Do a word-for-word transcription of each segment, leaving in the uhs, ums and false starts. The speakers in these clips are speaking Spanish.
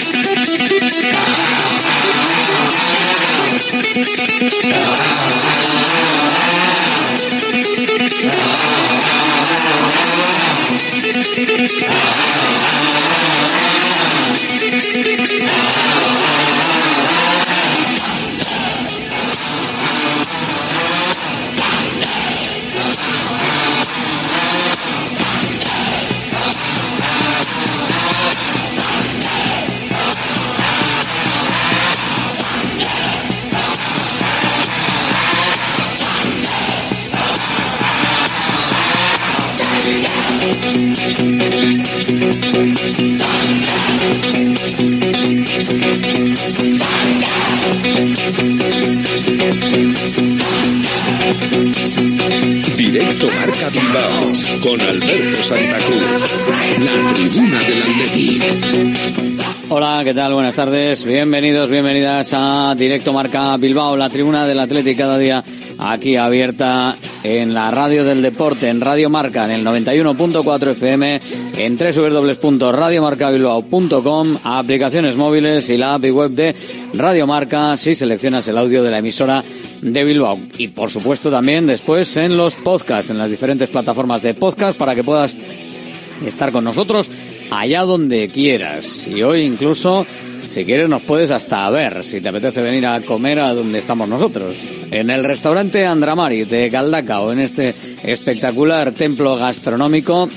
Directo Marca Bilbao con Alberto Santa Cruz, la tribuna del Athletic. Hola, ¿qué tal? Buenas tardes. Bienvenidos, bienvenidas a Directo Marca Bilbao, la tribuna del Athletic, cada día aquí abierta en la radio del deporte, en Radio Marca, en el noventa y uno punto cuatro F M, en doble u doble u doble u punto radio marca bilbao punto com, aplicaciones móviles y la app y web de Radio Marca si seleccionas el audio de la emisora de Bilbao. Y por supuesto también después en los podcasts, en las diferentes plataformas de podcast, para que puedas estar con nosotros allá donde quieras. Y hoy incluso, si quieres, nos puedes hasta ver, si te apetece venir a comer a donde estamos nosotros, en el restaurante Andramari de Galdakao, en este espectacular templo gastronómico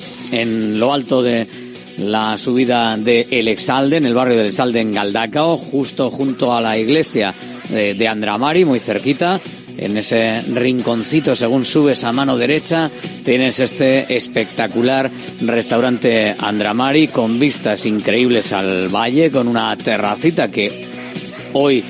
en lo alto de la subida de El Exalde, en el barrio del Exalde en Galdakao, justo junto a la iglesia de, de Andramari, muy cerquita. En ese rinconcito, según subes a mano derecha, tienes este espectacular restaurante Andramari con vistas increíbles al valle, con una terracita que hoy,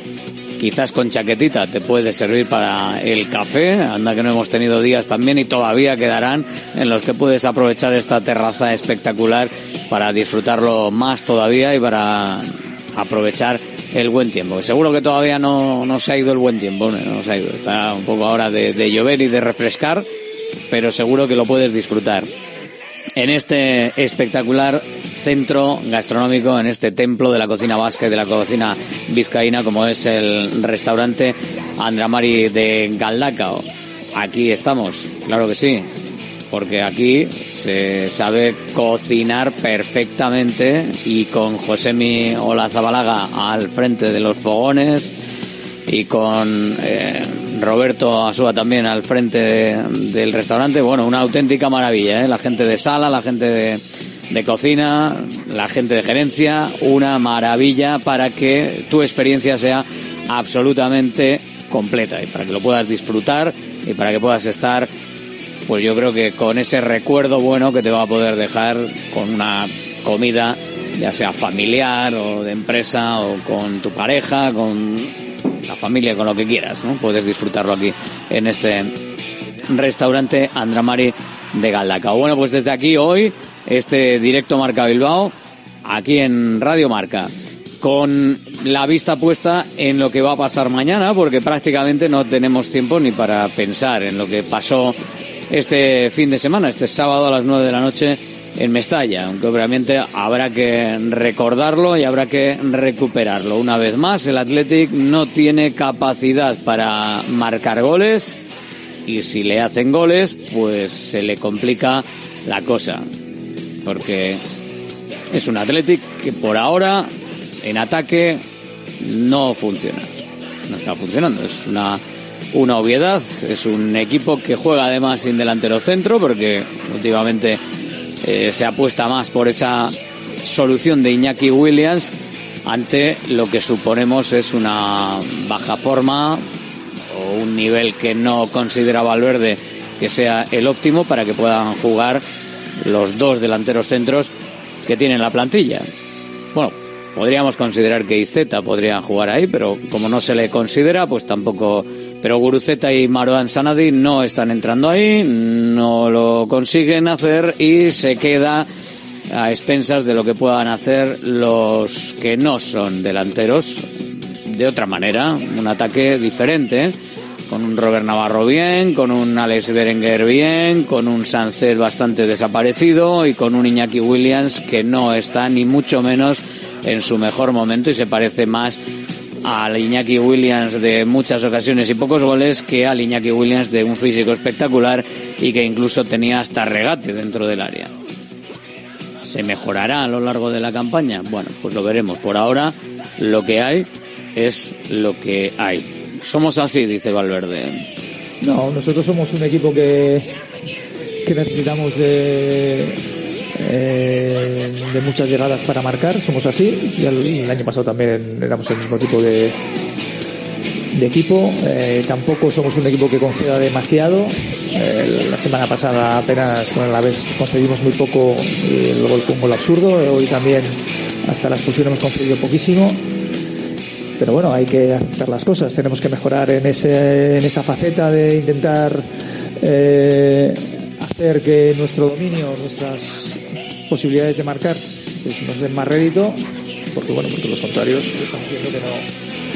quizás con chaquetita, te puede servir para el café. Anda que no hemos tenido días también y todavía quedarán en los que puedes aprovechar esta terraza espectacular para disfrutarlo más todavía y para aprovechar el buen tiempo. Seguro que todavía no, no se ha ido el buen tiempo, no se ha ido. Está un poco ahora de, de llover y de refrescar, pero seguro que lo puedes disfrutar en este espectacular centro gastronómico, en este templo de la cocina vasca y de la cocina vizcaína, como es el restaurante Andramari de Galdakao. Aquí estamos, claro que sí, porque aquí se sabe cocinar perfectamente, y con Josemi Olazabalaga al frente de los fogones y con eh, Roberto Asúa también al frente de, del restaurante, bueno, una auténtica maravilla, ¿eh? La gente de sala, la gente de, de cocina, la gente de gerencia, una maravilla para que tu experiencia sea absolutamente completa y para que lo puedas disfrutar y para que puedas estar, pues yo creo que con ese recuerdo bueno que te va a poder dejar con una comida, ya sea familiar o de empresa o con tu pareja, con la familia, con lo que quieras, ¿no? Puedes disfrutarlo aquí en este restaurante Andramari de Galdakao. Bueno, pues desde aquí hoy, este Directo Marca Bilbao, aquí en Radio Marca, con la vista puesta en lo que va a pasar mañana, porque prácticamente no tenemos tiempo ni para pensar en lo que pasó este fin de semana, este sábado a las nueve de la noche en Mestalla, aunque obviamente habrá que recordarlo y habrá que recuperarlo. Una vez más, el Athletic no tiene capacidad para marcar goles, y si le hacen goles, pues se le complica la cosa, porque es un Athletic que por ahora en ataque no funciona, no está funcionando. Es una una obviedad, es un equipo que juega además sin delantero centro, porque últimamente eh, se apuesta más por esa solución de Iñaki Williams ante lo que suponemos es una baja forma o un nivel que no considera Valverde que sea el óptimo para que puedan jugar los dos delanteros centros que tiene la plantilla. Bueno, podríamos considerar que Izeta podría jugar ahí, pero como no se le considera, pues tampoco. Pero Guruceta y Marouane Sanadi no están entrando ahí, no lo consiguen hacer y se queda a expensas de lo que puedan hacer los que no son delanteros de otra manera, un ataque diferente, con un Robert Navarro bien, con un Alex Berenguer bien, con un Sánchez bastante desaparecido y con un Iñaki Williams que no está ni mucho menos en su mejor momento y se parece más al Iñaki Williams de muchas ocasiones y pocos goles que al Iñaki Williams de un físico espectacular y que incluso tenía hasta regate dentro del área. ¿Se mejorará a lo largo de la campaña? Bueno, pues lo veremos. Por ahora lo que hay es lo que hay. Somos así, dice Valverde. No, nosotros somos un equipo que, que necesitamos de... Eh, de muchas llegadas para marcar, somos así. Y el, el año pasado también éramos el mismo tipo de, de equipo. Eh, tampoco somos un equipo que conceda demasiado. Eh, la semana pasada apenas, bueno, a la vez conseguimos muy poco y luego el gol absurdo. Hoy también hasta la expulsión hemos conseguido poquísimo. Pero bueno, hay que aceptar las cosas. Tenemos que mejorar en ese en esa faceta de intentar eh, hacer que nuestro dominio, nuestras posibilidades de marcar, pues nos den más rédito, porque bueno, porque los contrarios estamos viendo que no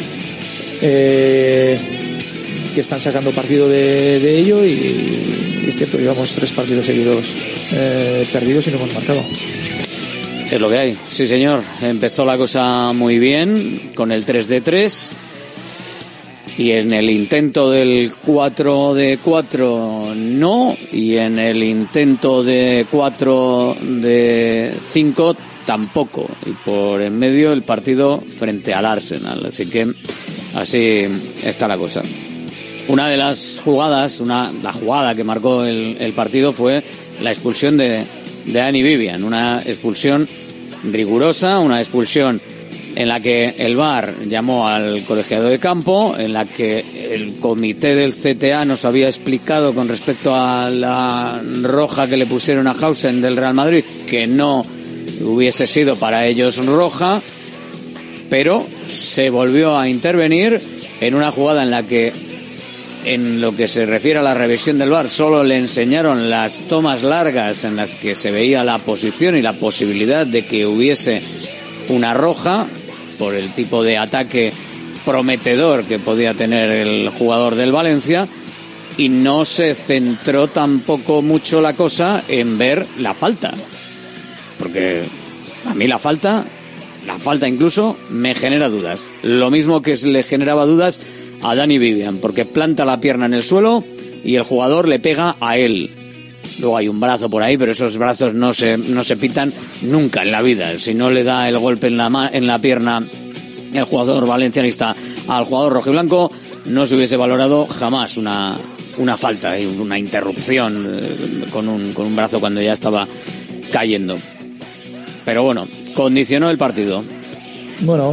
eh, que están sacando partido de, de ello y, y es cierto, llevamos tres partidos seguidos eh, perdidos y no hemos marcado. Es lo que hay, sí señor. Empezó la cosa muy bien con el tres de tres. Y en el intento del cuatro de cuatro no, y en el intento de cuatro de cinco tampoco. Y por en medio el partido frente al Arsenal. Así que así está la cosa. Una de las jugadas, una la jugada que marcó el, el partido fue la expulsión de, de Dani Vivian. Una expulsión rigurosa, una expulsión en la que el V A R llamó al colegiado de campo, en la que el comité del C T A nos había explicado con respecto a la roja que le pusieron a Hausen del Real Madrid, que no hubiese sido para ellos roja, pero se volvió a intervenir en una jugada en la que, en lo que se refiere a la revisión del V A R, solo le enseñaron las tomas largas en las que se veía la posición y la posibilidad de que hubiese una roja por el tipo de ataque prometedor que podía tener el jugador del Valencia, y no se centró tampoco mucho la cosa en ver la falta, porque a mí la falta la falta incluso me genera dudas, lo mismo que le generaba dudas a Dani Vivian, porque planta la pierna en el suelo y el jugador le pega a él. Luego hay un brazo por ahí, pero esos brazos no se no se pitan nunca en la vida. Si no le da el golpe en la ma- en la pierna el jugador valencianista al jugador rojiblanco, no se hubiese valorado jamás una una falta y una interrupción eh, con un con un brazo cuando ya estaba cayendo. Pero bueno, condicionó el partido. Bueno,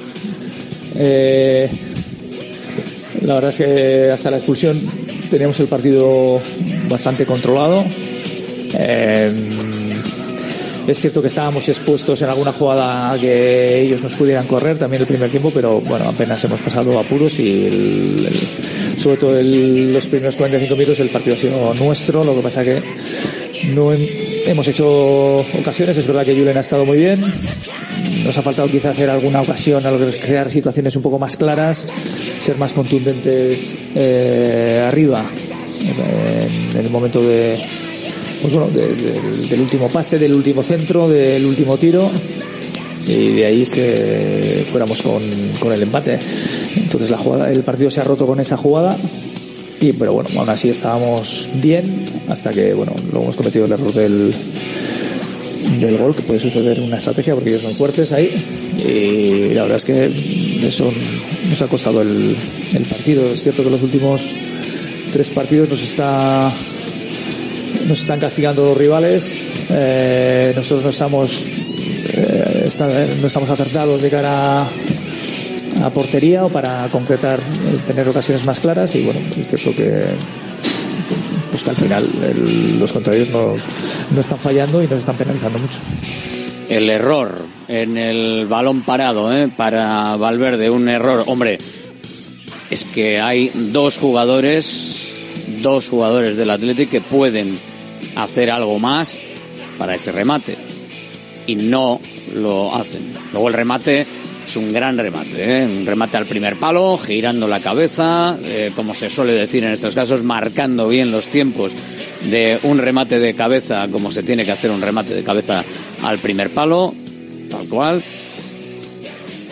eh, la verdad es que hasta la expulsión teníamos el partido bastante controlado. Eh, es cierto que estábamos expuestos en alguna jugada a que ellos nos pudieran correr también el primer tiempo, pero bueno, apenas hemos pasado apuros y el, el, sobre todo el, los primeros cuarenta y cinco minutos el partido ha sido nuestro. Lo que pasa que no hem, hemos hecho ocasiones. Es verdad que Julen ha estado muy bien. Nos ha faltado quizá hacer alguna ocasión, crear situaciones un poco más claras, ser más contundentes eh, arriba en, en el momento de, pues bueno, de, de, del último pase, del último centro, del último tiro, y de ahí es que fuéramos con, con el empate. Entonces la jugada, el partido se ha roto con esa jugada, y pero bueno, aún así estábamos bien hasta que bueno, luego hemos cometido el error del del gol, que puede suceder una estrategia porque ellos son fuertes ahí, y la verdad es que eso nos ha costado el, el partido. Es cierto que los últimos tres partidos nos está nos están castigando los rivales. Eh, nosotros no estamos eh, está, no estamos acertados de cara a, a portería o para concretar, tener ocasiones más claras, y bueno, es cierto que pues que al final el, los contrarios no, no están fallando y nos están penalizando mucho. El error en el balón parado, ¿eh? Para Valverde, un error. Hombre, es que hay dos jugadores, dos jugadores del Athletic que pueden hacer algo más para ese remate y no lo hacen. Luego el remate es un gran remate, ¿eh? Un remate al primer palo, girando la cabeza, eh, como se suele decir en estos casos, marcando bien los tiempos de un remate de cabeza, como se tiene que hacer un remate de cabeza al primer palo, tal cual.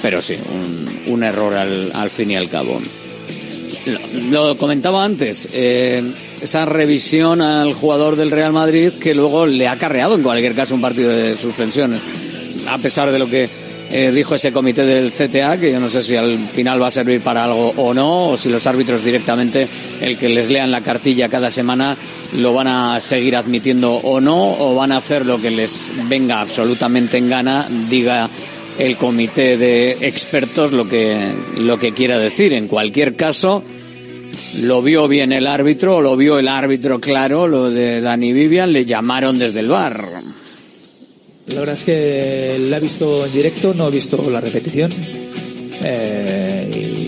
pero sí, un, un error al, al fin y al cabo. Lo, lo comentaba antes, eh, esa revisión al jugador del Real Madrid que luego le ha acarreado en cualquier caso un partido de suspensión, a pesar de lo que eh, dijo ese comité del C T A, que yo no sé si al final va a servir para algo o no, o si los árbitros directamente, el que les lean la cartilla cada semana, lo van a seguir admitiendo o no, o van a hacer lo que les venga absolutamente en gana, diga el comité de expertos lo que lo que quiera decir. En cualquier caso, lo vio bien el árbitro, lo vio el árbitro claro, lo de Dani Vivian, le llamaron desde el V A R. La verdad es que la he visto en directo, no he visto la repetición, eh,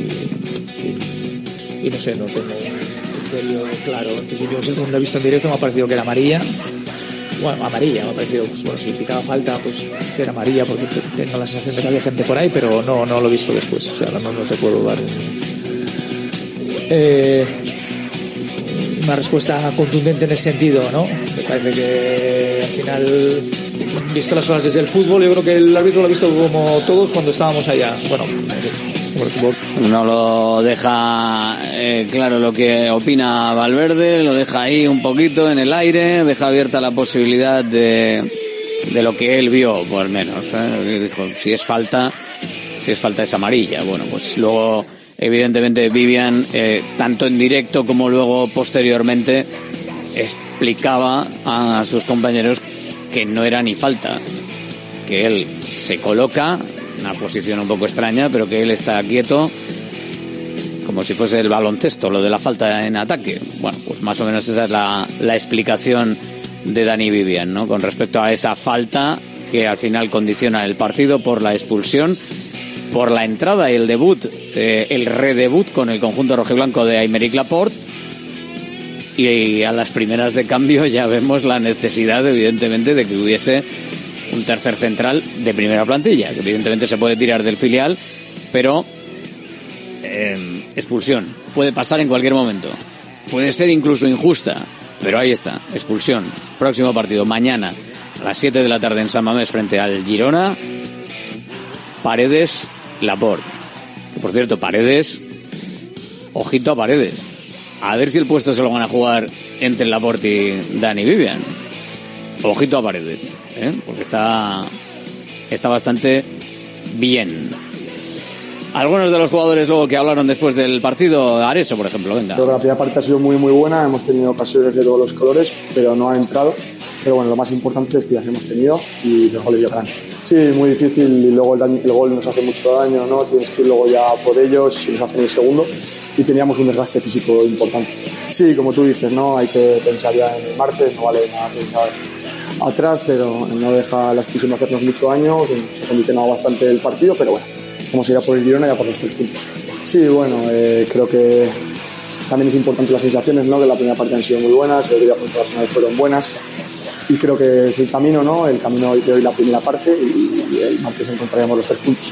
y, y, y no sé, no tengo un criterio claro. En principio, según la he visto en directo, me ha parecido que era amarilla. Bueno, amarilla, me ha parecido, pues bueno, si picaba falta, pues que era amarilla, porque tengo la sensación de que había gente por ahí, pero no, no lo he visto después, o sea, no, no te puedo dar un, eh, una respuesta contundente en ese sentido, ¿no? Me parece que al final, visto las cosas desde el fútbol, yo creo que el árbitro lo ha visto como todos cuando estábamos allá. Bueno, no lo deja eh, claro lo que opina Valverde, lo deja ahí un poquito en el aire, deja abierta la posibilidad de, de lo que él vio, por lo menos, ¿eh? Dijo, si es falta, si es falta es amarilla. Bueno, pues luego, evidentemente, Vivian, eh, tanto en directo como luego posteriormente, explicaba a sus compañeros que no era ni falta, que él se coloca, una posición un poco extraña, pero que él está quieto, como si fuese el baloncesto, lo de la falta en ataque. Bueno, pues más o menos esa es la, la explicación de Dani Vivian, ¿no? Con respecto a esa falta que al final condiciona el partido por la expulsión, por la entrada y el debut, eh, el redebut con el conjunto rojiblanco de Aymeric Laporte. Y a las primeras de cambio ya vemos la necesidad, evidentemente, de que hubiese un tercer central de primera plantilla, que evidentemente se puede tirar del filial, pero eh, expulsión puede pasar en cualquier momento, puede ser incluso injusta, pero ahí está, expulsión. Próximo partido mañana a las siete de la tarde en San Mamés frente al Girona. Paredes, Laporte. Por cierto, Paredes, ojito a Paredes, a ver si el puesto se lo van a jugar entre Laporte y Dani Vivian. Ojito a Paredes, ¿eh? Porque está está bastante bien. Algunos de los jugadores luego que hablaron después del partido, Areso, por ejemplo, venga. Creo que la primera parte ha sido muy muy buena, hemos tenido ocasiones de todos los colores, pero no ha entrado. Pero bueno, lo más importante es que las hemos tenido y los goles llegarán. Sí, muy difícil, y luego el, daño, el gol nos hace mucho daño, ¿no? Tienes que ir luego ya por ellos y nos hacen el segundo, y teníamos un desgaste físico importante. Sí, como tú dices, ¿no? Hay que pensar ya en el martes, no vale nada pensar atrás, pero no deja la expulsión de hacernos mucho daño, que nos ha condicionado bastante el partido, pero bueno, vamos a ir a por el Girona y a por los tres puntos. Sí, bueno, eh, creo que también es importante las sensaciones, ¿no? Que la primera parte han sido muy buenas, el día contra Arsenal fueron buenas, y creo que es el camino, ¿no? El camino de hoy la primera parte, y, y el martes encontraremos los tres puntos.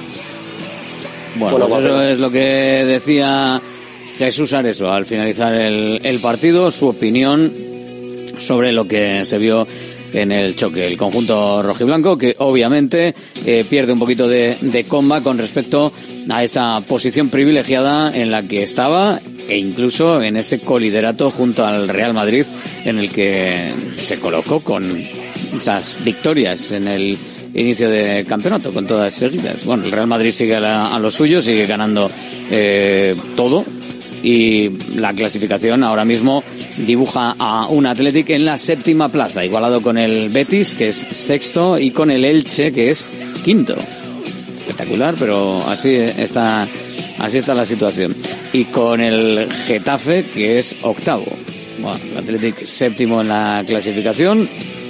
Bueno, bueno, pues eso es lo que decía Jesús Areso al finalizar el, el partido, su opinión sobre lo que se vio en el choque. El conjunto rojiblanco, que obviamente eh, pierde un poquito de, de comba con respecto a esa posición privilegiada en la que estaba, e incluso en ese coliderato junto al Real Madrid, en el que se colocó con esas victorias en el inicio de campeonato, con todas seguidas. Bueno, el Real Madrid sigue a, la, a lo suyo, sigue ganando eh, todo, y la clasificación ahora mismo dibuja a un Athletic en la séptima plaza, igualado con el Betis, que es sexto, y con el Elche, que es quinto. Espectacular, pero así está, así está la situación. Y con el Getafe, que es octavo. Bueno, el Athletic séptimo en la clasificación.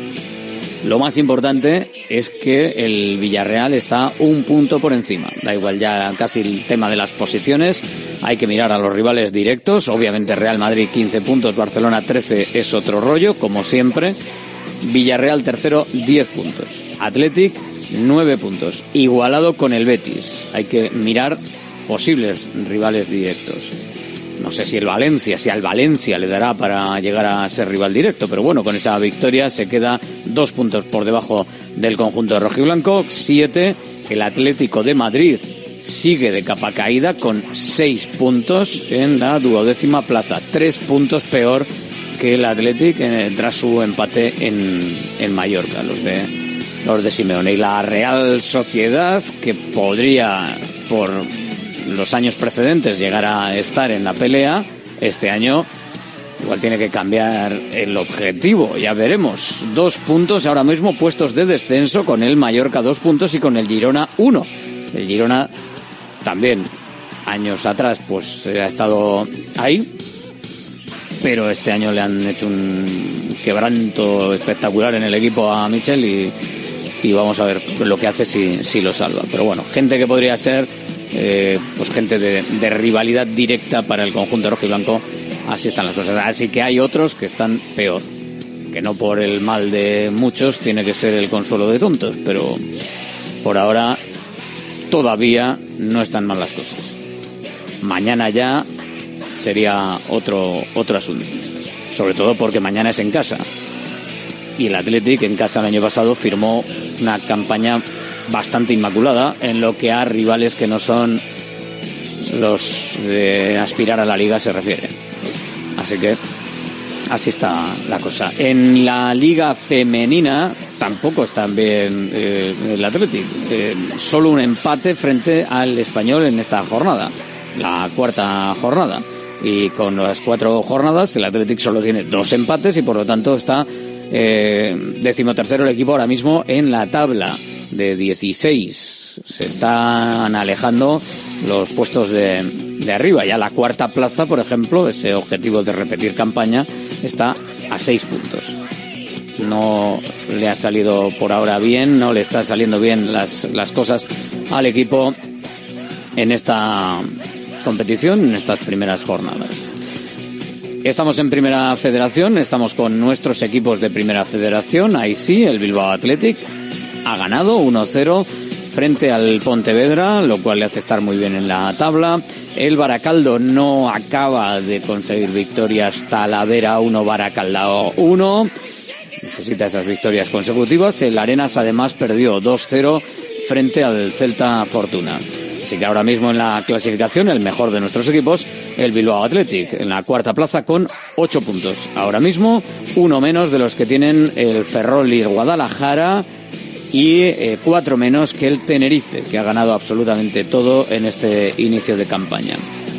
Lo más importante es que el Villarreal está un punto por encima. Da igual ya casi el tema de las posiciones. Hay que mirar a los rivales directos. Obviamente Real Madrid quince puntos, Barcelona trece, es otro rollo, como siempre. Villarreal tercero, diez puntos. Athletic, nueve puntos. Igualado con el Betis. Hay que mirar posibles rivales directos. No sé si el Valencia, si al Valencia le dará para llegar a ser rival directo, pero bueno, con esa victoria se queda dos puntos por debajo del conjunto rojiblanco. Siete, el Atlético de Madrid sigue de capa caída con seis puntos en la duodécima plaza, tres puntos peor que el Athletic eh, tras su empate en, en Mallorca, los de, los de Simeone. Y la Real Sociedad, que podría, por los años precedentes, llegar a estar en la pelea, este año igual tiene que cambiar el objetivo, ya veremos. Dos puntos ahora mismo puestos de descenso, con el Mallorca dos puntos y con el Girona uno. El Girona también años atrás pues ha estado ahí, pero este año le han hecho un quebranto espectacular en el equipo a Michel y, y vamos a ver lo que hace si, si lo salva. Pero bueno, gente que podría ser eh, pues gente de, de rivalidad directa para el conjunto rojiblanco. Así están las cosas. Así que hay otros que están peor, que no por el mal de muchos tiene que ser el consuelo de tontos, pero por ahora todavía no están mal las cosas. Mañana ya sería otro otro asunto, sobre todo porque mañana es en casa y el Athletic en casa el año pasado firmó una campaña bastante inmaculada en lo que a rivales que no son los de aspirar a la Liga se refiere. Así que así está la cosa. En la Liga Femenina tampoco está bien eh, el Athletic. Eh, solo un empate frente al Español en esta jornada, la cuarta jornada. Y con las cuatro jornadas el Athletic solo tiene dos empates y por lo tanto está eh, decimotercero el equipo ahora mismo en la tabla de dieciséis. Se están alejando los puestos de, de arriba. Ya la cuarta plaza, por ejemplo, ese objetivo de repetir campaña, está a seis puntos. No le ha salido por ahora bien, no le está saliendo bien las, las cosas al equipo en esta competición, en estas primeras jornadas. Estamos en Primera Federación, estamos con nuestros equipos de Primera Federación. Ahí sí, el Bilbao Athletic ha ganado uno cero frente al Pontevedra, lo cual le hace estar muy bien en la tabla. El Baracaldo no acaba de conseguir victorias. Talavera uno, Baracaldao uno. Necesita esas victorias consecutivas. El Arenas además perdió dos cero frente al Celta Fortuna. Así que ahora mismo en la clasificación el mejor de nuestros equipos, el Bilbao Athletic, en la cuarta plaza con ocho puntos. Ahora mismo uno menos de los que tienen el Ferrol y el Guadalajara, y eh, cuatro menos que el Tenerife, que ha ganado absolutamente todo en este inicio de campaña.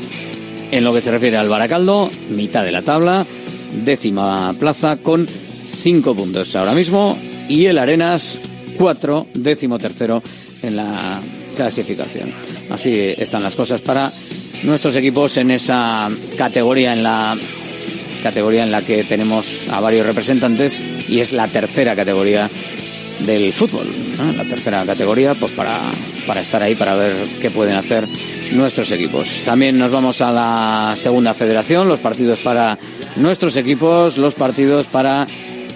En lo que se refiere al Baracaldo, mitad de la tabla, décima plaza con cinco puntos ahora mismo, y el Arenas cuatro, décimo tercero en la clasificación. Así están las cosas para nuestros equipos en esa categoría, en la categoría en la que tenemos a varios representantes, y es la tercera categoría del fútbol, ¿no? La tercera categoría, pues para, para estar ahí, para ver qué pueden hacer nuestros equipos. También nos vamos a la segunda federación, los partidos para nuestros equipos, los partidos para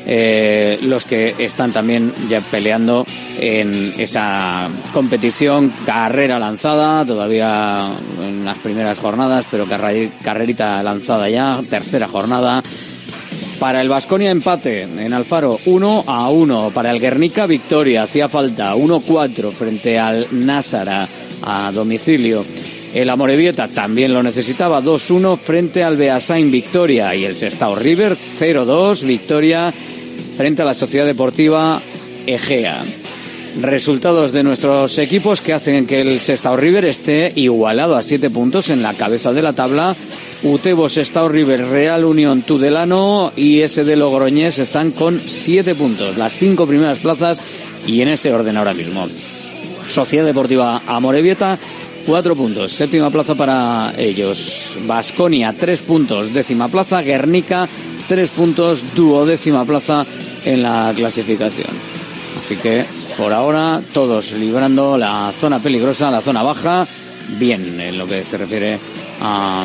eh, los que están también ya peleando en esa competición. Carrera lanzada, todavía en las primeras jornadas, pero carrerita lanzada ya, tercera jornada. Para el Baskonia empate en Alfaro, uno a uno. Para el Guernica victoria, hacía falta, uno cuatro frente al Násara a domicilio. El Amorebieta también lo necesitaba, dos uno frente al Beasain victoria. Y el Sestao River, cero dos, victoria frente a la Sociedad Deportiva Egea. Resultados de nuestros equipos que hacen que el Sestao River esté igualado a siete puntos en la cabeza de la tabla. Utebo, Sestao River, Real Unión, Tudelano y S D Logroñés están con siete puntos, las cinco primeras plazas, y en ese orden ahora mismo. Sociedad Deportiva Amorebieta, cuatro puntos, séptima plaza para ellos. Baskonia, tres puntos, décima plaza. Guernica, tres puntos, duodécima plaza en la clasificación. Así que por ahora todos librando la zona peligrosa, la zona baja, bien en lo que se refiere a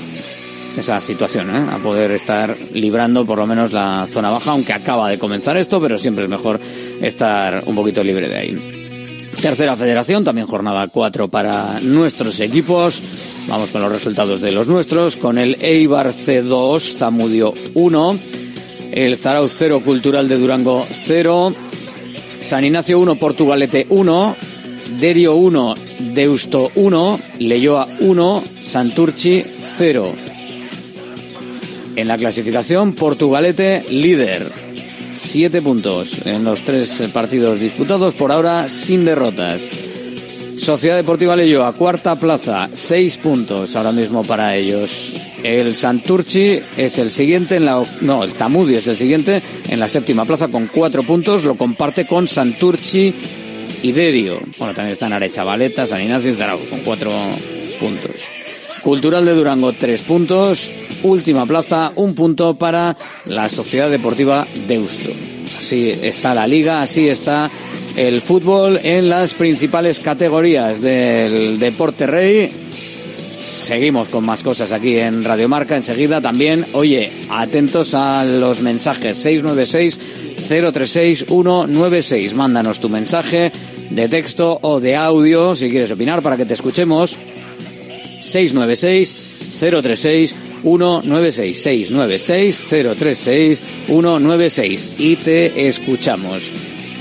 esa situación, ¿eh? A poder estar librando por lo menos la zona baja, aunque acaba de comenzar esto, pero siempre es mejor estar un poquito libre de ahí. Tercera federación, también jornada cuatro para nuestros equipos. Vamos con los resultados de los nuestros, con el Eibar C dos, Zamudio uno, el Zarauz cero, Cultural de Durango cero, San Ignacio uno, Portugalete uno, Derio uno, Deusto uno, Leioa uno, Santurtzi cero. En la clasificación, Portugalete líder, siete puntos en los tres partidos disputados, por ahora sin derrotas. Sociedad Deportiva Leioa, cuarta plaza, seis puntos ahora mismo para ellos. El Santurtzi es el siguiente en la... No, el Zamudio es el siguiente en la séptima plaza con cuatro puntos. Lo comparte con Santurtzi y Derio. Bueno, también están Arechavaleta, San Ignacio y Zaragoza con cuatro puntos. Cultural de Durango, tres puntos. Última plaza, un punto para la Sociedad Deportiva Deusto. Así está la liga, así está el fútbol en las principales categorías del deporte rey. Seguimos con más cosas aquí en Radio Marca enseguida. También, oye, atentos a los mensajes seis nueve seis, cero tres seis, uno nueve seis. Mándanos tu mensaje de texto o de audio si quieres opinar para que te escuchemos. seis nueve seis, cero tres seis, uno nueve seis. seis nueve seis, cero tres seis, uno nueve seis. Y te escuchamos.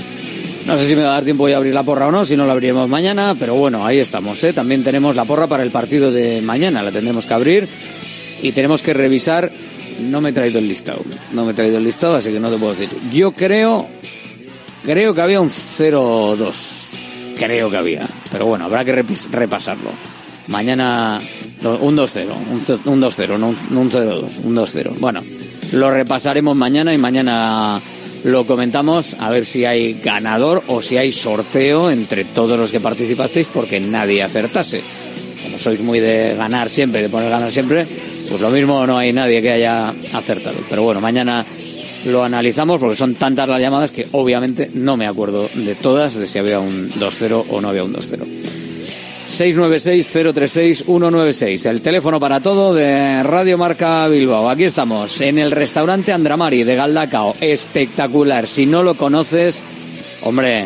No sé si me va a dar tiempo de abrir la porra o no, si no la abriremos mañana, pero bueno, ahí estamos, ¿eh? También tenemos la porra para el partido de mañana, la tendremos que abrir y tenemos que revisar. No me he traído el listado, no me he traído el listado, así que no te puedo decir. Yo creo, creo que había un cero dos, creo que había, pero bueno, habrá que repasarlo. Mañana un dos cero, un dos cero, no un cero dos, un dos cero. Bueno, lo repasaremos mañana y mañana lo comentamos a ver si hay ganador o si hay sorteo entre todos los que participasteis, porque nadie acertase. Como sois muy de ganar siempre, de poner ganar siempre, pues lo mismo no hay nadie que haya acertado. Pero bueno, mañana lo analizamos porque son tantas las llamadas que obviamente no me acuerdo de todas, de si había un dos cero o no había un dos cero. seis nueve seis, cero tres seis, uno nueve seis, el teléfono para todo de Radio Marca Bilbao. Aquí estamos, en el restaurante Andramari de Galdakao, espectacular. Si no lo conoces, hombre,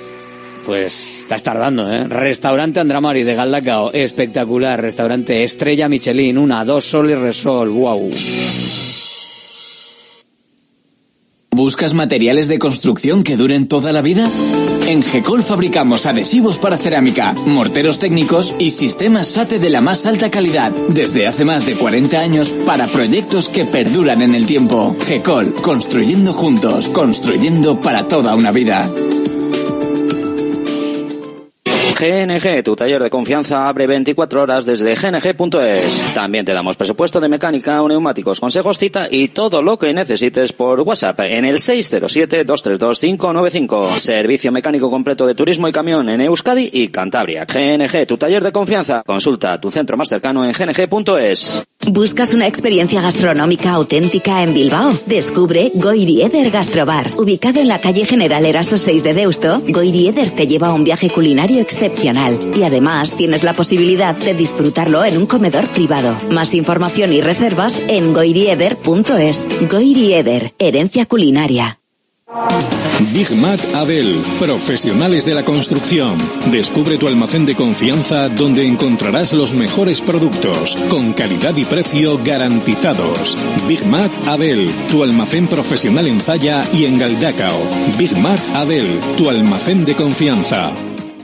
pues estás tardando, ¿eh? Restaurante Andramari de Galdakao, espectacular. Restaurante estrella Michelin, una, dos, Sol y Resol, wow. ¿Buscas materiales de construcción que duren toda la vida? En Gecol fabricamos adhesivos para cerámica, morteros técnicos y sistemas SATE de la más alta calidad, desde hace más de cuarenta años para proyectos que perduran en el tiempo. Gecol, construyendo juntos, construyendo para toda una vida. G N G, tu taller de confianza, abre veinticuatro horas desde g n g punto es. También te damos presupuesto de mecánica o neumáticos, consejos, cita y todo lo que necesites por WhatsApp en el seis cero siete, dos tres dos, cinco nueve cinco. Servicio mecánico completo de turismo y camión en Euskadi y Cantabria. G N G, tu taller de confianza. Consulta tu centro más cercano en g n g punto es. ¿Buscas una experiencia gastronómica auténtica en Bilbao? Descubre Goirieder Gastrobar. Ubicado en la calle General Eraso seis de Deusto, Goirieder te lleva a un viaje culinario excepcional y además tienes la posibilidad de disfrutarlo en un comedor privado. Más información y reservas en goirieder punto es. Goirieder, herencia culinaria. Big Mac Abel, profesionales de la construcción. Descubre tu almacén de confianza donde encontrarás los mejores productos, con calidad y precio garantizados. Big Mac Abel, tu almacén profesional en Zalla y en Galdakao. Big Mac Abel, tu almacén de confianza.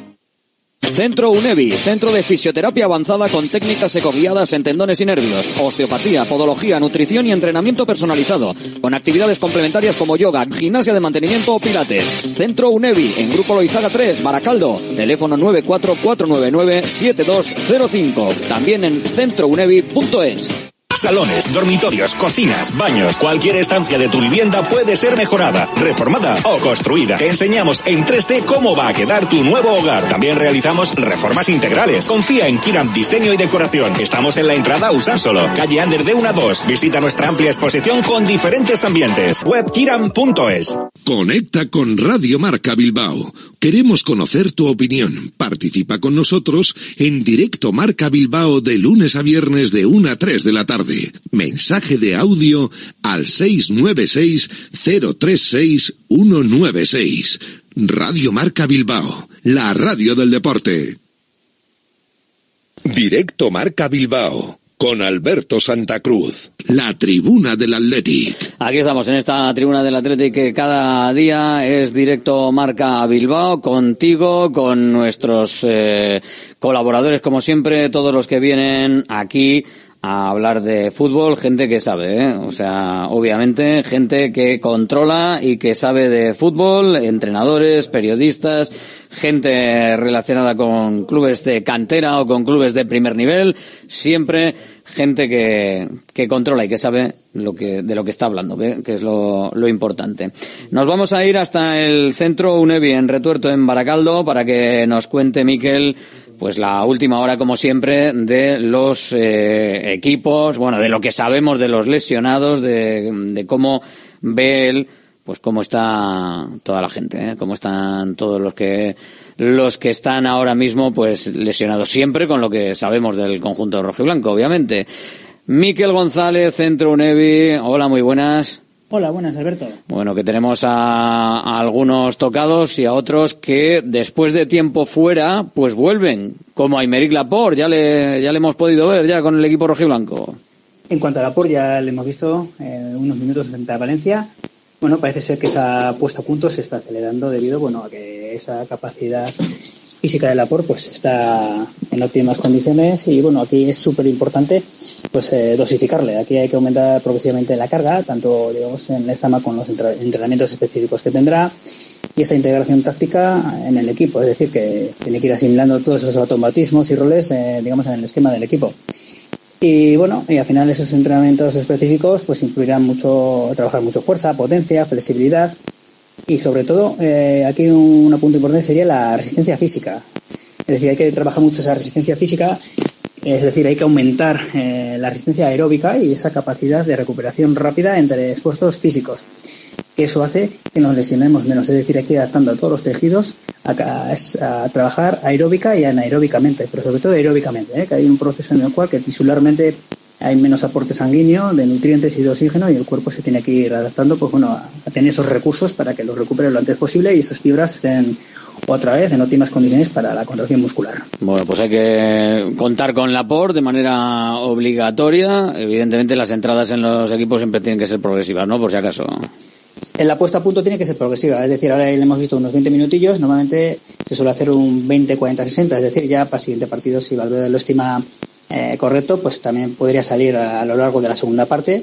Centro UNEVI, centro de fisioterapia avanzada con técnicas ecoguiadas en tendones y nervios, osteopatía, podología, nutrición y entrenamiento personalizado, con actividades complementarias como yoga, gimnasia de mantenimiento o pilates. Centro UNEVI, en Grupo Loizaga tres, Baracaldo, teléfono nueve cuatro cuatro nueve nueve, siete dos cero cinco, también en centro unevi punto es. Salones, dormitorios, cocinas, baños, cualquier estancia de tu vivienda puede ser mejorada, reformada o construida. Te enseñamos en tres D cómo va a quedar tu nuevo hogar. También realizamos reformas integrales. Confía en Kiram Diseño y Decoración. Estamos en la entrada Usánsolo, calle Ander de uno a dos. Visita nuestra amplia exposición con diferentes ambientes. web kiram punto es. Conecta con Radio Marca Bilbao. Queremos conocer tu opinión. Participa con nosotros en Directo Marca Bilbao de lunes a viernes de una a tres de la tarde. Mensaje de audio al seis nueve seis, cero tres seis, uno nueve seis. Radio Marca Bilbao, la radio del deporte. Directo Marca Bilbao, con Alberto Santa Cruz, la tribuna del Athletic. Aquí estamos en esta tribuna del Athletic que cada día es Directo Marca Bilbao, contigo, con nuestros eh, colaboradores como siempre, todos los que vienen aquí a hablar de fútbol, gente que sabe, ¿eh? O sea, obviamente, gente que controla y que sabe de fútbol, entrenadores, periodistas, gente relacionada con clubes de cantera o con clubes de primer nivel, siempre gente que, que controla y que sabe lo que, de lo que está hablando, ¿eh? Que es lo, lo importante. Nos vamos a ir hasta el centro UNEVI en Retuerto, en Baracaldo, para que nos cuente Miquel pues la última hora, como siempre, de los eh, equipos, bueno, de lo que sabemos de los lesionados, de, de cómo ve él, pues cómo está toda la gente, ¿eh? Cómo están todos los que los que están ahora mismo pues lesionados, siempre con lo que sabemos del conjunto rojiblanco, obviamente. Miquel González, Centro UNEVI, hola, muy buenas. Hola, buenas, Alberto. Bueno, que tenemos a, a algunos tocados y a otros que después de tiempo fuera, pues vuelven, como a Aymeric Laporte, ya le, ya le hemos podido ver ya con el equipo rojiblanco. En cuanto a Laporte, ya le hemos visto eh, unos minutos frente a Valencia. Bueno, parece ser que esa puesta a punto se está acelerando debido, bueno, a que esa capacidad física de Laporte pues está en óptimas condiciones y bueno, aquí es súper importante pues eh, dosificarle. Aquí hay que aumentar progresivamente la carga, tanto digamos en Lezama con los entrenamientos específicos que tendrá y esa integración táctica en el equipo, es decir, que tiene que ir asimilando todos esos automatismos y roles eh, digamos en el esquema del equipo. Y bueno, y al final esos entrenamientos específicos pues influirán mucho, trabajar mucho fuerza, potencia, flexibilidad. Y sobre todo, eh, aquí un, un punto importante sería la resistencia física. Es decir, hay que trabajar mucho esa resistencia física, es decir, hay que aumentar eh, la resistencia aeróbica y esa capacidad de recuperación rápida entre esfuerzos físicos. Que eso hace que nos lesionemos menos, es decir, hay que ir adaptando a todos los tejidos a, a, a trabajar aeróbica y anaeróbicamente, pero sobre todo aeróbicamente, ¿eh? Que hay un proceso en el cual que tisularmente hay menos aporte sanguíneo de nutrientes y de oxígeno y el cuerpo se tiene que ir adaptando pues bueno a, a tener esos recursos para que los recupere lo antes posible y esas fibras estén otra vez en óptimas condiciones para la contracción muscular. Bueno, pues hay que contar con Laporte de manera obligatoria. Evidentemente las entradas en los equipos siempre tienen que ser progresivas, ¿no? Por si acaso. En la puesta a punto tiene que ser progresiva, es decir, ahora le hemos visto unos veinte minutillos, normalmente se suele hacer un veinte, cuarenta, sesenta, es decir, ya para el siguiente partido, si Valverde lo estima eh, correcto, pues también podría salir a, a lo largo de la segunda parte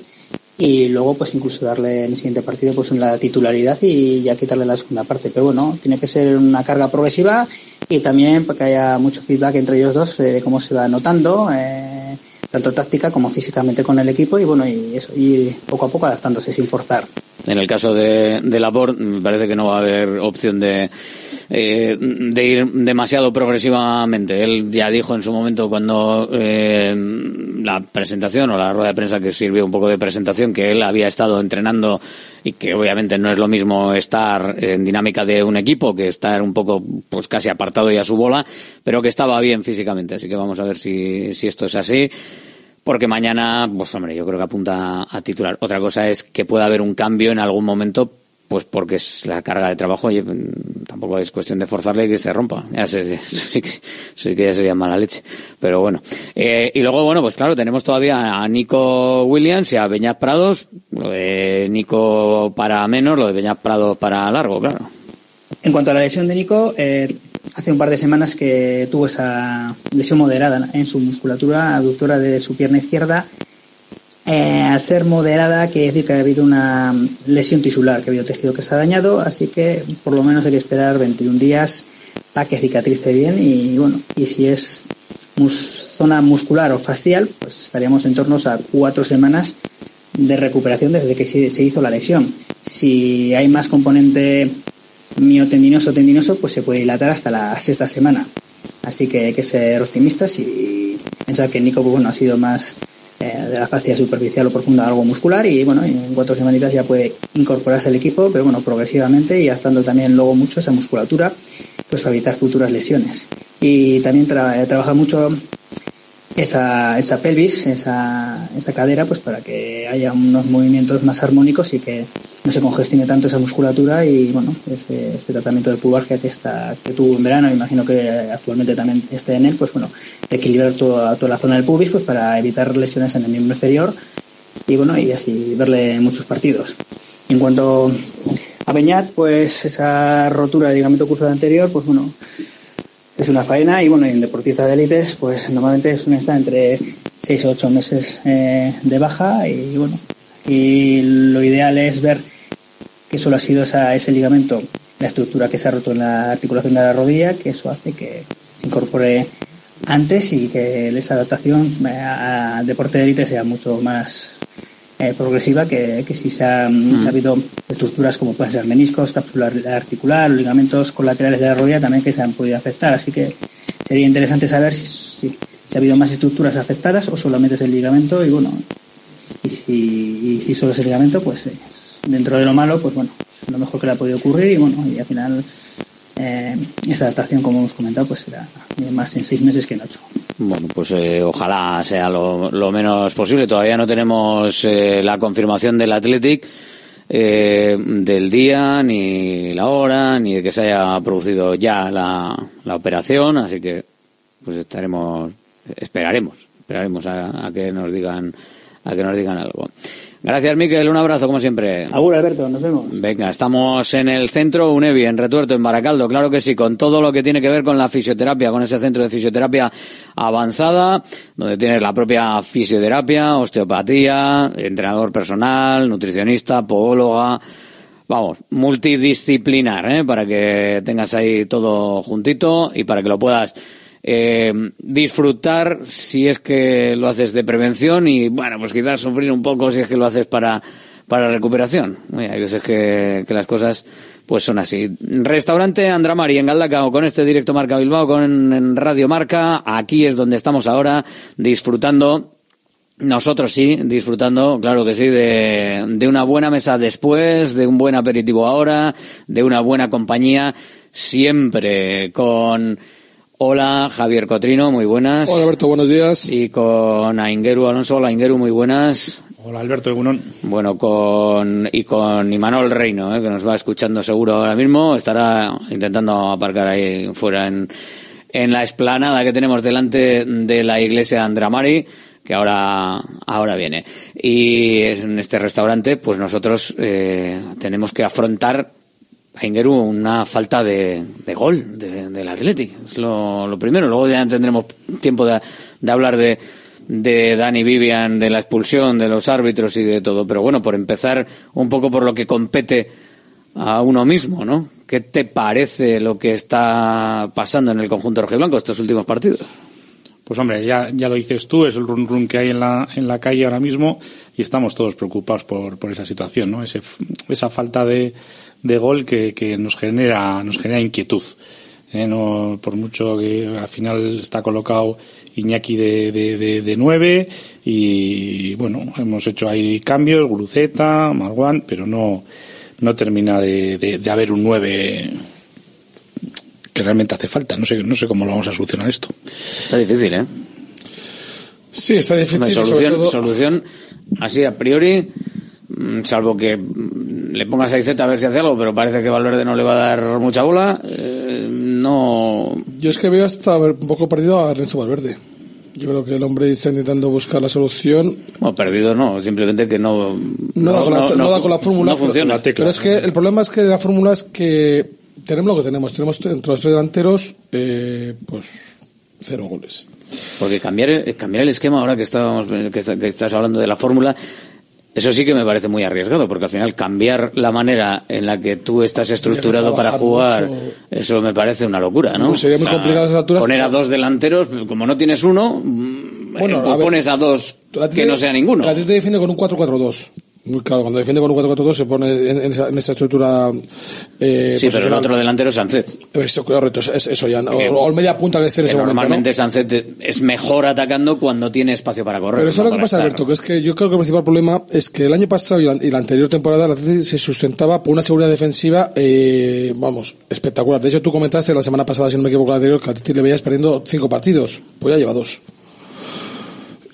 y luego pues incluso darle en el siguiente partido pues la titularidad y ya quitarle la segunda parte, pero bueno, tiene que ser una carga progresiva y también para que haya mucho feedback entre ellos dos de cómo se va notando, eh, tanto táctica como físicamente con el equipo y bueno, y eso, y poco a poco adaptándose sin forzar. En el caso de, de Laporte, me parece que no va a haber opción de, eh, de ir demasiado progresivamente. Él ya dijo en su momento cuando eh, la presentación o la rueda de prensa que sirvió un poco de presentación que él había estado entrenando y que obviamente no es lo mismo estar en dinámica de un equipo que estar un poco pues casi apartado y a su bola, pero que estaba bien físicamente. Así que vamos a ver si, si esto es así. Porque mañana, pues hombre, yo creo que apunta a titular. Otra cosa es que pueda haber un cambio en algún momento, pues porque es la carga de trabajo y tampoco es cuestión de forzarle y que se rompa. Ya sé, sí, sí que ya sería mala leche. Pero bueno. Eh, y luego, bueno, pues claro, tenemos todavía a Nico Williams y a Beñat Prados. Lo de Nico para menos, lo de Beñat Prados para largo, claro. En cuanto a la lesión de Nico, eh, hace un par de semanas que tuvo esa lesión moderada en su musculatura aductora de su pierna izquierda. Eh, al ser moderada, quiere decir que ha habido una lesión tisular, que ha habido tejido que se ha dañado, así que por lo menos hay que esperar veintiún días para que cicatrice bien y bueno, y si es mus, zona muscular o fascial, pues estaríamos en torno a cuatro semanas de recuperación desde que se, se hizo la lesión. Si hay más componente miotendinoso o tendinoso, pues se puede dilatar hasta la sexta semana. Así que hay que ser optimistas y pensar que Nico, pues bueno, ha sido más eh, de la fascia superficial o profunda, algo muscular, y bueno, en cuatro semanitas ya puede incorporarse al equipo, pero bueno, progresivamente y adaptando también luego mucho esa musculatura, pues para evitar futuras lesiones. Y también tra- trabaja mucho esa esa pelvis, esa esa cadera, pues para que haya unos movimientos más armónicos y que no se congestione tanto esa musculatura y bueno, ese, este tratamiento de pubalgia que está que tuvo en verano, imagino que actualmente también esté en él, pues bueno, equilibrar toda, toda la zona del pubis pues para evitar lesiones en el miembro inferior y bueno, y así verle muchos partidos. En cuanto a Beñat, pues esa rotura del ligamento cruzado anterior, pues bueno, es una faena y bueno, en deportistas de élites, pues normalmente es una está entre seis o ocho meses eh, de baja y bueno, y lo ideal es ver que solo ha sido esa, ese ligamento, la estructura que se ha roto en la articulación de la rodilla, que eso hace que se incorpore antes y que esa adaptación al deporte de élite sea mucho más eh, progresiva que, que si se ha, mm. se ha habido estructuras como pueden ser meniscos, cápsula articular, ligamentos colaterales de la rodilla también que se han podido afectar, así que sería interesante saber si, si, si ha habido más estructuras afectadas o solamente es el ligamento y bueno, y si, y si solo es el ligamento, pues eh, dentro de lo malo, pues bueno, lo mejor que le ha podido ocurrir y bueno, y al final eh, esa adaptación, como hemos comentado, pues será más en seis meses que en ocho. Bueno, pues eh, ojalá sea lo, lo menos posible. Todavía no tenemos eh, la confirmación del Athletic eh, del día, ni la hora, ni de que se haya producido ya la, la operación, así que pues estaremos, esperaremos, esperaremos a, a que nos digan, a que nos digan algo. Gracias, Miquel. Un abrazo, como siempre. Agur, Alberto. Nos vemos. Venga, estamos en el centro UNEVI, en Retuerto, en Baracaldo. Claro que sí, con todo lo que tiene que ver con la fisioterapia, con ese centro de fisioterapia avanzada, donde tienes la propia fisioterapia, osteopatía, entrenador personal, nutricionista, podóloga. Vamos, multidisciplinar, ¿eh? Para que tengas ahí todo juntito y para que lo puedas Eh, disfrutar si es que lo haces de prevención y bueno, pues quizás sufrir un poco si es que lo haces para para recuperación. Oye, hay veces que, que las cosas pues son así. Restaurante Andramari en Galdacao, con este Directo Marca Bilbao, con en Radio Marca. Aquí es donde estamos ahora disfrutando. Nosotros sí, disfrutando, claro que sí, de, de una buena mesa después, de un buen aperitivo ahora, de una buena compañía, siempre con... Hola, Javier Cotrino, muy buenas. Hola, Alberto, buenos días. Y con Aingeru Alonso. Hola, Aingeru, muy buenas. Hola, Alberto, Egunon. Bueno, con y con Imanol Reino, ¿eh? Que nos va escuchando seguro ahora mismo. Estará intentando aparcar ahí fuera en, en la explanada que tenemos delante de la iglesia de Andramari, que ahora ahora viene. Y en este restaurante, pues nosotros eh, tenemos que afrontar, Aingeru, una falta de, de gol de, del Athletic. Es lo, lo primero. Luego ya tendremos tiempo de, de hablar de, de Dani Vivian, de la expulsión, de los árbitros y de todo. Pero bueno, por empezar un poco por lo que compete a uno mismo, ¿no? ¿Qué te parece lo que está pasando en el conjunto rojiblanco estos últimos partidos? Pues hombre, ya, ya lo dices tú, es el run run que hay en la, en la calle ahora mismo y estamos todos preocupados por, por esa situación, ¿no? Ese, esa falta de, de gol que, que nos genera, nos genera inquietud. Eh, no, por mucho que al final está colocado Iñaki de, de, de, de nueve y bueno, hemos hecho ahí cambios, Guruceta, Marwan, pero no, no termina de, de, de haber un nueve que realmente hace falta. No sé, no sé cómo lo vamos a solucionar esto. Está difícil, ¿eh? Sí, está difícil. Una solución, todo... solución así a priori, salvo que le pongas a Iceta a ver si hace algo, pero parece que Valverde no le va a dar mucha bola. Eh, no. Yo es que veo hasta un poco perdido a Renzo Valverde. Yo creo que el hombre está intentando buscar la solución. Bueno, perdido no, simplemente que no. No, no, da, con la, no, no da con la fórmula. No funciona. Pero, pero es que el problema es que la fórmula es que tenemos lo que tenemos. Tenemos entre los tres delanteros, eh, pues, cero goles. Porque cambiar, cambiar el esquema ahora que estábamos, que, está, que estás hablando de la fórmula, eso sí que me parece muy arriesgado, porque al final cambiar la manera en la que tú estás estructurado para jugar, mucho. Eso me parece una locura, ¿no? Pues sería muy o sea, complicado a esas alturas. Poner a dos delanteros, como no tienes uno, bueno, eh, a ver, pones a dos a que no sea ninguno. La te defiende con un cuatro cuatro dos. Muy claro, cuando defiende con un cuatro cuatro dos se pone en, en, esa, en esa estructura. Eh, sí, pero el otro delantero es Sancet. Eso, correcto, es, eso ya. O, o el media punta que esté en ese normalmente momento. Normalmente ¿no? Sancet es mejor atacando cuando tiene espacio para correr. Pero eso no es lo que pasa, estar... Alberto, que es que yo creo que el principal problema es que el año pasado y la, y la anterior temporada el Atlético se sustentaba por una seguridad defensiva, eh, vamos, espectacular. De hecho, tú comentaste la semana pasada, si no me equivoco, la anterior, que el Atlético le veías perdiendo cinco partidos. Pues ya lleva dos.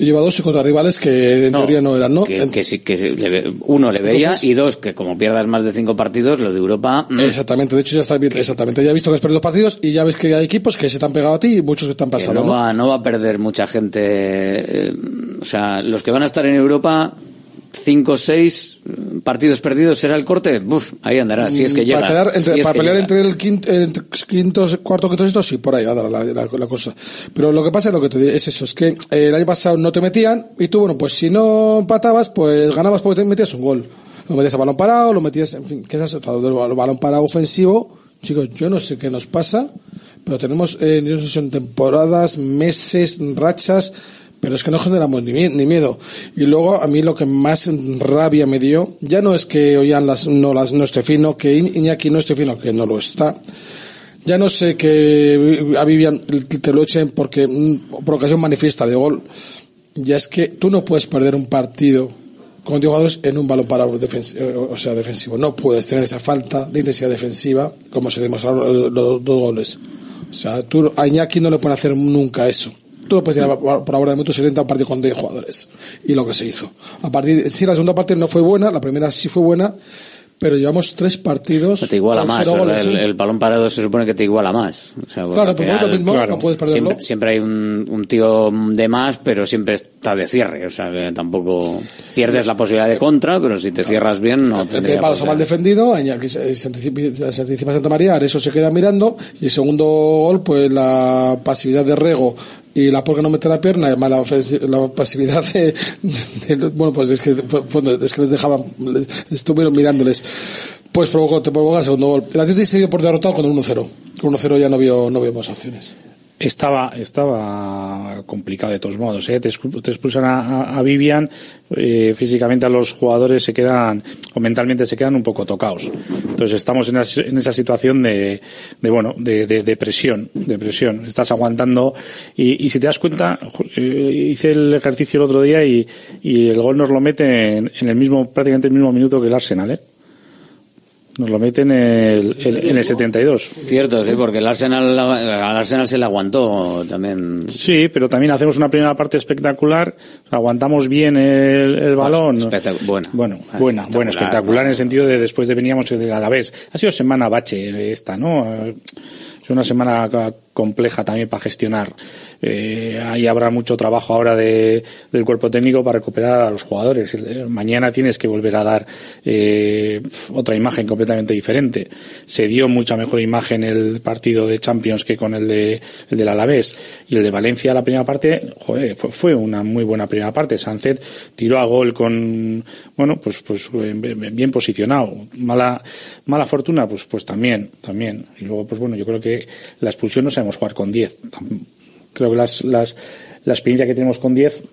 Y lleva dos contra rivales que en no, teoría no eran, ¿no? Que, que sí, que sí, le, uno le veía. Entonces, y dos, que como pierdas más de cinco partidos, lo de Europa... Mmm. Exactamente, de hecho ya está bien, exactamente, ya he visto que has perdido partidos y ya ves que hay equipos que se te han pegado a ti y muchos que están pasando, no, ¿no? Va, no va a perder mucha gente, eh, o sea, los que van a estar en Europa... cinco o seis partidos perdidos será el corte. Uf, ahí andará, si es que llega. Para, quedar entre, si para pelear llega. entre el quinto, entre quinto, cuarto, quinto, sexto, sí, por ahí andará la, la, la cosa. Pero lo que pasa es lo que te digo, es eso, es que eh, el año pasado no te metían y tú, bueno, pues si no empatabas, pues ganabas porque te metías un gol. Lo metías a balón parado, lo metías, en fin, ¿qué es eso? El balón parado ofensivo. Chicos, yo no sé qué nos pasa, pero tenemos, eh, no sé si son temporadas, meses, rachas, pero es que no generamos ni, ni miedo. Y luego a mí lo que más rabia me dio, ya no es que oían las no las no esté fino, que Iñaki no esté fino, que no lo está. Ya no sé que a Vivian te lo echen porque por ocasión manifiesta de gol. Ya es que tú no puedes perder un partido con diez jugadores en un balón parado defensivo, o sea, defensivo. No puedes tener esa falta de intensidad defensiva como se demostraron los dos goles. O sea, tú a Iñaki no le pueden hacer nunca eso. Tú no puedes tirar por ahora de minuto setenta un partido con diez jugadores. Y lo que se hizo. A partir de, sí, la segunda parte no fue buena, la primera sí fue buena, pero llevamos tres partidos. Te iguala más, goles, el, ¿eh? el balón parado se supone que te iguala más. O sea, claro, pero es lo mismo, claro, no puedes perderlo. Siempre, siempre hay un, un tío de más, pero siempre está de cierre. O sea, que tampoco pierdes la posibilidad de contra, pero si te cierras bien, no tendría. El palo mal defendido, Iñaki se, se, anticipa, se anticipa Santa María, Areso se queda mirando, y el segundo gol, pues la pasividad de Rego y la porque no mete la pierna, y la, la pasividad de, de, de, bueno, pues es que, es que les dejaban, estuvieron mirándoles, pues provocó, te provocó el segundo gol. El Atlético se dio por derrotado con el uno cero. Con uno cero ya no vio, no vio más opciones. Estaba, estaba complicado de todos modos, ¿eh? Te, te expulsan a, a Vivian, eh, físicamente a los jugadores se quedan, o mentalmente se quedan un poco tocados. Entonces estamos en, esa, en esa situación de, de bueno, de, de, de presión, de presión. Estás aguantando y, y si te das cuenta, eh, hice el ejercicio el otro día y, y el gol nos lo mete en, en el mismo, prácticamente el mismo minuto que el Arsenal, ¿eh? Nos lo meten en el, el, en el setenta y dos. Cierto, sí, porque el Arsenal, al Arsenal se le aguantó también. Sí, pero también hacemos una primera parte espectacular, aguantamos bien el, el balón. Espectac- bueno, bueno, buena, bueno, espectacular en el sentido de después de veníamos del Alavés. Ha sido semana bache esta, ¿no? Es una semana compleja también para gestionar. Eh, ahí habrá mucho trabajo ahora de, del cuerpo técnico para recuperar a los jugadores. Mañana tienes que volver a dar eh, otra imagen completamente diferente. Se dio mucha mejor imagen el partido de Champions que con el de el del Alavés. Y el de Valencia, la primera parte, joder, fue, fue una muy buena primera parte. Sánchez tiró a gol con, bueno, pues, pues bien posicionado. Mala, mala fortuna, pues, pues también, también. Y luego, pues bueno, yo creo que la expulsión no sabemos jugar con diez. Creo que las, las, la experiencia que tenemos con diez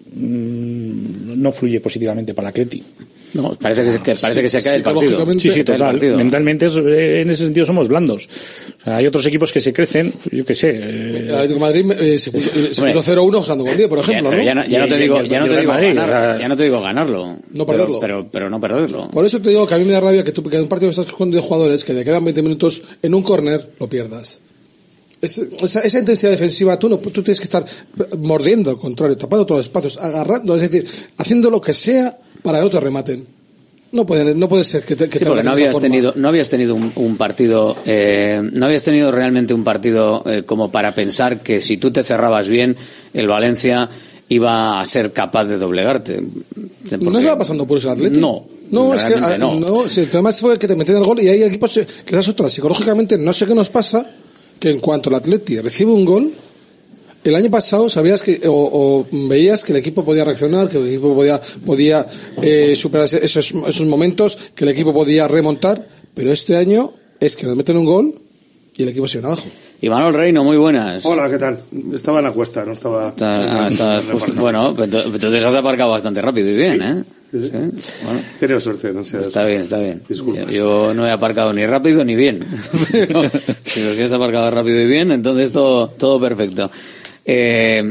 mmm, no fluye positivamente para el Atleti. No, parece que se, que, parece sí, que se cae el partido. Sí, sí, total. Mentalmente, en ese sentido, somos blandos. O sea, hay otros equipos que se crecen, yo qué sé. Eh... El Atlético de Madrid eh, se puso, se puso cero uno jugando con diez, por ejemplo, ya, ¿no? Ya no, ya no te digo, ya no te digo Madrid, ganar, o sea, ya no te digo ganarlo. No perderlo. Pero, pero, pero no perderlo. Por eso te digo que a mí me da rabia que tú, que en un partido estás con diez jugadores, que te quedan veinte minutos en un córner, lo pierdas. Es, esa, esa intensidad defensiva, tú no, tú tienes que estar mordiendo al contrario, tapando todos los espacios, agarrando, es decir, haciendo lo que sea para que no te rematen. No puede, no puede ser que te, que sí, te porque no habías forma. tenido, no habías tenido un, un partido, eh, no habías tenido realmente un partido eh, como para pensar que si tú te cerrabas bien, el Valencia iba a ser capaz de doblegarte. Porque... ¿No estaba pasando por eso el Atlético? No. No, es que no. no, si el tema fue que te metían el gol y hay equipos que das otra. Psicológicamente no sé qué nos pasa, que en cuanto el Atleti recibe un gol, el año pasado sabías que o, o veías que el equipo podía reaccionar, que el equipo podía podía eh, superar esos esos momentos, que el equipo podía remontar, pero este año es que nos meten un gol y el equipo se viene abajo. Y Manuel Reino, muy buenas. Hola, ¿qué tal? Estaba en la cuesta, no estaba... Está, ah, está, pues, bueno, entonces has aparcado bastante rápido y bien, sí. ¿eh? Sí, sí. Bueno. He tenido suerte, no sé. Está bien, está bien. Disculpas. Yo, yo no he aparcado ni rápido ni bien. Pero si los has aparcado rápido y bien, entonces todo, todo perfecto. Eh,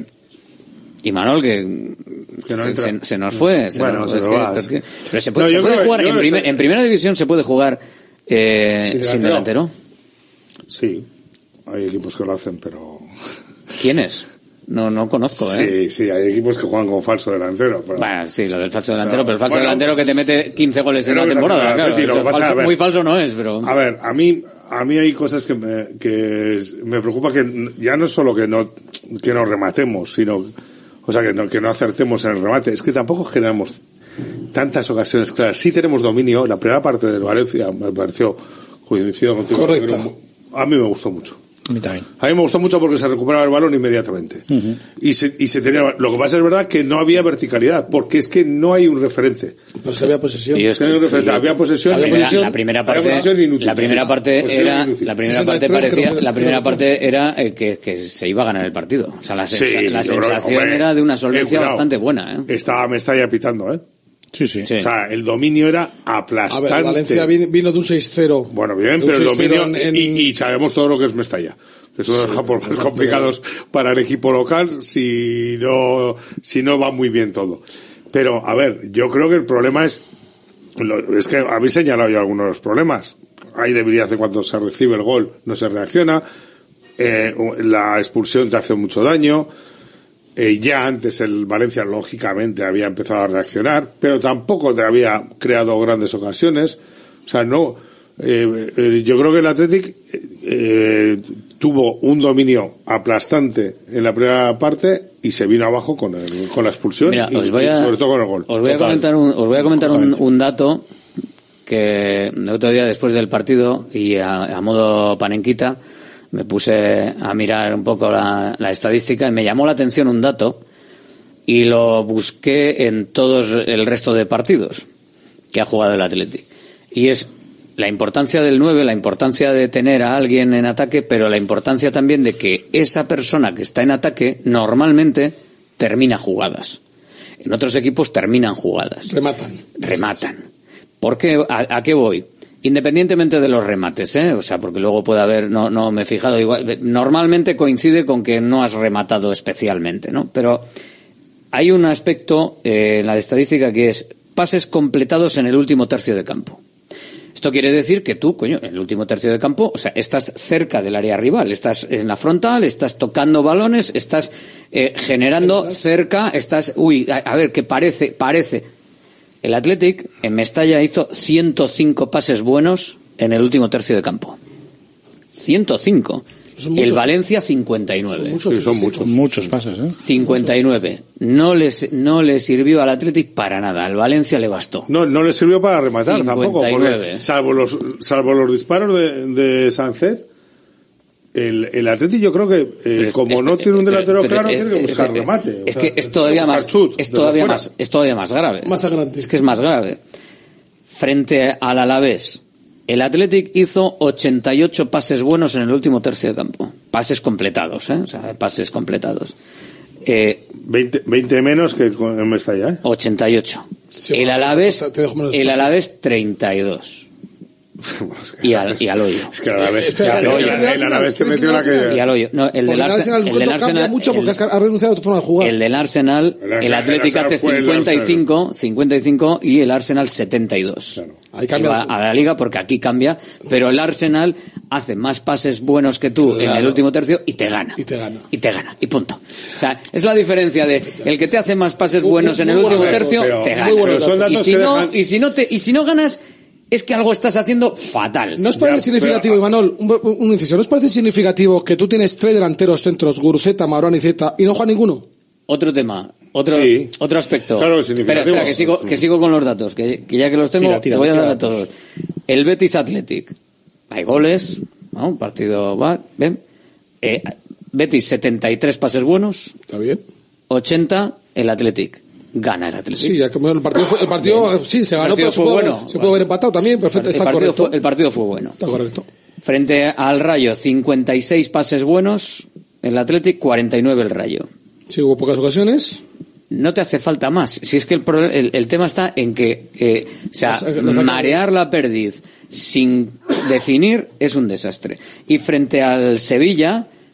y Manuel, que, que no se, se, se nos fue. Se bueno, nos, pero, es va, que, sí. que, pero se puede, no, se puede creo, jugar en, primer, sé. en primera división, se puede jugar eh, ¿Sin, sin delantero? Sí, hay equipos que lo hacen, pero... ¿Quiénes? No, no conozco, ¿eh? Sí, sí, hay equipos que juegan con falso delantero. Pero... Bueno, sí, lo del falso delantero, claro, pero el falso bueno, delantero que te mete quince goles en la temporada, claro. Decir, Eso pasa, falso, ver, muy falso no es, pero... A ver, a mí, a mí hay cosas que me, que me preocupa, que ya no es solo que no, que no rematemos, sino, o sea, que no, que no acertemos en el remate, es que tampoco generamos tantas ocasiones claras. Sí tenemos dominio, la primera parte del Valencia me pareció, coincido contigo. Correcta. A mí me gustó mucho. A mí también. A mí me gustó mucho porque se recuperaba el balón inmediatamente. Uh-huh. Y se, y se tenía, lo que pasa es verdad que no había verticalidad, porque es que no hay un referente. Pero es que había posesión. Es que no hay un referente. Había posesión. Había posesión, la primera parte, posesión inútil. la primera parte posesión era, inútil. la primera parte parecía, la primera parte era eh, que, que se iba a ganar el partido. O sea, la, sensa, sí, la sensación creo, hombre, era de una solvencia eh, bastante buena, ¿eh? Estaba, me está ya pitando, ¿eh? Sí, sí, sí. O sea, el dominio era aplastante. A ver, Valencia vino de un seis cero. Bueno, bien, pero el dominio, en, en... Y, y sabemos todo lo que es Mestalla. Es uno de los campos más complicados para el equipo local si no, si no va muy bien todo. Pero, a ver, yo creo que el problema es, es que habéis señalado ya algunos de los problemas. Hay debilidad en cuanto se recibe el gol, no se reacciona. Eh, la expulsión te hace mucho daño. Eh, ya antes el Valencia, lógicamente, había empezado a reaccionar, pero tampoco te había creado grandes ocasiones. O sea, no, eh, eh, yo creo que el Athletic, eh, tuvo un dominio aplastante en la primera parte y se vino abajo con el, con la expulsión. Mira, y, os voy a, y sobre todo con el gol. Os voy a comentar un, os voy a comentar un, un dato que el otro día después del partido y a, a modo panenquita me puse a mirar un poco la, la estadística y me llamó la atención un dato y lo busqué en todos el resto de partidos que ha jugado el Athletic. Y es la importancia del nueve, la importancia de tener a alguien en ataque, pero la importancia también de que esa persona que está en ataque normalmente termina jugadas. En otros equipos terminan jugadas. Rematan. Rematan. ¿Por qué? ¿A, a qué voy? Independientemente de los remates, ¿eh? O sea, porque luego puede haber, no, no me he fijado igual, normalmente coincide con que no has rematado especialmente, ¿no? Pero hay un aspecto eh, en la estadística que es pases completados en el último tercio de campo. Esto quiere decir que tú, coño, en el último tercio de campo, o sea, estás cerca del área rival, estás en la frontal, estás tocando balones, estás eh, generando cerca, estás, uy, a, a ver, que parece, parece. El Athletic en Mestalla hizo ciento cinco pases buenos en el último tercio de campo. ciento cinco. El Valencia cincuenta y nueve. Son muchos, sí, son muchos. Muchos pases, ¿eh? cincuenta y nueve. No les, no le sirvió al Athletic para nada. Al Valencia le bastó. No, no le sirvió para rematar cincuenta y nueve. Tampoco. Porque, salvo los, salvo los disparos de, de Sánchez, el, el Athletic yo creo que, eh, pero, como es, no es, tiene un delantero pero, claro, es, tiene que buscar es, remate. Es o sea, que es todavía más, chut, es todavía más, es todavía más grave. Más grande. Es que es más grave. Frente al Alavés, el Athletic hizo ochenta y ocho pases buenos en el último tercio de campo. Pases completados, ¿eh? O sea, pases completados. Eh, veinte, veinte menos que en Mestalla, ¿eh? ochenta y ocho. Sí, el Alavés, el Alavés treinta y dos. y al y al hoyo. Es que el Alavés, el Alavés te metió la que... Y al hoyo. No, el del Arsenal, el del Arsenal mucho porque el, ha renunciado a tu forma de jugar. El del Arsenal, el, el Atlético hace cincuenta y cinco, cincuenta y cinco y el Arsenal setenta y dos. Claro. Ahí cambia a la liga porque aquí cambia, pero el Arsenal hace más pases buenos que tú claro. en el último tercio y te gana. Y te gana. Y te gana. Y punto. O sea, es la diferencia de el que te hace más pases buenos en el último tercio te gana. Y si no, y si no te, y si no ganas, es que algo estás haciendo fatal. ¿No os parece ya, significativo, pero, Imanol, un, un inciso, ¿no os parece significativo que tú tienes tres delanteros centros, Guruceta, Marouane y Zeta, y no juega ninguno? Otro tema, otro sí. otro aspecto. Claro, espera, espera, que sigo, que sigo con los datos, que, que ya que los tengo, tira, tira, te voy a dar a todos. El Betis Athletic. Hay goles, ¿no? Un partido va, ven. Eh, Betis setenta y tres pases buenos. Está bien. ochenta el Athletic. Gana el Athletic. Sí, ya que el partido, fue, el partido sí, se ganó, pero fue se, bueno. Puede, se puede haber empatado también, perfecto, está el partido correcto. Fue, el partido fue bueno. Está correcto. Frente al Rayo, cincuenta y seis pases buenos, el Athletic, cuarenta y nueve el Rayo. Sí, hubo pocas ocasiones. No te hace falta más. Si es que el, el, el tema está en que, eh, o sea, las, las marear la perdiz sin definir es un desastre. Y frente al Sevilla,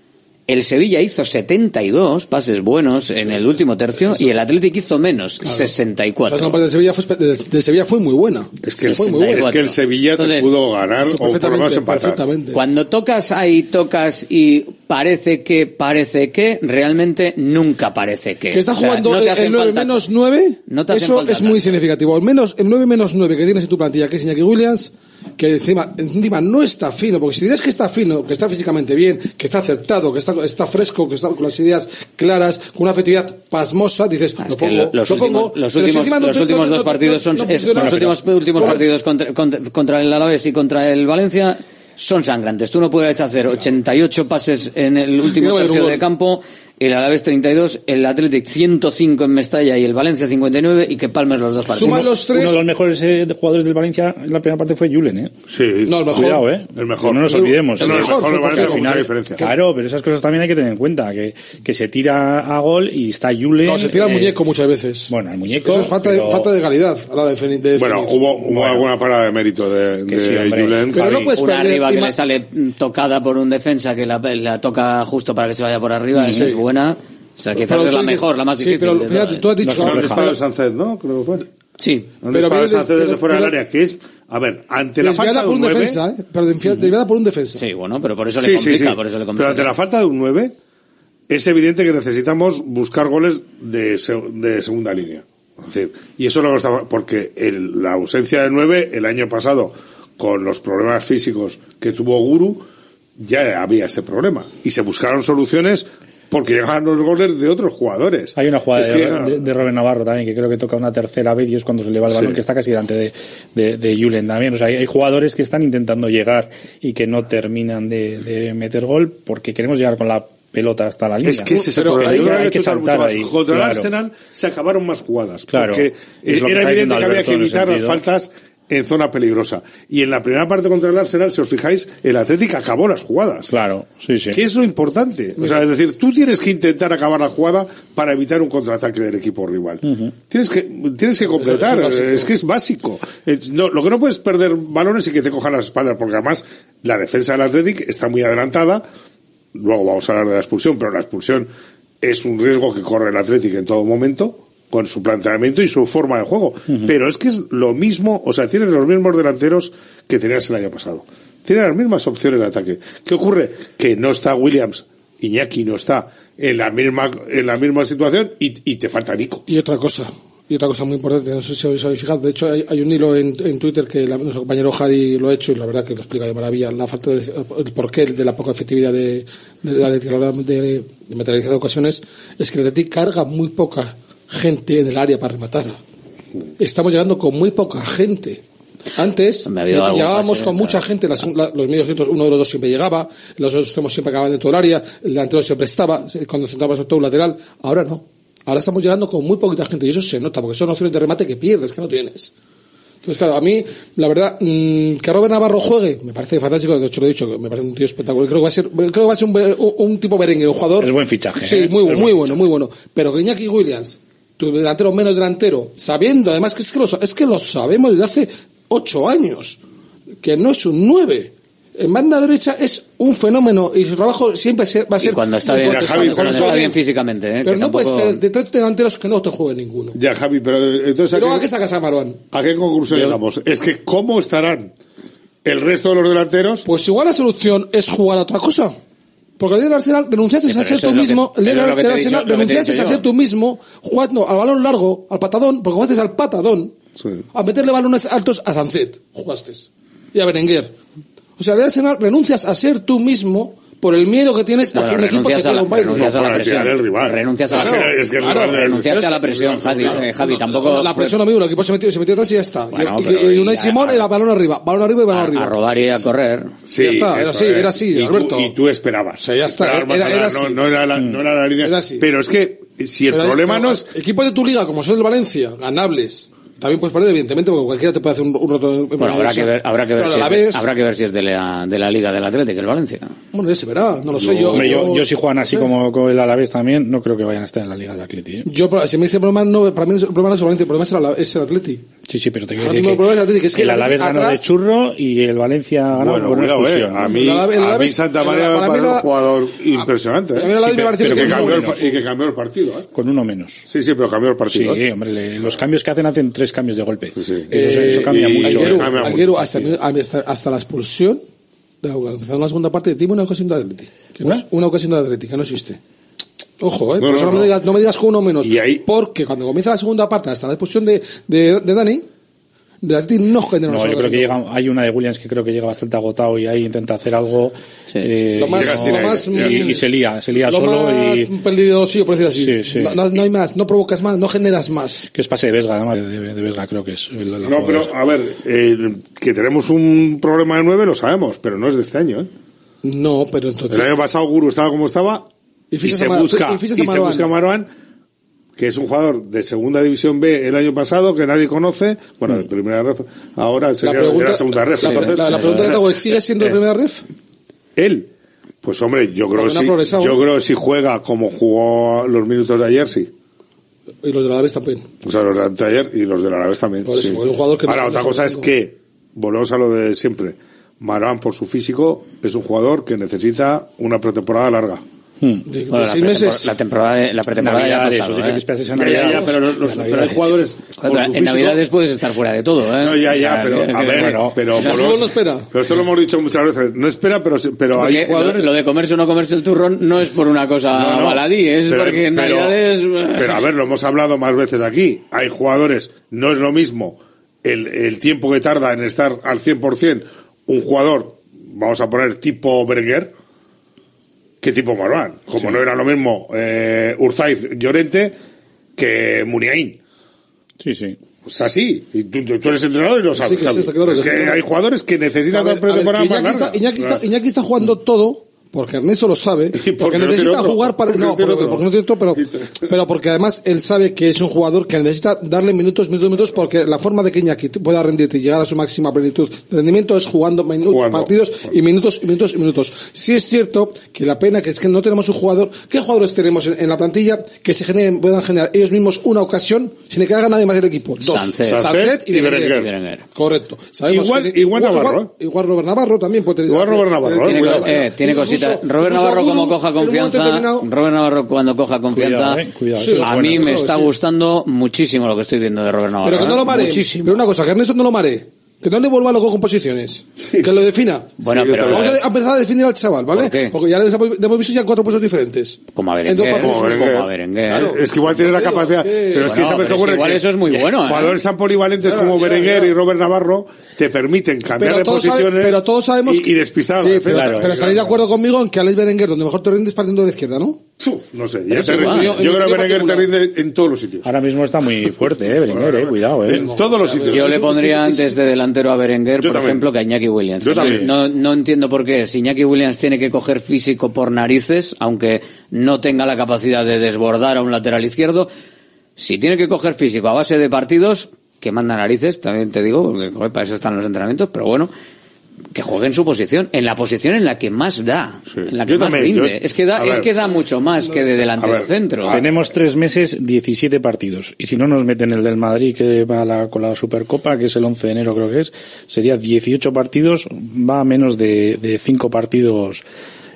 El Sevilla hizo setenta y dos pases buenos en el último tercio y el Athletic hizo menos, claro. sesenta y cuatro. La parte de Sevilla fue, de, de Sevilla fue muy buena. Es que, fue muy buena. Es que el Sevilla Entonces, te pudo ganar o por lo menos empatar. Cuando tocas ahí, tocas y parece que, parece que, realmente nunca parece que. Que está jugando o sea, no el nueve menos nueve, no eso es muy significativo. El, menos, el nueve menos nueve que tienes en tu plantilla, que es Iñaki Williams, que encima, encima no está fino, porque si dices que está fino, que está físicamente bien, que está acertado, que está, está fresco, que está con las ideas claras, con una efectividad pasmosa, dices, ah, lo pongo, los lo últimos, pongo, los últimos, los no, últimos no, dos partidos son, no, no, es, los últimos, últimos partidos contra, contra, contra el Alavés y contra el Valencia son sangrantes. Tú no puedes hacer ochenta y ocho pases en el último tercio de campo, el Alavés treinta y dos, el Athletic ciento cinco en Mestalla y el Valencia cincuenta y nueve, y que palmes los dos partidos. Suma los tres. Uno de los mejores eh, jugadores del Valencia en la primera parte fue Julen, ¿eh? Sí. No, el mejor. Cuidado, ¿eh? El mejor. No nos olvidemos. El, el mejor, mejor, mejor al final, diferencia. Claro, pero esas cosas también hay que tener en cuenta, que, que se tira a gol y está Julen. No, se tira al eh, muñeco muchas veces. Bueno, al muñeco. Eso es falta, pero... de, falta de calidad a la hora de, de Bueno, hubo, hubo bueno, alguna parada de mérito de, de sí, Julen. Pero no puedes una perder, arriba que ima... le sale tocada por un defensa que la, la toca justo para que se vaya por arriba, sí. Es buena. O sea, quizás pero es la dices, mejor, la más difícil. Sí, pero fíjate, tú has dicho... No, ¿dónde está el Sánchez, no? Creo que fue. Sí. ¿Dónde está el Sánchez desde fuera del área? Que es, a ver, ante la falta de un nueve... Defensa, ¿eh? Pero desviada por un defensa. Sí, bueno, pero por eso sí, le complica, sí, sí. por eso le complica. Pero ante la falta de un nueve, es evidente que necesitamos buscar goles de, de segunda línea. Es decir, y eso es lo que está... Porque el, la ausencia de nueve, el año pasado, con los problemas físicos que tuvo Guru, ya había ese problema. Y se buscaron soluciones... porque llegaban los goles de otros jugadores. Hay una jugada es de, que, de, de Robert Navarro también, que creo que toca una tercera vez y es cuando se le va el balón, sí. Que está casi delante de, de, de Julen también. O sea, hay, hay jugadores que están intentando llegar y que no terminan de, de meter gol porque queremos llegar con la pelota hasta la línea. Es que ese es el problema. Hay, hay, hay que saltar ahí. Contra claro. el Arsenal se acabaron más jugadas. Claro. Porque era evidente que había que evitar las faltas en zona peligrosa. Y en la primera parte contra el Arsenal, si os fijáis, el Atlético acabó las jugadas. Claro, sí, sí. Que es lo importante. O sea, es decir, tú tienes que intentar acabar la jugada para evitar un contraataque del equipo rival. Uh-huh. Tienes que tienes que completar. Es, es que es básico. Es, no, lo que no puedes perder balones y que te cojan las espaldas, porque además la defensa del Atlético está muy adelantada. Luego vamos a hablar de la expulsión, pero la expulsión es un riesgo que corre el Atlético en todo momento, con su planteamiento y su forma de juego. Uh-huh. Pero es que es lo mismo, o sea, tienes los mismos delanteros que tenías el año pasado. Tienes las mismas opciones de ataque. ¿Qué ocurre? Que no está Williams, Iñaki no está en la misma en la misma situación y, y te falta Nico. Y otra cosa, y otra cosa muy importante, no sé si os habéis fijado, de hecho hay, hay un hilo en, en Twitter que la, nuestro compañero Jadi lo ha hecho y la verdad que lo explica de maravilla, la falta de, el porqué de la poca efectividad de, de la de, de, de, de materializar ocasiones, es que el Athletic carga muy poca gente en el área para rematar. Estamos llegando con muy poca gente. Antes llegábamos con mucha gente, las, la, los medios centros, uno de los dos siempre llegaba, los otros extremos siempre acababan dentro del área, el delantero siempre estaba, cuando centramos todo un lateral. Ahora no. Ahora estamos llegando con muy poquita gente y eso se nota, porque son opciones de remate que pierdes, que no tienes. Entonces, claro, a mí, la verdad, mmm, que Robert Navarro juegue, me parece fantástico, de hecho lo he dicho, me parece un tío espectacular. Creo que va a ser, creo que va a ser un, un, un tipo merengue, un jugador. El buen fichaje. Sí, ¿eh? muy, el muy bueno, muy bueno. Pero que Iñaki Williams, tu delantero menos delantero, sabiendo, además que es que lo, es que lo sabemos desde hace ocho años, que no es un nueve. En banda derecha es un fenómeno y su trabajo siempre va a ser... Y cuando está bien, Javi, cuando está bien, bien físicamente. ¿eh? Pero que no tampoco... puedes tener de tres delanteros que no te juegue ninguno. Ya, Javi, pero entonces... ¿Y luego a qué sacas a Marwan? ¿A qué conclusión Yo... llegamos? Es que ¿cómo estarán el resto de los delanteros? Pues igual la solución es jugar a otra cosa. Porque el día del Arsenal renunciaste sí, a ser tú mismo, que, el día del Arsenal renunciaste a ser tú mismo, jugando al balón largo, al patadón, porque jugaste al patadón, sí. A meterle balones altos a Zancet, jugaste, y a Berenguer. O sea, el Arsenal renuncias a ser tú mismo por el miedo que tienes bueno, a un equipo que te a renuncias a la presión del rival. Renuncias a la, claro, es que claro, renunciaste a la presión, Javi, eh, Javi tampoco la presión amigo, el equipo se metió se metió atrás y ya está. Bueno, y, y, y Unai Simón era balón arriba, balón arriba y balón a, arriba. A robar y a correr. Sí, ya está, era así, era así, y Alberto. Tú, y tú esperabas. O sea, ya está, era, era, era así. No, no era la, no era la línea. Era así. Pero es que si el pero, problema pero, no es equipos de tu liga como son el Valencia, ganables. También puedes perder, evidentemente, porque cualquiera te puede hacer un, un roto. Bueno, habrá que ver, habrá que ver, si es de, habrá que ver si es de la, de la Liga del Atlético, el Valencia. Bueno, ya se verá, no lo sé. No, yo, hombre, yo, yo, yo si juegan así ¿sí? como con el Alavés también, no creo que vayan a estar en la Liga del Atlético. ¿eh? Yo, si me dice el problema, no, para mí el problema no es el Valencia, el problema es el, es el Atlético. Sí, sí, pero te quiero Ah, decir no, que, pero es que es que el el Alavés Atleti ganó de atrás- churro y el Valencia ganó Bueno, por una cuidado, eh. expulsión. A mí, El Alavés- el a mí Alavés- Santa el- María me para mí parece un la- jugador impresionante. ¿eh? a mí el Alavés Sí, me parece pero que que con cambió uno el, menos. y que cambió el partido. ¿eh? Con uno menos. Sí, sí, pero cambió el Sí, partido. ¿eh? hombre, le- los cambios que hacen hacen tres cambios de golpe. Sí, sí. Eso, eso Eh, cambia y- mucho. Alguero, ¿eh? cambia mucho, Alguero, hasta, sí. hasta, hasta la expulsión, de en la segunda parte, tiene una ocasión de Atleti. Que no es- una ocasión de Atleti, que no existe. Ojo, eh, No, por no, eso no, no. Me digas, no me digas con uno menos. Y ahí- Porque cuando comienza la segunda parte, hasta la expulsión de, de, de Dani, de Atleti no genera una No, sola yo creo que ocasión. llega, hay una de Williams que creo que llega bastante agotado y ahí intenta hacer algo. Sí. eh, Lo más- y, no- lo más- y- y se lía, se lía Lo solo más y peligrosillo, por decir así. Sí, sí. No, no- no hay más, no provocas más, no generas más. que es pase de Vesga, además de, de Vesga creo que es. el- la No, jugada pero esa. a ver, eh, que tenemos un problema de nueve lo sabemos, pero no es de este año. ¿eh? No, pero entonces. El año pasado Guru estaba como estaba Y y, fichas se a Mar- busca y fichas y a se Marwan. busca a Marwan, que es un jugador de segunda división B el año pasado que nadie conoce, bueno, de primera ref, ahora La sería pregunta, era segunda ref. la, entonces, la- la pregunta que te hago es: ¿sigue siendo Eh, el primera ref? él, pues hombre, yo creo Porque que no ha sí, progresado. yo creo que si juega como jugó los minutos de ayer, sí. Y los de la Alavés también. O sea, los de ayer y los del Alavés también. Por eso, sí. es un jugador que no- Ahora, no otra está cosa es jugando. que, volvemos a lo de siempre, Marwan por su físico es un jugador que necesita una pretemporada larga. De, de Bueno, la, seis pretempor- meses. la temporada, de- la pretemporada ya ha Navidades, pasado, eso sí que ¿eh? te esperas esa Ya, ya, Navidad. ya, pero, los, los- pero hay jugadores por Joder, su en físico- Navidades puedes estar fuera de todo, ¿eh? No, ya, ya, O sea, pero que- a que- ver, bueno, pero, O sea, el volvemos- fútbol no espera. pero esto lo hemos dicho muchas veces, no espera, pero, pero porque hay jugadores... lo, lo de comerse o no comerse el turrón no es por una cosa No, no, baladí, es pero- porque en pero- Navidades... Pero a ver, lo hemos hablado más veces aquí. Hay jugadores, no es lo mismo el, el tiempo que tarda en estar al cien por ciento un jugador, vamos a poner tipo Berenguer, que tipo Marwan. Como Sí. no era lo mismo eh, Urzaiz Llorente que Muniain. Sí, sí. Pues así. Y tú, tú eres entrenador y lo sabes. Sí, que sí, está claro es que que sí. hay jugadores que A necesitan ver, una a ver, pretemporada que más Iñaki, larga. está, Iñaki, está, Iñaki está jugando todo, porque Ernesto lo sabe, Y porque porque no necesita tiene otro. jugar para... Porque No, no tiene porque, otro. porque no tiene otro, pero, pero porque además él sabe que es un jugador que necesita darle minutos, minutos, minutos, porque la forma de que Iñaki pueda rendirte y llegar a su máxima plenitud de rendimiento es jugando, minu- Jugando. partidos y minutos, y minutos, y minutos. Sí es cierto que la pena que es que no tenemos un jugador... ¿Qué jugadores tenemos en, en la plantilla que se generen, puedan generar ellos mismos una ocasión sin que haga nadie más del equipo? Dos. Sánchez. Sánchez y y Berenguer. Berenguer. Berenguer. Correcto. Sabemos Igual- que- igual Navarro, Igual, igual Robert Navarro también puede tener... Igual Robert Navarro, Tiene, eh, Tiene, cuidado. co- eh, tiene cositas. Incluso- Robert incluso Navarro, como Guru, coja en un momento confianza, determinado- Robert Navarro cuando coja confianza, Cuidado, eh, cuidado, Sí, eso es a bueno. mí me Claro, está sí. gustando muchísimo lo que estoy viendo de Robert Navarro. Pero que no ¿eh? lo mare. Muchísimo. Pero una cosa, que Ernesto no lo mare. Que no le vuelva loco con posiciones. Que lo defina. Bueno, Sí, yo pero Vamos también. a empezar a definir al chaval, ¿vale? ¿Por qué? Porque ya le hemos le hemos visto ya en cuatro puestos diferentes. como a En dos Berenguer, partidos. como, Berenguer. a Berenguer. Claro. Es que igual tiene la Digo, capacidad, es que- pero es que Bueno, sabes pero qué es que ocurre igual que eso es muy bueno, ¿eh? jugadores tan polivalentes Claro, como ya, Berenguer ya. y Robert Navarro te permiten cambiar Pero de todos, sabe- posiciones pero todos sabemos y, que- y despistar a la Sí, defensa. pero, Claro, pero estaréis de acuerdo conmigo en que Alex Berenguer, donde mejor te rindes partiendo de la izquierda, ¿no? Uf, no sé, Pero ya es te igual. rinde. Yo- yo, yo- creo que yo Berenguer te particular. rinde en todos los sitios. Ahora mismo está muy fuerte, eh, Berenguer, eh, cuidado, eh. En todos los sitios. Yo le pondría es- antes de delantero a Berenguer, Yo por también. ejemplo, que a Iñaki Williams. Yo también. No, no entiendo por qué. Si Iñaki Williams tiene que coger físico por narices, aunque no tenga la capacidad de desbordar a un lateral izquierdo, si tiene que coger físico a base de partidos, que manda narices, también te digo, porque joder, para eso están los entrenamientos, pero bueno, que juegue en su posición, en la posición en la que más da, Sí. en la que Yo más también, rinde. yo- es que da, a es ver. que da mucho más que de delantero A ver. centro. Tenemos tres meses, diecisiete partidos. Y si no nos meten el del Madrid, que va a la, con la Supercopa, que es el once de enero creo que es, sería dieciocho partidos, va a menos de, de cinco partidos.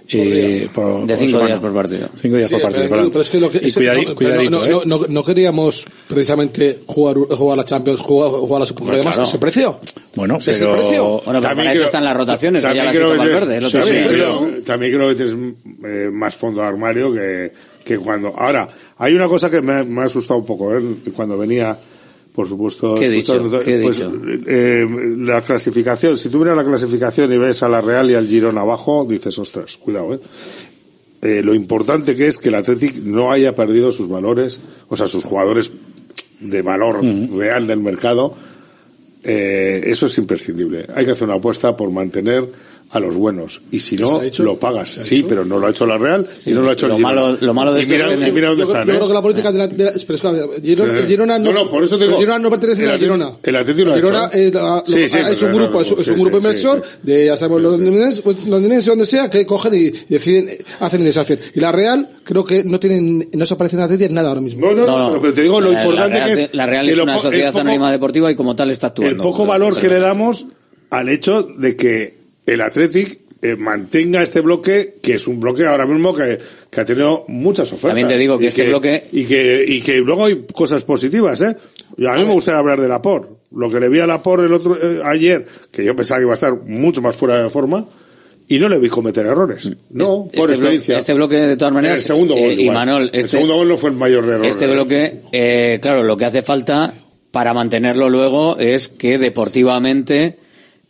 Eh, por, De por cinco semana. días por partido. Cinco días Sí, por partido, pero, perdón. pero es que lo que Y es- cuidadi- no, pero cuidadito, no, eh. no, no, no queríamos precisamente jugar jugar la Champions, jugar, jugar la Supercopa, Hombre, además claro. ese precio. Bueno, Ese pero... precio. Bueno, pero También para eso creo- están las rotaciones, que ya también las ha creo hecho que Valverde tienes- el otro también día. creo- también creo que tienes eh, más fondo de armario que, que cuando... Ahora, hay una cosa que me, ha- me ha asustado un poco, ¿eh? Cuando venía, por supuesto... ¿Qué he dicho? pues, ¿Qué he dicho? eh, la clasificación, si tú miras la clasificación y ves a la Real y al Girona abajo, dices, ostras, cuidado, ¿eh? Eh, lo importante que es que el Athletic no haya perdido sus valores, o sea, sus jugadores de valor Ujú. real del mercado, eh, eso es imprescindible. Hay que hacer una apuesta por mantener a los buenos, y si no ¿Se ha hecho? lo pagas. ¿Se ha Sí, hecho? pero no lo ha hecho la Real Sí, y no lo ha hecho lo el Girona. malo- lo malo de y esto mira, es que- y mira dónde yo, están, yo ¿eh? creo que la política de la, de la espera, espera, Girona, Sí. Girona no, No, no, por eso te digo- Girona no pertenece el a Atleti- Girona. el Atleti lo ha Girona hecho. eh, la- Sí, lo- sí, es un pero grupo, no, es, no, es un sí, grupo sí, inversor sí, sí. de, ya sabemos, los londinenses, los londinenses donde sea, que cogen y deciden, hacen y deshacen. Y la Real, creo que no tienen, no se aparece en la Atleti en nada ahora mismo. No, no, no, pero, pero te digo lo La- importante la Real, que es la Real que es lo una po- el sociedad poco- anónima deportiva y como tal está actuando. el poco valor que le damos al hecho de que el Athletic eh, mantenga este bloque, que es un bloque ahora mismo que, que ha tenido muchas ofertas. También te digo que Y este bloque- y que y que luego hay cosas positivas, ¿eh? Y a mí me gustaría hablar de Laporte. Lo que le vi a Laporte el otro eh, ayer, que yo pensaba que iba a estar mucho más fuera de forma, y no le vi cometer errores. No, Este- por este experiencia. blo- este bloque, de todas maneras, El segundo gol, eh, y igual. Manol, el este- segundo gol no fue el mayor error. Este ¿eh? bloque, eh, claro, lo que hace falta para mantenerlo luego es que deportivamente,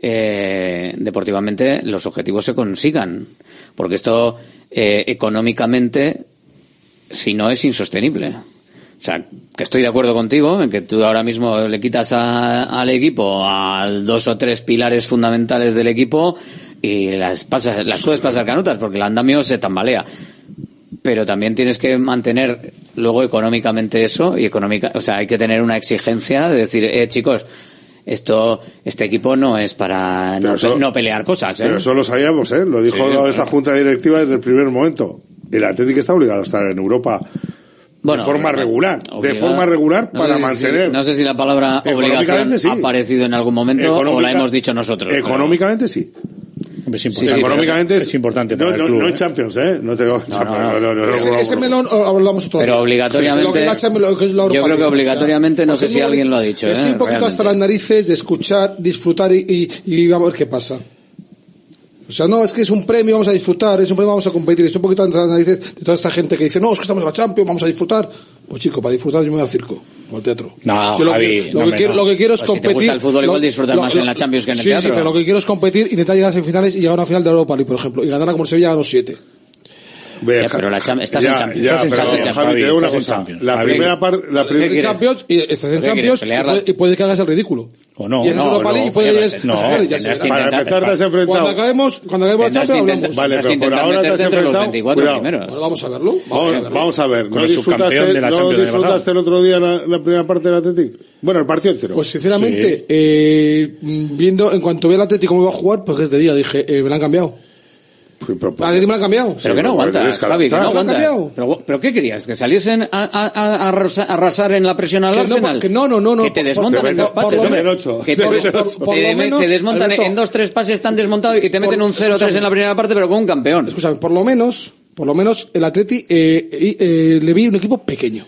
eh, deportivamente los objetivos se consigan, porque esto eh, económicamente, si no, es insostenible. O sea, que estoy de acuerdo contigo en que tú ahora mismo le quitas a- al equipo a dos o tres pilares fundamentales del equipo y las pasas, las puedes pasar canutas porque el andamio se tambalea. Pero también tienes que mantener luego económicamente eso y económica, o sea, hay que tener una exigencia de decir, eh, chicos, esto, este equipo no es para no, eso- no pelear cosas, ¿eh? Pero eso lo sabíamos, ¿eh? Lo dijo Sí, esta bueno. junta directiva desde el primer momento. El Atlético está obligado a estar en Europa Bueno, de forma obligado. regular. De Obligado. forma regular No para sé si- mantener. no sé si la palabra Económicamente obligación sí. ha aparecido en algún momento o la Económica- hemos dicho nosotros. pero- Económicamente sí. Es Sí, importante, sí, Económicamente es, importante para no, el no, club. no ¿eh? en Champions, ¿eh? No tengo Champions. no. no, no, no, Ese, no, ese no. melón lo hablamos otro Pero día. obligatoriamente- Lo que es la Champions, lo que es la Europa Yo creo que League, obligatoriamente, no sé porque si no- alguien lo ha dicho, Estoy ¿eh? un poquito Realmente. hasta las narices de escuchar, disfrutar y, y, y vamos a ver qué pasa. O sea, no, es que es un premio, vamos a disfrutar, es un premio, vamos a competir. Estoy un poquito hasta las narices de toda esta gente que dice, no, es que estamos en la Champions, vamos a disfrutar. Pues chico, para disfrutar yo me voy al circo o al teatro. No, Yo lo Javi, que- lo, no, que hombre, quiero, no. lo que quiero es Pues si te competir. gusta el fútbol, igual lo- disfrutas lo- más lo- en la Champions que en el sí, teatro. Sí, pero lo que quiero es competir, intentar llegar a semifinales y llegar a una final de Europa League, por ejemplo. Y ganar como el Sevilla ganó siete. Ve, Ya, pero la Cham- estás ya, en Champions, ya, estás en pero, Champions, Javi, te digo Javi, una estás en cosa. Champions. La Javi, primera parte, la Estás primera en Champions y estás en ¿Qué quieres, Champions y pelearla? puede, y puede que hagas el ridículo. O no, y haces no, Europa League no, y puede ya que ves, llegues no, a finales, ya tendrás se que verá. para empezar te has enfrentado. Cuando acabemos, cuando acabemos la Tendrás Champions que hablamos. intentar- Vale, tendrás que pero por intentar ahora te meterte has entre los enfrentado. veinticuatro Cuidado. primeros. Pues vamos a verlo. Vamos, a Vamos, verlo. vamos a ver, Con ¿no el disfrutaste, subcampeón de la no Champions del disfrutaste pasado. el otro día la, la primera parte del Atlético? Bueno, el partido entero. Pues sinceramente, Sí. eh, viendo en cuanto vi al Atlético cómo iba a jugar, pues desde día dije, eh, me lo han cambiado. Pero, Al Atlético me lo han cambiado. Pero que no pues, aguantas, es que Javi, que no adaptar. aguantas. cambiado. Pero, pero ¿qué querías? ¿Que saliesen a, a- a- a arrasa- arrasar en la presión al Que no, Arsenal? que no, no, no, no, Que te por- desmontan por- en dos por- por pases, lo hombre. menos ocho. Que te, Por- des- por- por te lo de- menos, te desmontan Alberto, en dos, tres pases, están desmontados y te meten un cero tres en la primera parte, pero con un campeón. Escúchame, por lo menos, por lo menos el Atleti eh, eh, eh, le vi un equipo pequeño.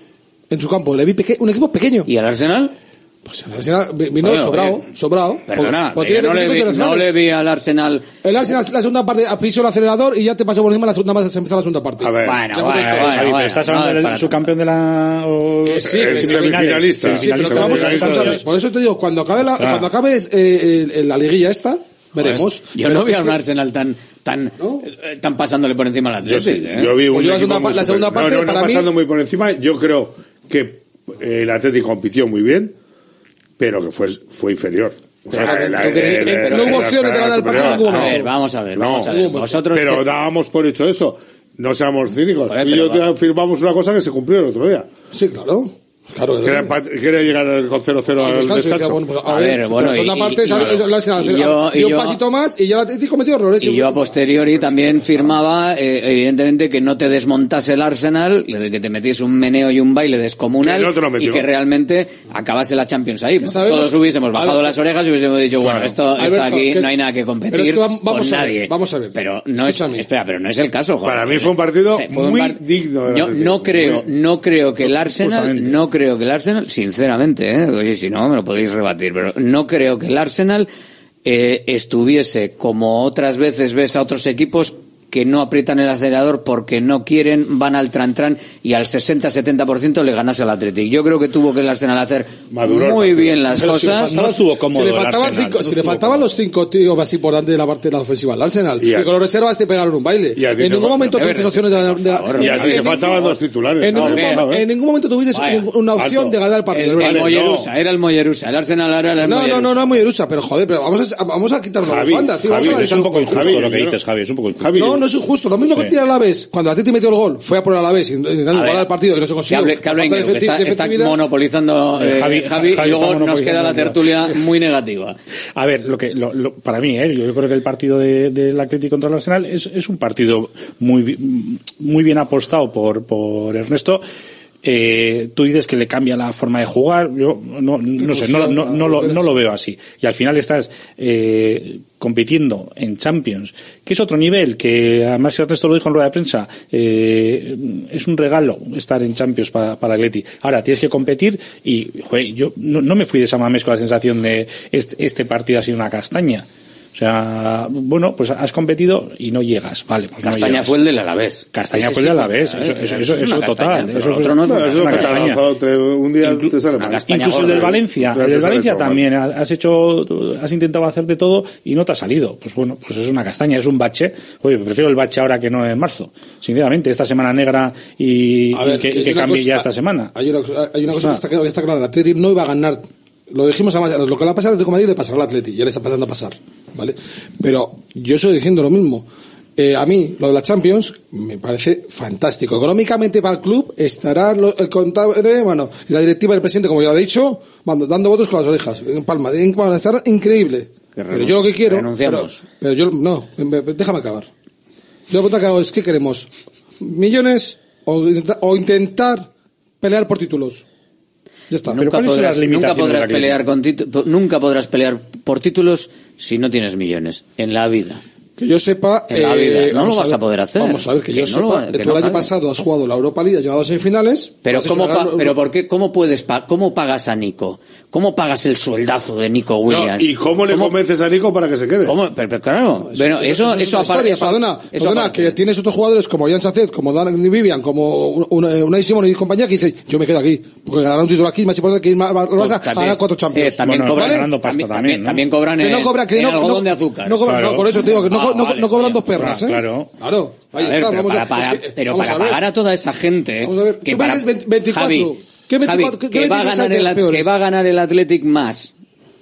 En su campo, le vi peque- un equipo pequeño. ¿Y al Arsenal? Pues el Arsenal vino Bueno, sobrado, oye, sobrado. Perdona, Porque- porque yo tiene no, le veinticinco vi, no internacionales. le vi al Arsenal. El Arsenal, la segunda parte, pisó el acelerador y ya te pasó por encima la segunda parte, se empezó la segunda parte. A ver. Bueno, Ya bueno, contesté. bueno, Javi, pero bueno, estás no, hablando del para- subcampeón de la... o- Que sí, El que sí, semifinalista. Sí, sí, pero Sí, que vamos a- semifinalista vamos a de- ver. Por eso te digo, cuando acabe la, Ostras. cuando acabe eh, el- la liguilla esta, veremos. Yo Pero no vi es a un que- Arsenal tan, tan, ¿No? eh, tan pasándole por encima al Yo Atlético. sí, ¿eh? yo vi un Pues yo la equipo segunda muy pa- la superior. segunda parte, no, no, no para mí- pasando muy por encima. Yo creo que el Atlético compitió muy bien, pero que fue, fue inferior. O sea, Pero, el- ¿tú crees el- que- el- pero no hubo el opciones de ganar el superior. partido en ningún A momento? ver, vamos a ver, No, vamos a ver. Vosotros pero que- dábamos por hecho eso. No seamos cínicos. Joder, y pero yo te va. afirmamos una cosa que se cumplió el otro día. Sí, claro. Claro, Que era, empat- que era llegar con cero cero al Al descanso, descanso. decía, bueno, pues, a, A ver, ver, bueno, la segunda y- parte y- sale- y- el Arsenal y yo- dio y yo- un pasito más y ya el Atlético cometió errores. Y yo a posteriori también firmaba, eh, evidentemente, que no te desmontase el Arsenal, que te metiese un meneo y un baile descomunal Que no te lo metió. y que realmente acabase la Champions ahí. Sabemos- Todos hubiésemos bajado Alberto, las orejas y hubiésemos dicho, bueno, Bueno, esto, esto Alberto, aquí que es- no hay nada que competir pero es que vam- vamos con a ver, nadie. vamos a ver. Pero no es, Escúchame. espera, pero no es el caso, joder. Para mí fue un partido Sí, fue un muy par- digno del Yo Atlético. no creo, Muy- no creo que el Arsenal, Justamente. no creo que el Arsenal, sinceramente, ¿eh? Oye, si no me lo podéis rebatir, pero no creo que el Arsenal eh, estuviese como otras veces ves a otros equipos que no aprietan el acelerador porque no quieren, van al tran-tran y al sesenta setenta por ciento le ganas al Athletic. Yo creo que tuvo que el Arsenal hacer Maduro, muy bien las pero cosas. Si le, faltaba, estuvo cómodo si le, faltaban, Arsenal, cinco, no si le faltaban los cinco tíos más importantes de la parte de la ofensiva al Arsenal, y, y con los reservas te pegaron un baile. En ningún momento tuviste opciones de ganar. Y a ti te faltaban dos titulares. En, no, ningún, no, en ningún momento tuviste Vaya, una opción alto. de ganar el partido. El, el Mollerusa, no. era el Mollerusa. El Arsenal era el no, Mollerusa. No, no, no, no es Mollerusa, pero joder, pero vamos a, vamos a quitarnos la bufanda, tío. Javi, vamos a es un poco injusto Javi, lo que dices, Javi, es un poco injusto. Javi, no, no es injusto. Lo mismo sí. que tira el Alavés. Cuando el Atleti metió el gol, fue a por el Alavés intentando ganar el partido y no se consiguió. Que hable, que hable inglés, está, está monopolizando eh, Javi, Javi, Javi y luego nos queda la tertulia muy negativa. A ver, lo que lo, lo, para mí, eh, yo, yo creo que el partido del de, de Atleti contra el Arsenal es, es un partido muy, muy bien apostado por, por Ernesto. Eh, tú dices que le cambia la forma de jugar, yo no, no sé, no, no, no, lo, no lo veo así. Y al final estás eh, compitiendo en Champions, que es otro nivel, que además Ernesto lo dijo en rueda de prensa, eh, es un regalo estar en Champions para, para el Atleti. Ahora tienes que competir y, joder, yo no, no me fui de San Mamés con la sensación de este, este partido ha sido una castaña. O sea, bueno, pues has competido y no llegas, vale. Pues Castaña no llegas. fue el del Alavés. Castaña fue el del Alavés, eso, eso, eso, eso total. Eso es otro no, no, eso es una castaña. Un día Inclu- te sale mal. Incluso el del Valencia, el del Valencia también, has hecho, has intentado hacer de todo y no te ha salido. Pues bueno, pues es una castaña, es un bache. Oye, prefiero el bache ahora que no en marzo. Sinceramente, esta semana negra y, ver, y que, que, que cambie cosa, ya esta semana. Hay una, hay una cosa que está, que está clara, el Atleti no iba a ganar. Lo dijimos a lo que le ha pasado al Atlético de Madrid le pasará al Atleti, ya le está pasando a pasar, ¿vale? Pero yo estoy diciendo lo mismo. Eh, a mí, lo de la Champions, me parece fantástico. Económicamente para el club estará lo, el contable, bueno, y la directiva del presidente, como ya lo he dicho, dando votos con las orejas, en palma. Van a estar increíble. Pero yo lo que quiero, pero, pero yo, no, déjame acabar. Yo lo que hago es, ¿qué queremos? ¿Millones o, o intentar pelear por títulos? Nunca podrás, nunca podrás pelear con titu- nunca podrás pelear por títulos si no tienes millones en la vida. Que yo sepa, en la vida. Eh, no lo vas a, ver, a poder hacer. Vamos a ver, que, que yo no sepa, lo, que tú el año cabe. pasado has jugado la Europa League, has llegado a semifinales. Pero cómo, pa- pero por qué, cómo puedes, pa- cómo pagas a Nico? ¿Cómo pagas el sueldazo de Nico Williams? No, ¿y cómo le ¿Cómo? convences a Nico para que se quede? ¿Cómo? Pero, pero claro, no, bueno, eso, eso, eso, eso aparte. Perdona, eso perdona aparte. Que tienes otros jugadores como Jan Sacet, como Dan Vivian, como Unai Simón y compañía que dicen, yo me quedo aquí, porque ganar un título aquí más importante que ir más, vas a ganar cuatro Champions. Eh, también bueno, cobran, ¿vale? ganando pasta también, también, ¿no? también cobran que no cobran, que en no, algodón no, de azúcar. No cobran, claro. no, por eso te digo que no, ah, no, vale, no cobran vale, dos perras, ¿eh? Claro. Claro. Ahí a ver, está, pero vamos para, a, pagar, es que, pero vamos para a pagar a toda esa gente, vamos a ver, que tú para, veinticuatro, Javi, ¿qué veinticuatro, Javi, ¿qué que, va a ganar el, que va a ganar el Athletic más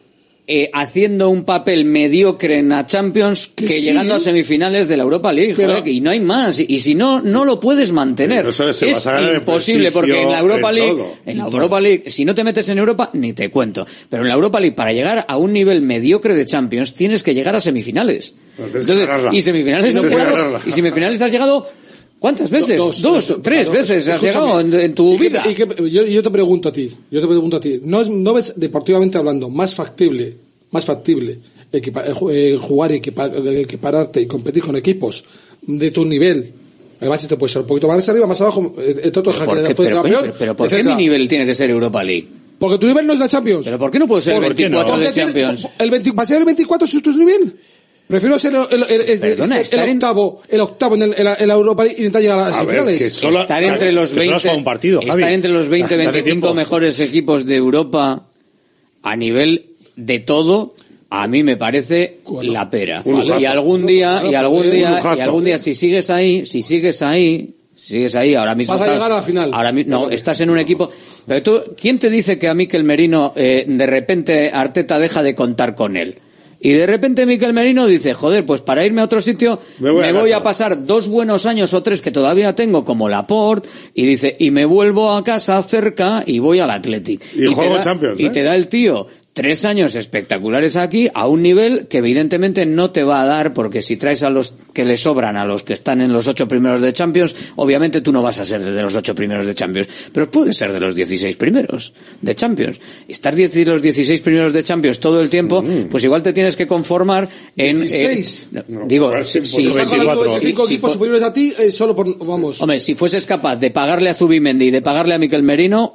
eh, haciendo un papel mediocre en la Champions que, que sí, llegando a semifinales de la Europa League, pero, joder, y no hay más, y, y si no, no lo puedes mantener. No sabes, es imposible, porque en la Europa League, en, en la Europa League, si no te metes en Europa, ni te cuento, pero en la Europa League, para llegar a un nivel mediocre de Champions, tienes que llegar a semifinales. Entonces, y semifinales has llegado, y semifinales has llegado ¿cuántas veces? Dos, dos, dos tres dos, veces has llegado en, en tu y vida. Que, y que, yo, yo te pregunto a ti, yo te pregunto a ti, ¿no, no ves deportivamente hablando más factible, más factible equipa, eh, jugar y equipa, equipararte y competir con equipos de tu nivel? El Manchester puede ser un poquito más arriba, más abajo, el Toto ¿Por qué, fue pero, campeón, pero, pero ¿por qué mi nivel tiene que ser Europa League? Porque tu nivel no es la Champions. ¿Pero por qué no puede ser el veinticuatro no? de Champions? El veinte, ¿va a ser el veinticuatro si es tu nivel? Prefiero ser el, el, el, el, Perdona, el, el octavo, el octavo en, el, en, la, en la Europa League y intentar llegar a las semifinales. Estar entre los veinte, un partido, estar entre los veinte, veinticinco mejores equipos de Europa a nivel de todo, a mí me parece bueno, la pera. Vale. Y algún día, y algún día, y algún día, si sigues ahí, si sigues ahí, si sigues ahí, ahora mismo vas estás, a llegar a la final. Ahora mismo, no, estás en un equipo. Pero tú, ¿quién te dice que a Mikel Merino eh, de repente Arteta deja de contar con él? Y de repente Mikel Merino dice, joder, pues para irme a otro sitio me voy, me a, voy a pasar dos buenos años o tres que todavía tengo como Laporte, y dice, y me vuelvo a casa cerca y voy al Athletic. Y, y, juego te, da, Champions, ¿eh? y te da el tío tres años espectaculares aquí a un nivel que evidentemente no te va a dar, porque si traes a los que le sobran a los que están en los ocho primeros de Champions, obviamente tú no vas a ser de los ocho primeros de Champions, pero puedes ser de los dieciséis primeros de Champions. Estar de los dieciséis primeros de Champions todo el tiempo, mm. pues igual te tienes que conformar en... ¿dieciséis? Eh, no, digo, no, si, si, veinticuatro. Si, cinco si, equipos si, superiores a ti, eh, solo por... Vamos. Hombre, si fueses capaz de pagarle a Zubimendi y de pagarle a Mikel Merino...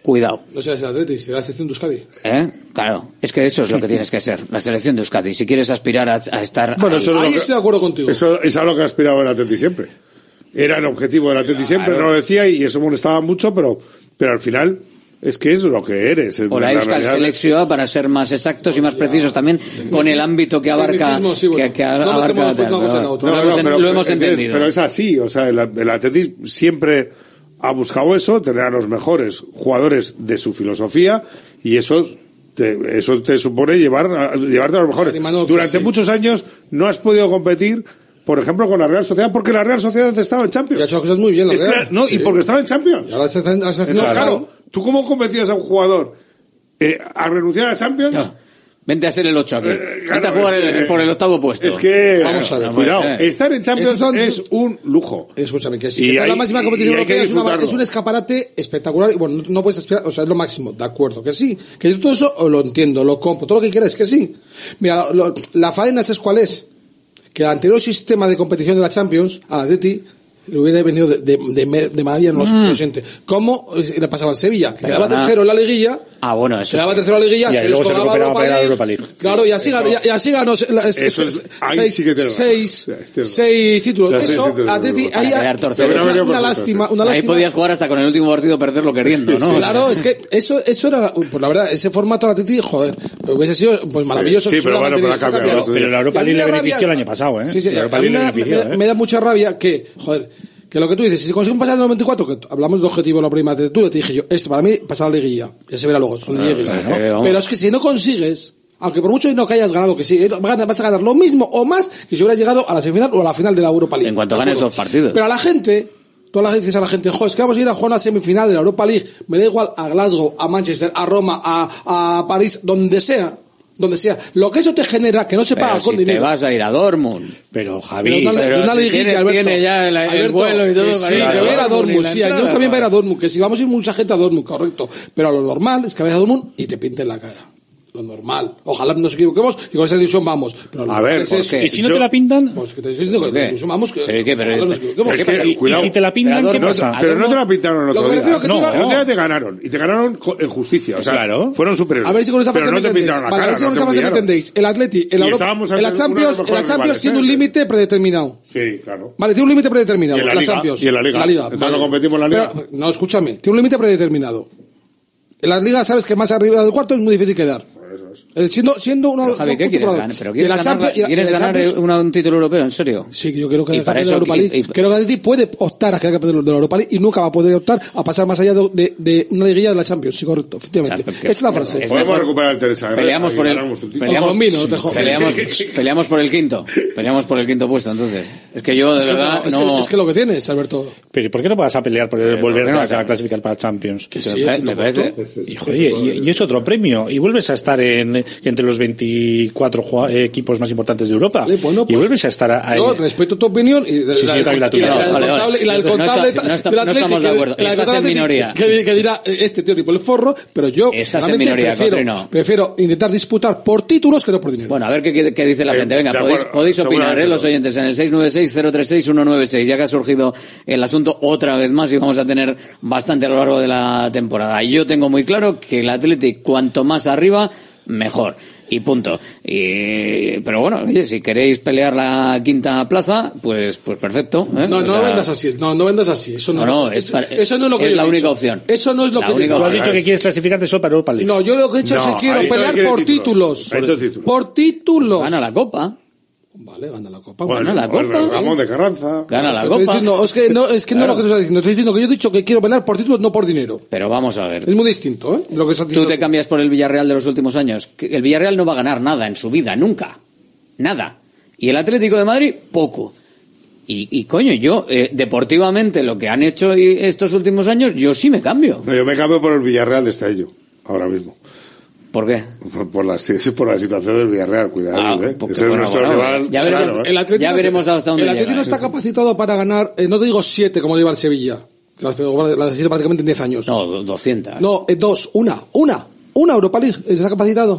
cuidado. No serás el Atleti, será la selección de Euskadi. ¿Eh? Claro, es que eso es lo que tienes que ser, la selección de Euskadi. Si quieres aspirar a, a estar... Bueno, ahí, eso es ahí que, estoy de acuerdo contigo. Eso es a lo que aspiraba el Atleti siempre. Era el objetivo del Atleti siempre, Claro. no lo decía y eso molestaba mucho, pero, pero al final es que es lo que eres. O la Euskal Selección, para ser más exactos y más precisos también, con el ámbito que abarca... Sí, bueno. que, que no abarca metemos tal, una cosa en pero, otra. lo No, hemos, no, en- pero- lo hemos pero- entendido. Pero es así, o sea, el, el Atleti siempre ha buscado eso, tener a los mejores jugadores de su filosofía y eso te, eso te supone llevar a, llevarte a los mejores. Manuel, Durante sí. muchos años no has podido competir, por ejemplo, con la Real Sociedad, porque la Real Sociedad estaba en Y ha Champions. hecho cosas muy bien, la Es que- Real. no, Sí. y porque estaba en Champions. Y ahora se hacen- ahora se hacen- Entonces, claro. claro, ¿tú cómo convencías a un jugador eh, a renunciar a Champions? No. Vente a ser el ocho aquí. Eh, claro, Vente a jugar es que- el- por el octavo puesto. Es que, Vamos a ver, cuidado, puede ser. estar en Champions Estos son- es un lujo. Escúchame, que sí, Y que está en hay- la máxima competición y hay que europea, es, una- disfrutarlo. es un escaparate espectacular, y bueno, no puedes aspirar, o sea, es lo máximo, de acuerdo, que sí, que yo todo eso lo entiendo, lo compro, todo lo que quieras, que sí. Mira, lo- la faena es cuál es, que el anterior sistema de competición de la Champions, a la Atleti, le hubiera venido de, de, de, de maravilla, no Mm. lo siente. ¿Cómo le pasaba al Sevilla? Que quedaba Perdona. tercero en la liguilla, Ah, bueno, eso quedaba sí. tercero en la liguilla, Y se luego se descolgaba recuperaba para ir a la Europa Europa League. League. Claro, y así ganó, y así ganó la- Eso es- ahí seis, sí que tiene seis, razón. Sí, tiene seis títulos. Los seis Eso, títulos, Atleti, para ahí quedar torcido. es Hubiera una, venido una perfecto, lástima, sí. una Ahí lástima. podías jugar hasta con el último partido perderlo queriendo, ¿no? Claro, es que eso, eso era, pues la verdad, ese formato de Atleti, joder, hubiese sido pues maravilloso. Sí, si pero hubiera bueno, pero ha mantenido, se ha cambiado. Pero la Europa Y a mí League me le da benefició rabia- el año pasado, ¿eh? Sí, sí, La a Europa mí League me, le da- benefició, me- ¿eh? me da mucha rabia que, joder, que lo que tú dices, si conseguimos pasar el noventa y cuatro, que hablamos de objetivo en la primera tú te dije yo, esto para mí pasar la liguilla, ya se verá luego, son llegues, claro, ¿no? claro. Pero es que si no consigues, aunque por mucho no que hayas ganado, que sí, eh, vas a ganar lo mismo o más que si hubieras llegado a la semifinal o a la final de la Europa League. En cuanto ¿De ganes acuerdo? dos partidos. Pero a la gente, toda la gente dice a la gente, joder, es que vamos a ir a jugar una semifinal de la Europa League, me da igual a Glasgow, a Manchester, a Roma, a, a París, donde sea, donde sea. Lo que eso te genera, que no se Pero paga si con te dinero. vas a ir a Dortmund. Pero Javi, Pero una, pero una si liguilla, tiene- Alberto. tiene ya el- el Alberto, vuelo y todo que para sí, ir a que va a ir a Dortmund y Dortmund, la sí, yo entrada, también voy a ir a joder. Dortmund, que si vamos a ir mucha gente a Dortmund, correcto. Pero lo normal es que vayas a Dortmund y te pinten la cara. Lo normal. Ojalá nos equivoquemos y con esa ilusión vamos. Pero lo A normal ver, es ¿por eso. qué? ¿y si no te la pintan? Pues que te estoy diciendo que ¿Por qué? la ilusión vamos, que ¿Pero qué? Pero- ojalá nos equivoquemos. Es ¿Qué pasa? que, ¿Y, y cuidado. si te la pintan, Pero a qué Dortmund- pasa? Pero no te la pintaron el Lo otro que me día. refiero que tú No, la- el otro día te ganaron. Y te ganaron co- en justicia. O sea, Claro. fueron superiores. A ver si con esta pero frase no me te entendéis. pintaron la Vale, a cara. ver si no con te esta frase me humillaron. entendéis. El Atleti, en la, Y Europa- estábamos en la ante uno de Champions, los en la mejores Champions rivales, tiene un ¿eh? límite predeterminado. Sí, claro. Vale, tiene un límite predeterminado. Y en la Liga, Champions. y en la Liga. Entonces no competimos en la Liga. Pero, no, escúchame, tiene un límite predeterminado. En la Liga sabes que más arriba del cuarto es muy difícil quedar. Eh, Siendo, siendo una. Pero, Javi, ¿qué quieres ganar? ¿Pero Y en la quieres ganar, Champions- y la- ¿quieres y en la ganar Champions- una- un título europeo? ¿En serio? Sí, que yo creo que Y el para campeón de eso- la Europa y- League. y- Creo que el Atleti puede optar a quedar campeón de la Europa League y nunca va a poder optar a pasar más allá de, de, de una liguilla de la Champions. Sí, correcto, efectivamente. O sea, porque- Esa es la frase. es Podemos mejor- recuperar el Teresa Guerrero Peleamos y por el, ganamos un título. El peleamos, colombino, no te jodas. peleamos, peleamos por el quinto, peleamos por el quinto puesto, entonces. Es que yo, de Es que, verdad, es, no... que, es que lo que tienes, Alberto. Pero ¿por qué no vas a pelear por Pero, volver ¿por qué no a, vas a- a clasificar para Champions? Que me sí, pare- lo me parece... costó. Y, joder, y, y es otro premio. Y vuelves a estar en, entre los veinticuatro jua- eh, equipos más importantes de Europa. Vale, bueno, y pues, vuelves a estar ahí. Yo respeto tu opinión y Sí, sí, la, yo también la y tuya. la- la Vale, del vale. contable y la del No está- contable no está- del no Atleti, estamos de que- acuerdo. la del Estás contable en Atleti, minoría. Que, que dirá eh, este tío ni por el forro, pero yo Estás en realmente minoría, prefiero, Cotrino. prefiero intentar disputar por títulos que no por dinero. Bueno, a ver qué, qué- qué dice la Eh, gente. Venga, de podéis, acuerdo, podéis opinar, seguramente ¿eh? Los no. oyentes en el seis nueve seis, cero tres seis, uno nueve seis, ya que ha surgido el asunto otra vez más y vamos a tener bastante a lo largo de la temporada. Yo tengo muy claro que el Athletic, cuanto más arriba, mejor. Y punto. Y, pero bueno, oye, si queréis pelear la quinta plaza, pues, pues perfecto. ¿eh? No, O no sea, vendas así, no, no vendas así. Eso no, No, no, es, es para- eso no es lo que es yo la he única dicho. opción. Eso no es lo La que yo he única dicho. Tú has opción. dicho que quieres clasificarte solo para Europa League. No, yo lo que he dicho No, es que quiero ha dicho que pelear quiere por títulos. títulos. Ha dicho títulos. Por títulos. Gana la copa. Vale, gana la copa. Bueno, Gana la el- el Copa. Ramón de Carranza. Gana la Estoy copa. diciendo, es que no, es que no es Claro. lo que tú estás diciendo. Estoy diciendo que yo he dicho que quiero pelear por títulos, no por dinero. Pero vamos a ver. Es muy distinto, ¿eh? Lo que estás Tú diciendo. te cambias por el Villarreal de los últimos años. Que El Villarreal no va a ganar nada en su vida, nunca. Nada. Y el Atlético de Madrid, poco. Y, y coño, yo, eh, deportivamente, lo que han hecho y- estos últimos años, yo sí me cambio. No, yo me cambio por el Villarreal de este año, ahora mismo. ¿Por qué? Por, por la, sí, por la situación del Villarreal, cuidado, Ah, ¿eh? porque, Ese es bueno, nuestro bueno, rival. ya veremos- claro, ¿eh? El Atlético Ya veremos hasta dónde El Atlético llega, no ¿eh? está capacitado para ganar, eh, no te digo siete como lleva el Sevilla, que la la ha decidido prácticamente en diez años. No, do- doscientas. No, eh, dos, una, una, una Europa League, está capacitado.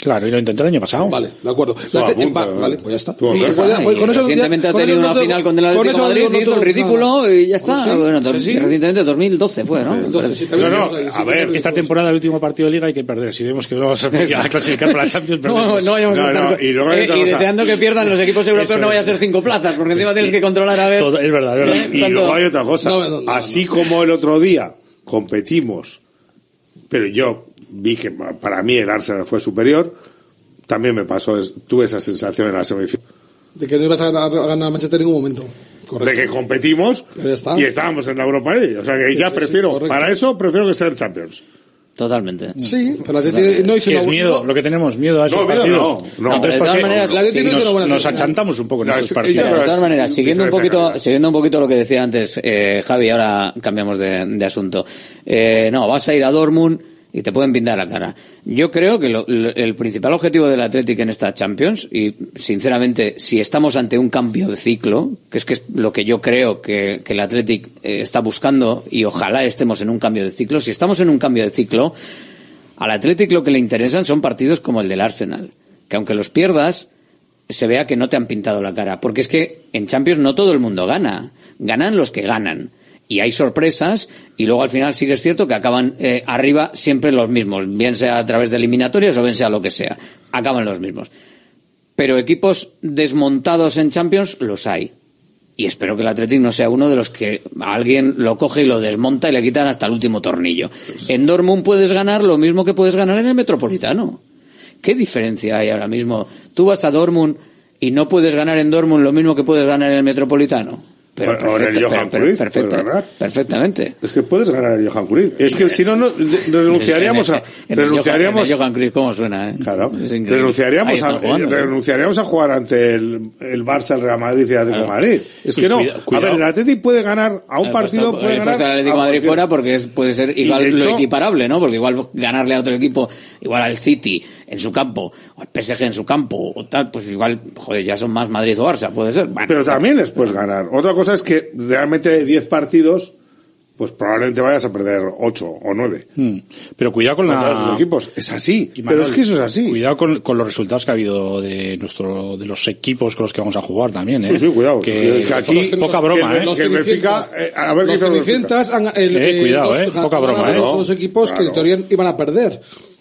Claro, y lo intenté el año pasado. Vale, de acuerdo. Estuvo a punto, va, ¿no? vale, pues ya está. Estuvo Y, cerca. pues ya- pues con eso Recientemente ya- ha con tenido eso una no te- final con el con Atlético eso de Madrid, no te- hizo el no te- ridículo nada. y ya está. Sí, Bueno, sí, dos- sí. recientemente dos mil doce fue, ¿no? Entonces, sí, No, también no, tenemos ahí, sí, a ver, tenemos Esta ahí. temporada, el último partido de Liga, hay que perder. Si vemos que vamos a a clasificar para la Champions, No, perdemos. no vayamos No, a estar no, con- y luego hay eh, otra y cosa. deseando que pierdan los equipos europeos Eso no vaya a es. ser cinco plazas, porque encima tienes que controlar a ver. Todo, es verdad, es verdad. ¿Eh? Y ¿Cuánto? luego hay otra cosa. No, no, no, no. Así como el otro día competimos, pero yo vi que para mí el Arsenal fue superior, también me pasó, es- tuve esa sensación en la semifinal. De que no ibas a ganar, a ganar Manchester en ningún momento. Correcto. De que competimos Pero ya está. y estábamos en la Europa League. O sea que Sí, ya sí, prefiero, sí, correcto. para eso prefiero que ser Champions. Totalmente. Sí, pero la Atleti no hizo Que es una miedo, no- lo que tenemos miedo a esos No, miedo partidos. no, no. Entonces, De todas ¿por qué? maneras, la Atleti no hizo una nos, buena nos semifinal. achantamos un poco en No, esos es- partidos. ella- De todas maneras, es siguiendo un diferencia poquito, clara. siguiendo un poquito lo que decía antes eh, Javi, ahora cambiamos de, de asunto. Eh, no, vas a ir a Dortmund y te pueden pintar la cara. Yo creo que lo- lo- el principal objetivo del Athletic en esta Champions, y sinceramente, si estamos ante un cambio de ciclo, que es que es lo que yo creo que, que el Athletic eh, está buscando, y ojalá estemos en un cambio de ciclo, si estamos en un cambio de ciclo, al Athletic lo que le interesan son partidos como el del Arsenal, que aunque los pierdas, se vea que no te han pintado la cara, porque es que en Champions no todo el mundo gana, ganan los que ganan. Y hay sorpresas, y luego al final sí que es cierto que acaban eh, arriba siempre los mismos, bien sea a través de eliminatorias o bien sea lo que sea, acaban los mismos. Pero equipos desmontados en Champions los hay. Y espero que el Athletic no sea uno de los que alguien lo coge y lo desmonta y le quitan hasta el último tornillo. En Dortmund puedes ganar lo mismo que puedes ganar en el Metropolitano. ¿Qué diferencia hay ahora mismo? Tú vas a Dortmund y no puedes ganar en Dortmund lo mismo que puedes ganar en el Metropolitano. Pero, Bueno, ahora el perfecta- Johan pero- Cruyff perfecta- puede ganar. perfectamente. Es que puedes ganar el Johan Cruyff. Es que si no, no de- renunciaríamos a En el- en el renunciaríamos Johan- en el Johan Cruyff, ¿cómo suena? eh? Claro, Es increíble. Ahí renunciaríamos están a jugando, ¿eh? renunciaríamos a jugar ante el, el Barça, el Real Madrid y el Atlético de Claro. Madrid. Es que Y no. cuida- A cuidado. ver, el Atlético puede ganar a un El partido, puesto- puede el ganar puesto del Atlético a de Madrid cualquier- fuera porque es, puede ser igual de lo hecho- equiparable, ¿no? Porque igual ganarle a otro equipo, igual al City en su campo, o al P S G en su campo, o tal, pues igual, joder, ya son más Madrid o Barça, puede ser. Bueno, Pero también les puedes ganar. Otra cosa es que realmente de diez partidos, pues probablemente vayas a perder ocho o nueve. Mm. Pero cuidado con Con todos la... los equipos. Es así. Y Pero Manuel, es que eso es así. Cuidado con, con los resultados que ha habido de nuestro de los equipos con los que vamos a jugar también, ¿eh? Sí, sí, cuidado. Que, Que aquí- poca broma, que- ¿eh? Los que el Benfica, Cenicientas- eh, a ver los qué dice el Cenicientas han- el- Eh, eh, cuidado, dos- eh, poca han broma, ganado eh. Los dos equipos Claro. que en teoría iban a perder.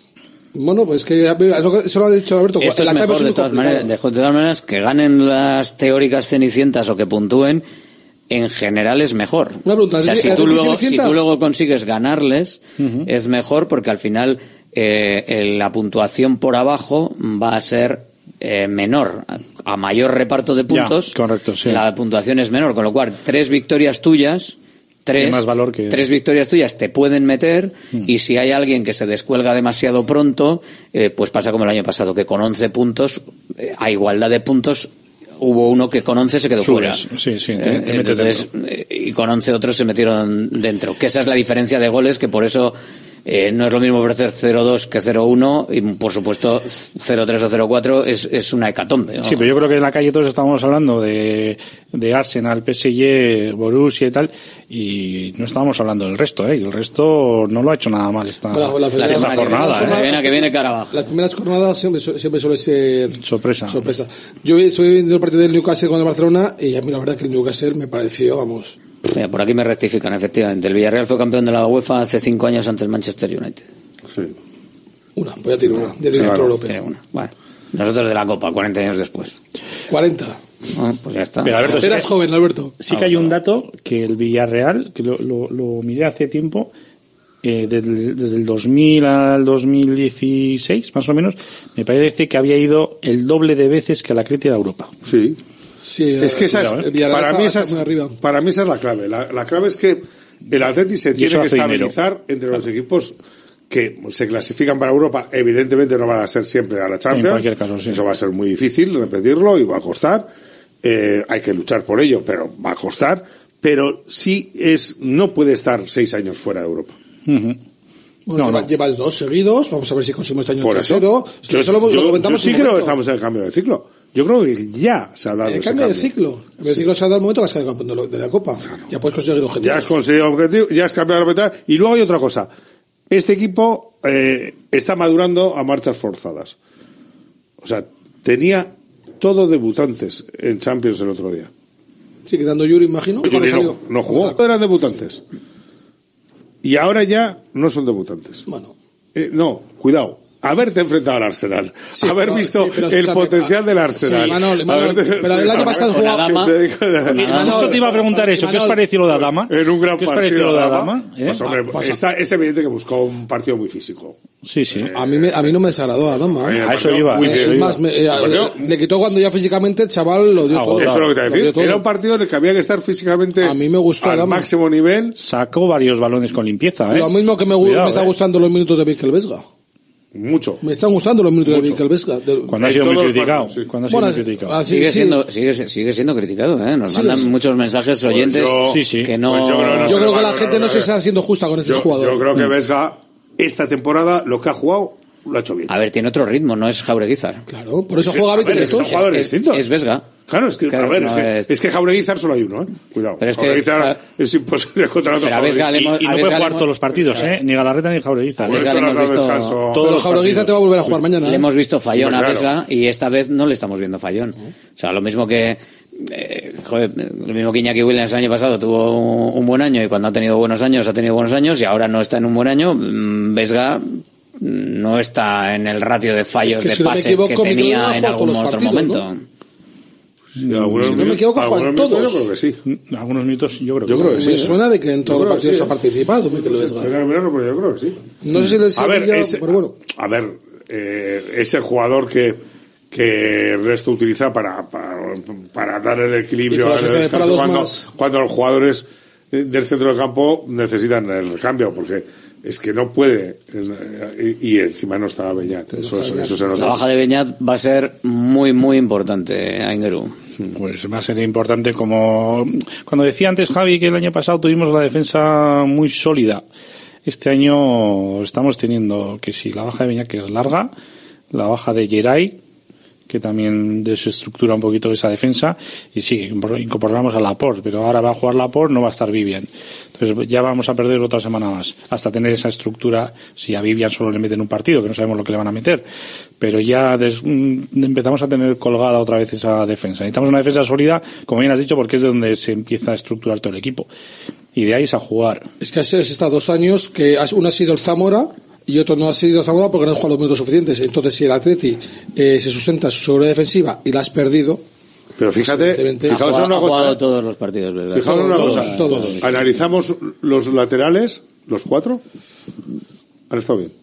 Bueno, pues que es lo que- eso lo ha dicho Alberto. esto la es Champions mejor de muy todas, complicado. maneras, de todas maneras que ganen las teóricas cenicientas o que puntúen, en general es mejor. Una pregunta, O sea, ¿es- si es tú, luego, si Cenicienta? tú luego consigues ganarles, es mejor porque al final eh, eh, la puntuación por abajo va a ser eh, menor. A, a mayor reparto de puntos, Ya, correcto, sí. la puntuación es menor. Con lo cual, tres victorias tuyas, tres, Tiene más valor que- tres victorias tuyas te pueden meter, y si hay alguien que se descuelga demasiado pronto, eh, pues pasa como el año pasado, que con once puntos, eh, a igualdad de puntos, hubo uno que con once se quedó Subes, fuera. sí, sí, te- Eh, te metes entonces, eh, y con once otros se metieron dentro. Que esa es la diferencia de goles, que por eso eh, no es lo mismo ofrecer cero dos que cero uno, y por supuesto cero tres o cero cuatro es, es una hecatombe, ¿no? Sí, pero yo creo que en la calle todos estábamos hablando de, de Arsenal, P S G, Borussia y tal, y no estábamos hablando del resto, ¿eh? Y el resto no lo ha hecho nada mal esta, Bueno, la primera- esta semana que viene, jornada, la ¿eh? semana que viene cara abajo. Las primeras jornadas siempre, su- siempre suele ser Sorpresa. sorpresa. Yo estoy viendo el partido del Newcastle con el Barcelona y a mí la verdad que el Newcastle me pareció, vamos, Mira, por aquí me rectifican, efectivamente. El Villarreal fue campeón de la UEFA hace cinco años ante el Manchester United. Sí. una, voy a tirar una, de Sí, director claro. europeo. Tiene una. Bueno, nosotros de la Copa, cuarenta años después. cuarenta. Ah, pues ya está. Pero, Alberto, sí Eras que- joven, Alberto. Sí que hay un dato que el Villarreal, que lo, lo, lo miré hace tiempo, eh, desde, desde el dos mil al dos mil dieciséis, más o menos, me parece que había ido el doble de veces que el Atleti de Europa. Sí. Sí, Es que esa es, el Villarreal para, está- mí esa está es, muy arriba. para mí esa es la clave. La, la clave es que el Atleti se Y tiene eso que hace dinero. estabilizar entre los equipos que se clasifican para Europa. Evidentemente no van a ser siempre a la Champions. En cualquier caso, sí. Eso va a ser muy difícil repetirlo y va a costar. Eh, hay que luchar por ello, pero va a costar. Pero sí es, no puede estar seis años fuera de Europa. Bueno, No, lleva- no. llevas dos seguidos, vamos a ver si conseguimos este año Por el eso. tercero. Yo, Eso lo, lo yo- comentamos yo sí en un creo que momento. estamos en el cambio de ciclo. Yo creo que ya se ha dado El ese cambio de cambio. ciclo. El cambio de ciclo se ha dado el momento que has quedado campeón de la- de la Copa. Ya puedes conseguir objetivos. Ya has conseguido objetivo, ya has cambiado la meta. Y luego hay otra cosa. Este equipo eh, está madurando a marchas forzadas. O sea, tenía todo debutantes en Champions el otro día. Sí, quedando Yuri, imagino. Yuri no, no jugó, eran debutantes. Y ahora ya no son debutantes. Bueno. Eh, no, cuidado. Haberte enfrentado al Arsenal, sí, haber pero, visto sí, el potencial del Arsenal. Sí, Manol, Manol, haberte... Pero el año pasado jugaba. Justo te iba a preguntar eso. ¿Qué os pareció lo de Adama? En un gran ¿Qué os partido pareció lo de Adama? Adama? ¿Eh? Pues, hombre, pues, está, es evidente que buscó un partido muy físico. Sí, sí. Eh, a mí me, a mí no me desagradó Adama. ¿eh? A eso iba. Eh, es más, me, eh, le, le quitó cuando ya físicamente el chaval lo dio ah, todo. Eso es lo que te voy a decir. Era un partido en el que había que estar físicamente a mí me gustó al Adama. máximo nivel. Sacó varios balones con limpieza. ¿eh? Lo mismo que me, Cuidado, me está eh. gustando los minutos de Mikel Vesga. Mucho. Me están gustando los minutos Mucho. de Mikel Vesga. Cuando ha sido muy criticado. Sí. Cuando ha sido bueno, muy criticado. Así, sigue, sí. siendo, sigue, sigue siendo criticado, ¿eh? Nos sí, mandan sí. muchos mensajes oyentes pues yo, sí, sí. que no... Pues yo creo, no yo creo que la gente no se está haciendo justa con este yo, jugador. Yo creo que Vesga, esta temporada, lo que ha jugado, lo ha hecho bien. A ver, tiene otro ritmo, no es Jaureguizar. Claro, por eso sí, juega Víctor. Es un jugador es, distinto. Es Vesga. Claro, es que, claro, a ver, no es, que, es... es que Jaureguizar solo hay uno, ¿eh? Cuidado. Pero es Jaureguizar que, es imposible contra otro Jaureguizar. Y, y no puede jugar todos los partidos, ¿eh? Ni Galarreta ni Jaureguizar. A Vesga le hemos visto... Todos los Jaureguizar te va a volver a jugar mañana. ¿eh? Le hemos visto fallón a Vesga y esta vez no le estamos viendo fallón. O sea, lo mismo que... Eh, joder, lo mismo que Iñaki Williams el año pasado tuvo un, un buen año y cuando ha tenido buenos años ha tenido buenos años y ahora no está en un buen año. Vesga no está en el ratio de fallos es que, de si pase no equivoco, que tenía en algún otro partidos, momento. ¿no? Sí, algunos, si no me equivoco, juegan todos. Yo creo que sí. Algunos minutos yo creo que, yo creo que sí. Me suena de que en todos los partidos sí, ha participado. No, no sé, pero yo creo que sí. No sé si el a ver, ese, pero bueno. A ver, eh, ese jugador que que Resto utiliza para, para, para dar el equilibrio al descanso cuando, más... cuando los jugadores del centro del campo necesitan el cambio, porque es que no puede y, y encima no está Beñat, eso, eso, eso se nota. La baja de Beñat va a ser muy muy importante, Aingeru. Pues va a ser importante, como cuando decía antes Javi que el año pasado tuvimos la defensa muy sólida. Este año estamos teniendo que si la baja de Beñat, que es larga, la baja de Geray, que también desestructura un poquito esa defensa, y sí, incorporamos a Laporte, pero ahora va a jugar Laporte, no va a estar Vivian. Entonces ya vamos a perder otra semana más, hasta tener esa estructura. Si a Vivian solo le meten un partido, que no sabemos lo que le van a meter, pero ya des, empezamos a tener colgada otra vez esa defensa. Necesitamos una defensa sólida, como bien has dicho, porque es de donde se empieza a estructurar todo el equipo. Y de ahí es a jugar. Es que has estado dos años, que uno ha sido el Zamora, y otro no ha sido Zamora porque no ha jugado los minutos suficientes. Entonces, si el Atleti eh, se sustenta su seguridad defensiva y la has perdido. Pero fíjate, fijaos en una cosa. Ha jugado todos los partidos, ¿verdad? Fijaos en una todos, cosa. Todos. Analizamos los laterales, los cuatro. Han estado bien.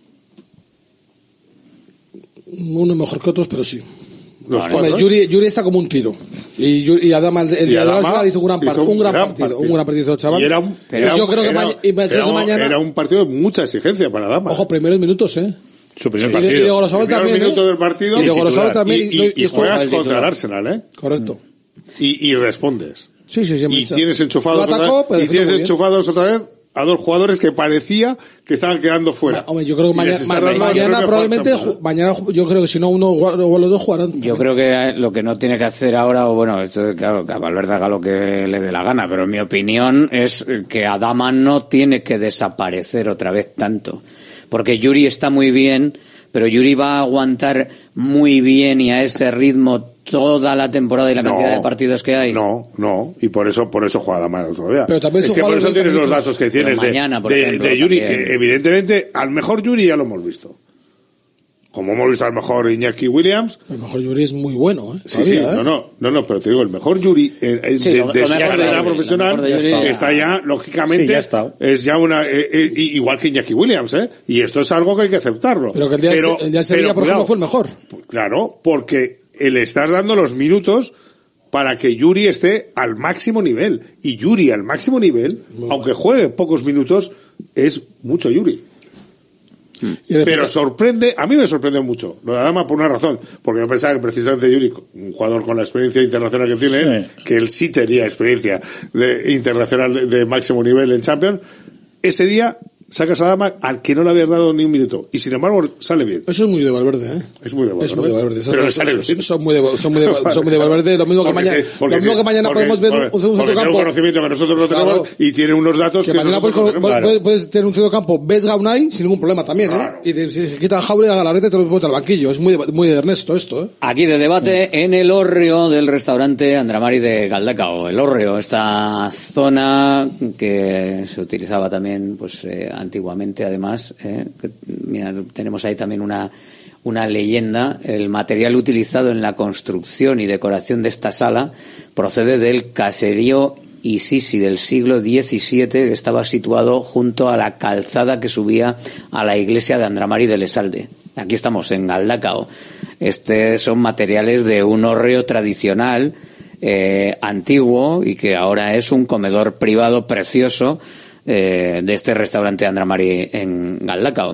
Uno mejor que otros, pero sí. Los Hombre, cuatro, Yuri, Yuri está como un tiro. Y, Yuri, y Adama, el, el y día Adama de Adama hizo un gran, part, un gran, gran partido, partido. Un gran partido, chaval. Y era un, era, yo creo que, era, ma y me era, que mañana. Era un partido de mucha exigencia para Adama. Ojo, primeros minutos, ¿eh? Su primer sí, partido. Y de Golosabal también. minutos ¿eh? del partido. Y de Golosabal también. Y, y, y, y juegas contra el Arsenal, ¿eh? Correcto. Y, y respondes. Sí, sí, sí. Y tienes enchufados, atacó, otra vez, y tienes enchufados otra vez a dos jugadores que parecía que estaban quedando fuera. Hombre, yo creo que mañana, ma mañana probablemente, mañana yo creo que si no uno o los dos jugarán. Yo creo que lo que no tiene que hacer ahora, o bueno, esto claro, que a Valverde haga lo que le dé la gana, pero en mi opinión es que Adama no tiene que desaparecer otra vez tanto. Porque Yuri está muy bien, pero Yuri va a aguantar muy bien y a ese ritmo toda la temporada y la cantidad no, de partidos que hay. No, no, y por eso por eso juega Adama el otro día. Pero también es que por eso tienes los datos que tienes mañana, de, de, ejemplo, de Yuri. Eh, evidentemente, al mejor Yuri ya lo hemos visto. Como hemos visto al mejor Iñaki Williams. El mejor Yuri es muy bueno, ¿eh? Sí, Todavía, sí, ¿eh? No, no, no, no, pero te digo, el mejor Yuri eh, sí, de, lo, de lo su carrera profesional de Yuri, está ya, lógicamente, sí, ya está. es ya una, eh, eh, igual que Iñaki Williams, ¿eh? Y esto es algo que hay que aceptarlo. Pero que el día, pero, el día de Sevilla, por ejemplo, fue el mejor. Claro, porque le estás dando los minutos para que Yuri esté al máximo nivel. Y Yuri al máximo nivel, muy aunque bueno. juegue pocos minutos, es mucho Yuri. Pero sorprende, a mí me sorprende mucho lo de Adama por una razón, porque yo pensaba que precisamente Yuri, un jugador con la experiencia internacional que tiene, sí. que él sí tenía experiencia de, internacional de, de máximo nivel en Champions, ese día sacas a Dama al que no le habías dado ni un minuto. Y sin embargo, sale bien. Eso es muy de Valverde, ¿eh? Es muy de Valverde. Es muy de Valverde. Pero le son, sale son, bien. son muy de, son muy de, son muy de Valverde. Lo mismo que mañana, porque, lo mismo que mañana porque, podemos ver porque, un, un centro campo. Un conocimiento que nosotros no tenemos, claro, y tiene unos datos que, que mañana puedes, no puedes, claro. puedes tener un centro campo, ves Gaunay sin ningún problema también, ¿eh? Claro. Y si se quita Jauregui a la red te lo pones al banquillo. Es muy de, muy de Ernesto esto, ¿eh? Aquí de debate mm. en el hórreo del restaurante Andramari de Galdacao. El hórreo, esta zona que se utilizaba también, pues, eh, antiguamente, además, eh, que, mira, tenemos ahí también una una leyenda. El material utilizado en la construcción y decoración de esta sala procede del caserío Isisi del siglo diecisiete, que estaba situado junto a la calzada que subía a la iglesia de Andramari de Lesalde. Aquí estamos en Galdacao. Estos son materiales de un hórreo tradicional, eh, antiguo, y que ahora es un comedor privado precioso eh, de este restaurante Andramari en Galdacao,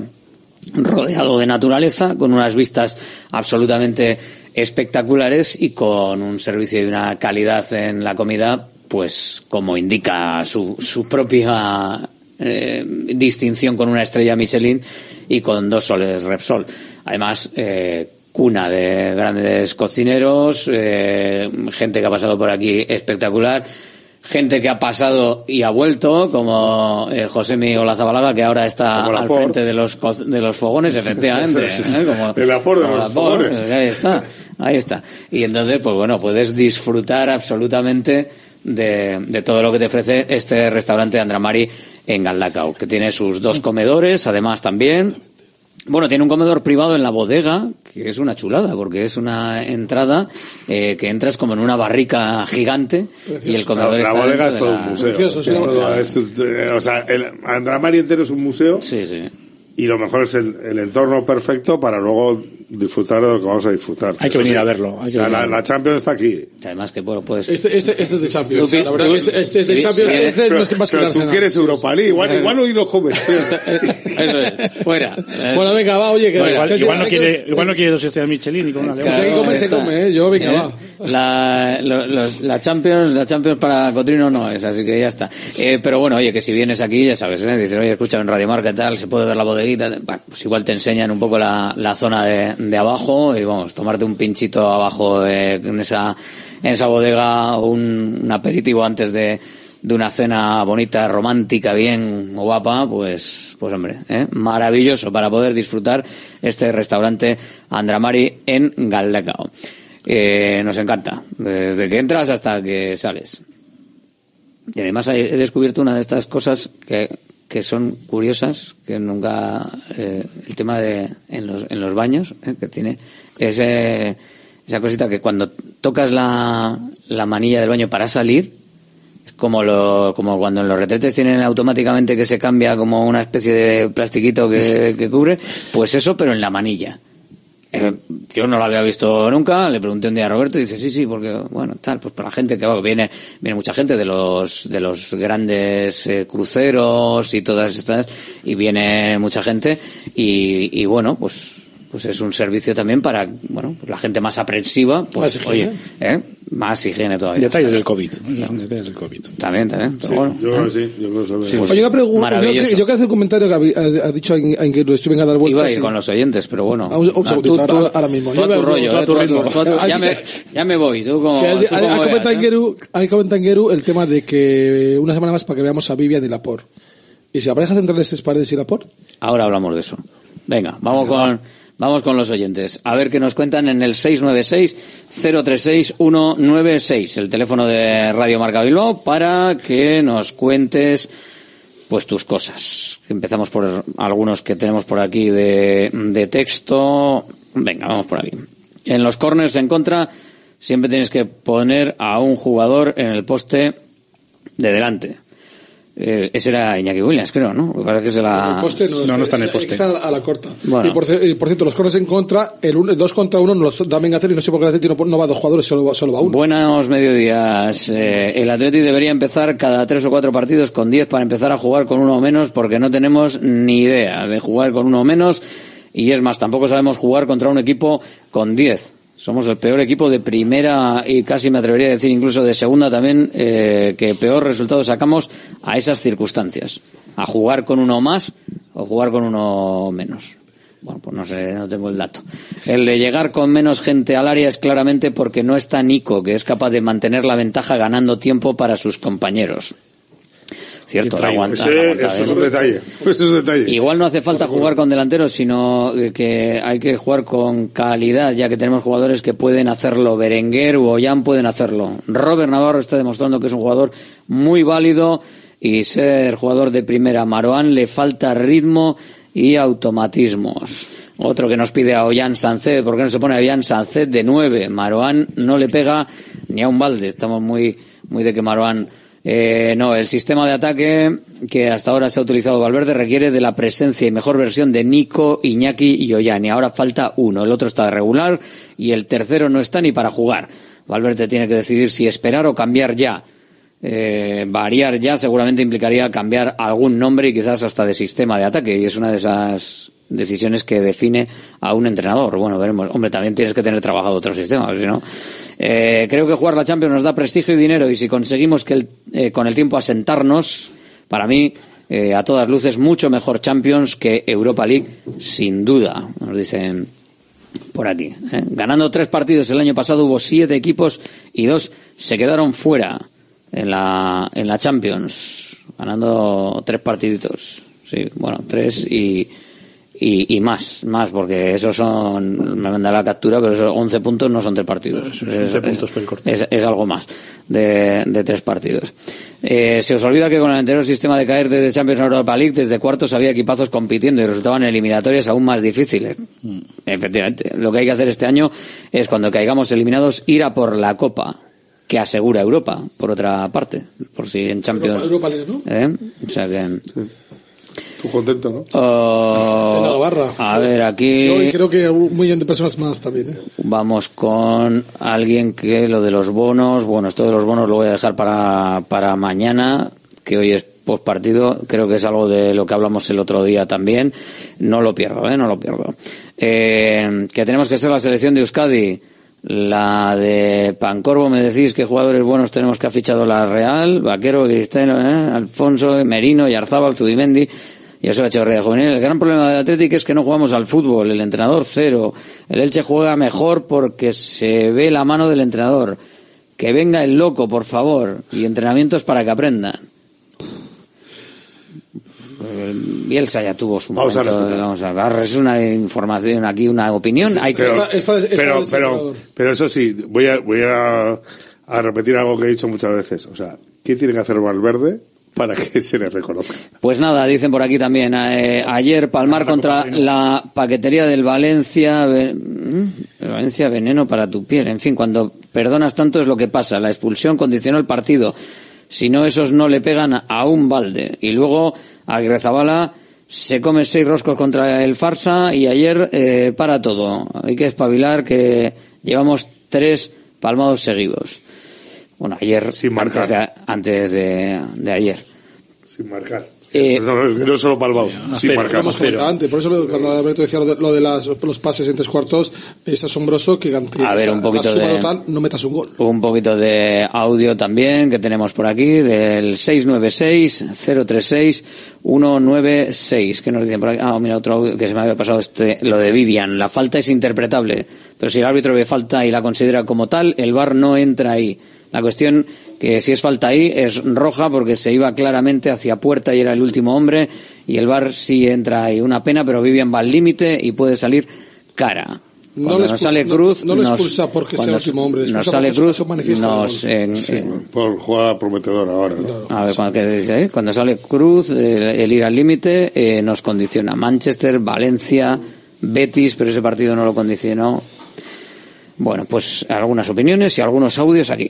rodeado de naturaleza, con unas vistas absolutamente espectaculares y con un servicio y una calidad en la comida, pues como indica su, su propia eh, distinción, con una estrella Michelin y con dos soles Repsol. Además, eh, cuna de grandes cocineros, eh, gente que ha pasado por aquí espectacular, gente que ha pasado y ha vuelto, como eh, Josemi Olazabalaga, que ahora está al por. frente de los de los fogones, efectivamente. ¿eh? Como, el apor de los fogones. Ahí está, ahí está. Y entonces, pues bueno, puedes disfrutar absolutamente de, de todo lo que te ofrece este restaurante Andramari en Galdacao, que tiene sus dos comedores, además también. Bueno, tiene un comedor privado en la bodega, que es una chulada, porque es una entrada eh, que entras como en una barrica gigante. Precioso. Y el comedor la, está la bodega es todo la... un museo. Precioso, sí, es todo, es, o sea, el Andramari entero es un museo. Sí, sí. Y lo mejor es el, el entorno perfecto para luego disfrutar de lo que vamos a disfrutar. Hay que Eso venir sí, a verlo. Hay que o sea, la, verlo. la Champions está aquí. Además que, bueno, pues... Este, este, este es de Champions. Tú, la verdad, tú, este, este es de sí, Champions. sí, este pero, no es que más que pero tú quieres Europa League. Igual, igual hoy lo comes. Eso es. Fuera. Bueno, venga, va, oye. Que, bueno, igual, que igual, se, no quiere, que, igual no quiere dos estrellas Michelin y con una leona. Pues claro, comer se come, ¿eh? Yo, venga, ¿Eh? va. La, lo, los, la Champions, la Champions para Cotrino no es, así que ya está. Eh, pero bueno, oye, que si vienes aquí, ya sabes, ¿eh? Dices, oye, escucha en Radio Marca y tal, se puede ver la bodeguita. Bueno, pues igual te enseñan un poco la, la zona de, de abajo y vamos, tomarte un pinchito abajo eh, en esa, en esa bodega, o un, un aperitivo antes de, de una cena bonita, romántica, bien guapa, pues, pues hombre, ¿eh? Maravilloso para poder disfrutar este restaurante Andramari en Galdacao. Eh, nos encanta, desde que entras hasta que sales. Y además he descubierto una de estas cosas que, que son curiosas, que nunca, eh, el tema de, en los, en los baños, eh, que tiene ese, esa cosita que cuando tocas la, la manilla del baño para salir, es como lo, como cuando en los retretes tienen automáticamente que se cambia como una especie de plastiquito que, que cubre, pues eso, pero en la manilla. Eh, yo no lo había visto nunca, le pregunté un día a Roberto y dice sí, sí, porque bueno, tal, pues para la gente que bueno, viene, viene mucha gente de los, de los grandes eh, cruceros y todas estas, y viene mucha gente y, y bueno, pues, pues es un servicio también para, bueno, pues la gente más aprensiva, pues más oye, ¿eh? Más higiene todavía. Detalles del COVID, esos son detalles del COVID. También, también, pero sí, bueno. Yo creo que sí, yo creo que sí. Pues oye, una pregunta, yo, que, yo quiero hacer un comentario que ha, ha, ha dicho a Ingeru, estoy venga a dar vueltas. Iba a ir sí. con los oyentes, pero bueno. Ah, un, un segundito, tú, tú, ahora, ahora mismo. Tú a tu rollo, tú a tu ritmo. Ya me, ya me voy, tú como, que, tú como ha, veas, comenta ¿eh? Ingeru, ha comentado Ingeru el tema de que una semana más para que veamos a Vivian y Laporte. ¿Y si la pareja central es Paredes y Laporte? Ahora hablamos de eso. Venga, vamos con... Vamos con los oyentes. A ver qué nos cuentan en el seis nueve seis, cero tres seis, uno nueve seis, el teléfono de Radio Marca Bilbao, para que nos cuentes pues tus cosas. Empezamos por algunos que tenemos por aquí de, de texto. Venga, vamos por aquí. En los corners en contra siempre tienes que poner a un jugador en el poste de delante. Eh, ese era Iñaki Williams, creo, ¿no? Lo que pasa es que se la... El poste no, no, no está en el poste. Está a la corta. Bueno. Y, por, y por cierto, los corners en contra, el, un, el dos contra uno no los da Bengacer y no sé por qué el Atleti no, no va a dos jugadores, solo, solo va uno. Buenos mediodías. Eh, el Atleti debería empezar cada tres o cuatro partidos con diez para empezar a jugar con uno o menos, porque no tenemos ni idea de jugar con uno o menos, y es más, tampoco sabemos jugar contra un equipo con diez. Somos el peor equipo de primera y casi me atrevería a decir incluso de segunda también, eh, que peor resultado sacamos a esas circunstancias. a jugar con uno más o jugar con uno menos. Bueno, pues no sé, no tengo el dato. El de llegar con menos gente al área es claramente porque no está Nico, que es capaz de mantener la ventaja ganando tiempo para sus compañeros. Cierto, la aguanta, ese, la aguanta eso es un detalle, eso es un detalle. Igual no hace falta jugar con delanteros, sino que hay que jugar con calidad, ya que tenemos jugadores que pueden hacerlo. Berenguer u Ollán pueden hacerlo. Robert Navarro está demostrando que es un jugador muy válido y ser jugador de primera. Marouane le falta ritmo y automatismos. Otro que nos pide a Ollán Sancet, ¿por qué no se pone a Ollán Sancet de nueve? Marouane no le pega ni a un balde. Estamos muy, muy de que Marouane... Eh, no, el sistema de ataque que hasta ahora se ha utilizado Valverde requiere de la presencia y mejor versión de Nico, Iñaki y Ollán. Y ahora falta uno. El otro está regular y el tercero no está ni para jugar. Valverde tiene que decidir si esperar o cambiar ya. Eh, variar ya seguramente implicaría cambiar algún nombre y quizás hasta de sistema de ataque, y es una de esas decisiones que define a un entrenador. Bueno, veremos. Hombre, también tienes que tener trabajado otro sistema, si no. Eh, creo que jugar la Champions nos da prestigio y dinero, y si conseguimos que el, eh, con el tiempo asentarnos, para mí, eh, a todas luces, mucho mejor Champions que Europa League, sin duda, nos dicen por aquí. ¿eh? Ganando tres partidos el año pasado hubo siete equipos y dos se quedaron fuera en la en la Champions, ganando tres partiditos, sí, bueno, tres y y, y más, más, porque esos son, me manda la captura, pero esos once puntos no son tres partidos, es, once puntos fue el corte. Es, es algo más de, de tres partidos. Eh, se os olvida que con el anterior sistema de caer desde Champions a Europa League, desde cuartos había equipazos compitiendo y resultaban eliminatorias aún más difíciles. Mm. Efectivamente, lo que hay que hacer este año es, cuando caigamos eliminados, ir a por la Copa, que asegura Europa, por otra parte, por si en Champions... Europa, Europa League, ¿no? ¿Eh? O sea que... Sí. Tú contento, ¿no? Uh, en la barra. A ver, aquí... Yo y creo que un millón de personas más también, ¿eh? Vamos con alguien que lo de los bonos... Bueno, esto de los bonos lo voy a dejar para, para mañana, que hoy es postpartido. Creo que es algo de lo que hablamos el otro día también. No lo pierdo, ¿eh? No lo pierdo. Eh, que tenemos que ser la selección de Euskadi. La de Pancorbo, me decís qué jugadores buenos tenemos que ha fichado la Real: Vaquero, Cristeno, ¿eh? Alfonso, Merino, Yarzábal, Zubimendi y eso, Echeverría Juvenil. El gran problema del Athletic es que no jugamos al fútbol, el entrenador cero. El Elche juega mejor porque se ve la mano del entrenador. Que venga el loco, por favor, y entrenamientos para que aprendan. Bielsa ya tuvo su vamos momento. A vamos a ver, es una información aquí, una opinión. Sí, hay pero, que... esta, esta, esta pero, pero, pero eso sí, voy a voy a, a repetir algo que he dicho muchas veces. O sea, ¿qué tiene que hacer Valverde para que se le reconozca? Pues nada, dicen por aquí también. Eh, ayer palmar contra la paquetería del Valencia. El Valencia, veneno para tu piel. En fin, cuando perdonas tanto es lo que pasa. La expulsión condicionó el partido. Si no, esos no le pegan a un balde. Y luego Aguirrezabala se come seis roscos contra el Farsa y ayer eh, para todo. Hay que espabilar, que llevamos tres palmados seguidos. Bueno, ayer, sin marcar. antes, de, antes de, de ayer. Sin marcar. Eh, no, no, no solo palmados, sí, sin cero, marcar. Antes. Por eso cuando Alberto decía lo de, lo de las, los pases en tres cuartos, es asombroso que ante a ver, un poquito la suma de, total no metas un gol. Un poquito de audio también que tenemos por aquí del seis nueve seis, cero tres seis, uno nueve seis. ¿Qué nos dicen por aquí? Ah, mira, otro audio que se me había pasado, este, lo de Vivian. La falta es interpretable, pero si el árbitro ve falta y la considera como tal, el V A R no entra ahí. La cuestión que si es falta ahí es roja porque se iba claramente hacia puerta y era el último hombre, y el V A R sí entra ahí. Una pena, pero Vivian va al límite y puede salir cara. Cuando no nos expulsa, sale Cruz, no, no nos, le expulsa porque sea el último hombre, nos sale Cruz, nos en, sí, en, por jugada prometedora ahora, ¿no? A ver, cuando, ¿qué dice, eh? Cuando sale Cruz, eh, el ir al límite eh, nos condiciona. Manchester, Valencia, Betis, pero ese partido no lo condicionó. Bueno, pues algunas opiniones y algunos audios aquí.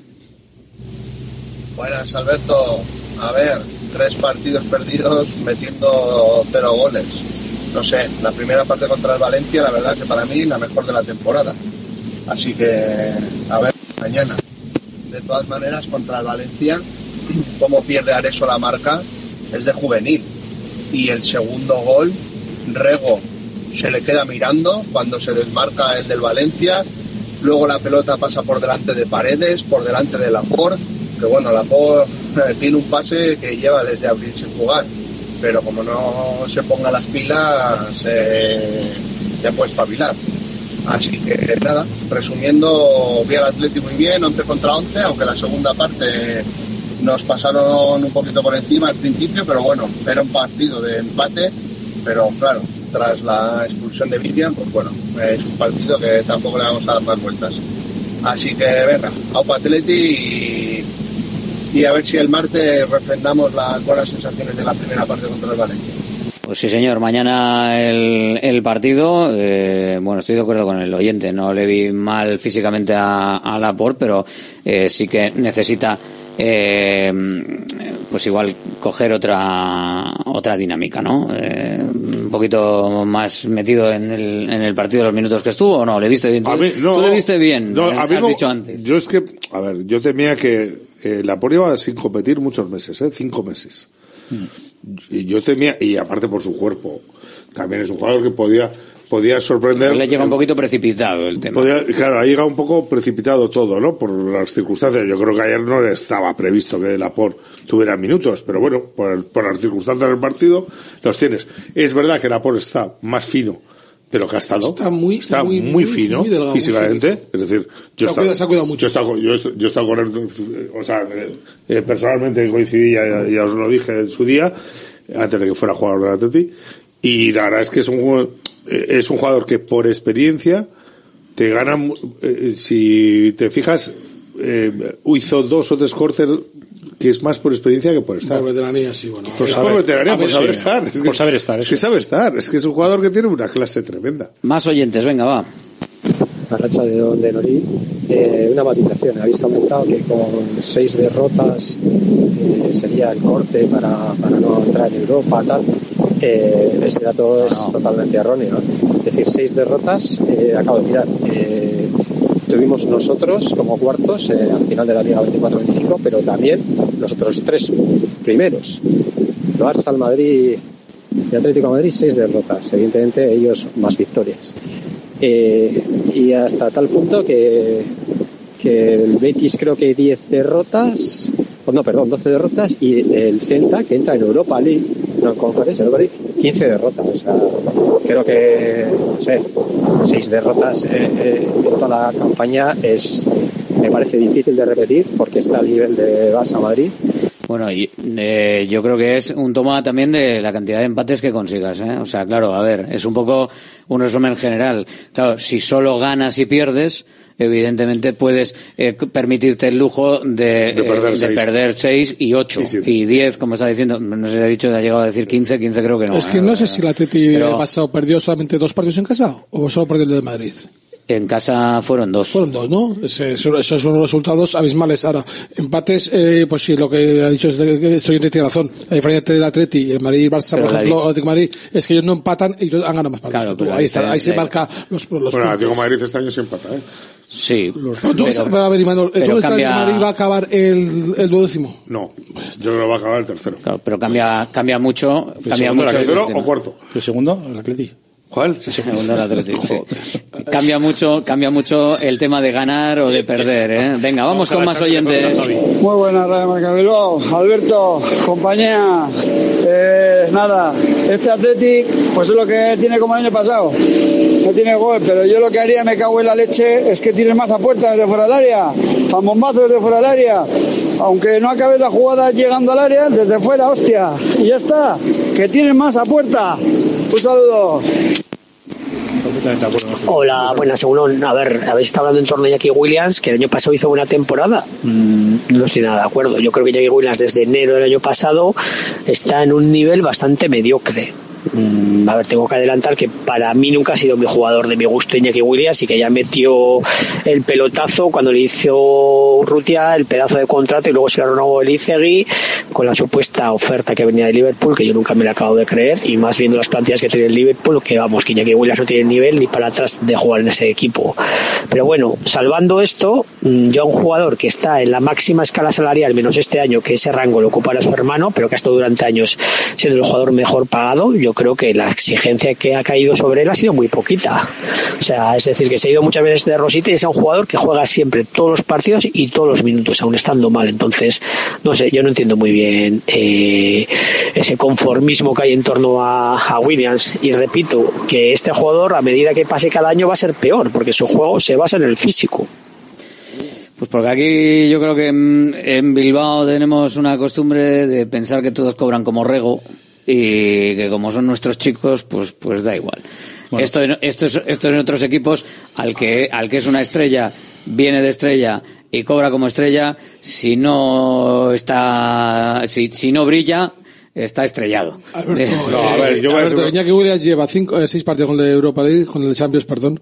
Buenas, Alberto. A ver, tres partidos perdidos metiendo cero goles. No sé, la primera parte contra el Valencia, la verdad que para mí la mejor de la temporada. Así que, a ver, mañana. De todas maneras, contra el Valencia, cómo pierde Areso la marca, es de juvenil. Y el segundo gol, Rego se le queda mirando cuando se desmarca el del Valencia. Luego la pelota pasa por delante de Paredes, por delante de Laporte, que bueno, Laporte tiene un pase que lleva desde abril sin jugar. pero como no se ponga las pilas, eh, ya puede espabilar. Así que nada, resumiendo, vi al Atlético muy bien, once contra once, aunque la segunda parte nos pasaron un poquito por encima al principio, pero bueno, era un partido de empate, pero claro, tras la expulsión de Vivian, pues bueno, es un partido que tampoco le vamos a dar más vueltas. Así que venga, aupa Atleti y, y a ver si el martes refrendamos las buenas sensaciones de la primera parte contra el Valencia. Pues sí, señor. Mañana el, el partido. Eh, bueno, estoy de acuerdo con el oyente. No le vi mal físicamente a, a Laporte, pero eh, sí que necesita, eh, pues igual coger otra otra dinámica, ¿no? Eh, un poquito más metido en el en el partido de los minutos que estuvo, ¿o no? ¿Le viste bien? ¿Tú, mí, no, ¿tú le viste bien? No, has, a mí has no, dicho antes. Yo es que, a ver, yo temía que eh, Laporte iba sin competir muchos meses, ¿eh? Cinco meses. Mm. Y yo temía, y aparte por su cuerpo, también es un jugador que podía podía sorprender. Pero le llega un poquito precipitado el tema. Podía, claro, ha llegado un poco precipitado todo, ¿no? Por las circunstancias. Yo creo que ayer no estaba previsto que Laporte tuviera minutos, pero bueno, por, por las circunstancias del partido los tienes. Es verdad que Laporte está más fino de lo que ha estado. Está muy, está muy, muy, muy fino muy delgado, físicamente. Muy es decir, yo se, cuida, se ha cuidado mucho. Yo he estado, yo, yo he estado con él, o sea, eh, personalmente coincidí, ya, ya os lo dije en su día, antes de que fuera jugador del Atleti, y la verdad es que es un es un jugador que por experiencia te gana, eh, si te fijas, eh, hizo dos o tres cortes que es más por experiencia que por estar. Por veteranía, sí, bueno. Por, saber, por veteranía, por saber sí, estar. Es por que, saber estar. Es que sabe estar, es que es un jugador que tiene una clase tremenda. Más oyentes, venga, va. La racha de, de Nori, eh, una matización. Habéis comentado que con seis derrotas eh, sería el corte para, para no entrar en Europa, tal. Eh, ese dato es no. totalmente erróneo. Es decir, seis derrotas, eh, acabo de mirar. Eh, tuvimos nosotros como cuartos eh, al final de la Liga veinticuatro veinticinco, pero también los otros tres primeros. Barça, el Madrid y Atlético de Madrid, seis derrotas. Evidentemente, ellos más victorias. Eh, y hasta tal punto que, que el Betis creo que diez derrotas, oh, no, perdón, doce derrotas, y el Celta, que entra en Europa League, no en Conference, Europa League, quince derrotas. O sea, creo que, no sé, seis derrotas eh, eh, en toda la campaña es, me parece difícil de repetir porque está al nivel de Barça Madrid. Bueno, y, eh, yo creo que es un toma también de la cantidad de empates que consigas, ¿eh? O sea, claro, a ver, es un poco un resumen general. Claro, si solo ganas y pierdes, evidentemente puedes eh, permitirte el lujo de, de, perder, eh, de perder seis y ocho sí, sí. y diez, como está diciendo, no sé si ha dicho, ha llegado a decir quince, quince creo que no. Es que no sé si el Atleti el pasado perdió solamente dos partidos en casa o solo perdió el de Madrid. En casa fueron dos. Fueron dos, ¿no? Ese, esos son resultados abismales. Ahora, empates, eh, pues sí, lo que ha dicho es que estoy en tiene razón. La diferencia entre el Atleti y el Madrid y el Barça, pero por ejemplo, el Atlético Madrid, es que ellos no empatan y ellos han ganado más partidos. Claro, pero ahí está, ahí se marca los, los bueno, el Atlético Madrid este año se empata, ¿eh? Sí. Los, no, tú pero, a ver, Imanol, ¿tú crees cambia... que el Madrid va a acabar el, el duodécimo? No, yo creo que va a acabar el tercero. Claro, pero cambia, cambia mucho. ¿El cambia segundo, mucho el tercero o cuarto? ¿El segundo? El Atleti. ¿Cuál? El segundo el Atlético. Sí. Cambia mucho, cambia mucho el tema de ganar o de perder, ¿eh? Venga, vamos, vamos con más oyentes. Muy buena Radio Marca Bilbao, Alberto, compañía. Eh, nada, este Athletic, pues es lo que tiene como el año pasado. No tiene gol, pero yo lo que haría, me cago en la leche, es que tires más a puertas desde fuera del área, a bombazos desde fuera del área. Aunque no acabe la jugada llegando al área, desde fuera, hostia. Y ya está, que tires más a puerta. Un saludo. Hola, buenas, según a ver, habéis estado hablando en torno a Jackie Williams, que el año pasado hizo buena temporada. Mm, no estoy nada de acuerdo. Yo creo que Jackie Williams desde enero del año pasado está en un nivel bastante mediocre. Mm, a ver, tengo que adelantar que para mí nunca ha sido mi jugador de mi gusto Iñaki Williams, y que ya metió el pelotazo cuando le hizo Urrutia el pedazo de contrato y luego se lo renovó Elizegui con la supuesta oferta que venía de Liverpool, que yo nunca me la acabo de creer, y más viendo las plantillas que tiene el Liverpool, que vamos, que Iñaki Williams no tiene nivel ni para atrás de jugar en ese equipo. Pero bueno, salvando esto, yo a un jugador que está en la máxima escala salarial, menos este año, que ese rango lo ocupará su hermano, pero que ha estado durante años siendo el jugador mejor pagado, yo creo que la exigencia que ha caído sobre él ha sido muy poquita. O sea, es decir, que se ha ido muchas veces de rosita y es un jugador que juega siempre todos los partidos y todos los minutos, aun estando mal. Entonces, no sé, yo no entiendo muy bien eh, ese conformismo que hay en torno a, a Williams. Y repito, que este jugador, a medida que pase cada año, va a ser peor, porque su juego se basa en el físico. Pues porque aquí yo creo que en, en Bilbao tenemos una costumbre de pensar que todos cobran como rego y que como son nuestros chicos, pues pues da igual. Bueno. Esto, esto, es, esto en otros equipos, al que al que es una estrella, viene de estrella y cobra como estrella, si no está, si, si no brilla, está estrellado. Alberto, no, a ver, yo Alberto, a Iñaki Williams lleva cinco, eh, seis partidos con el Europa League, con el Champions, perdón.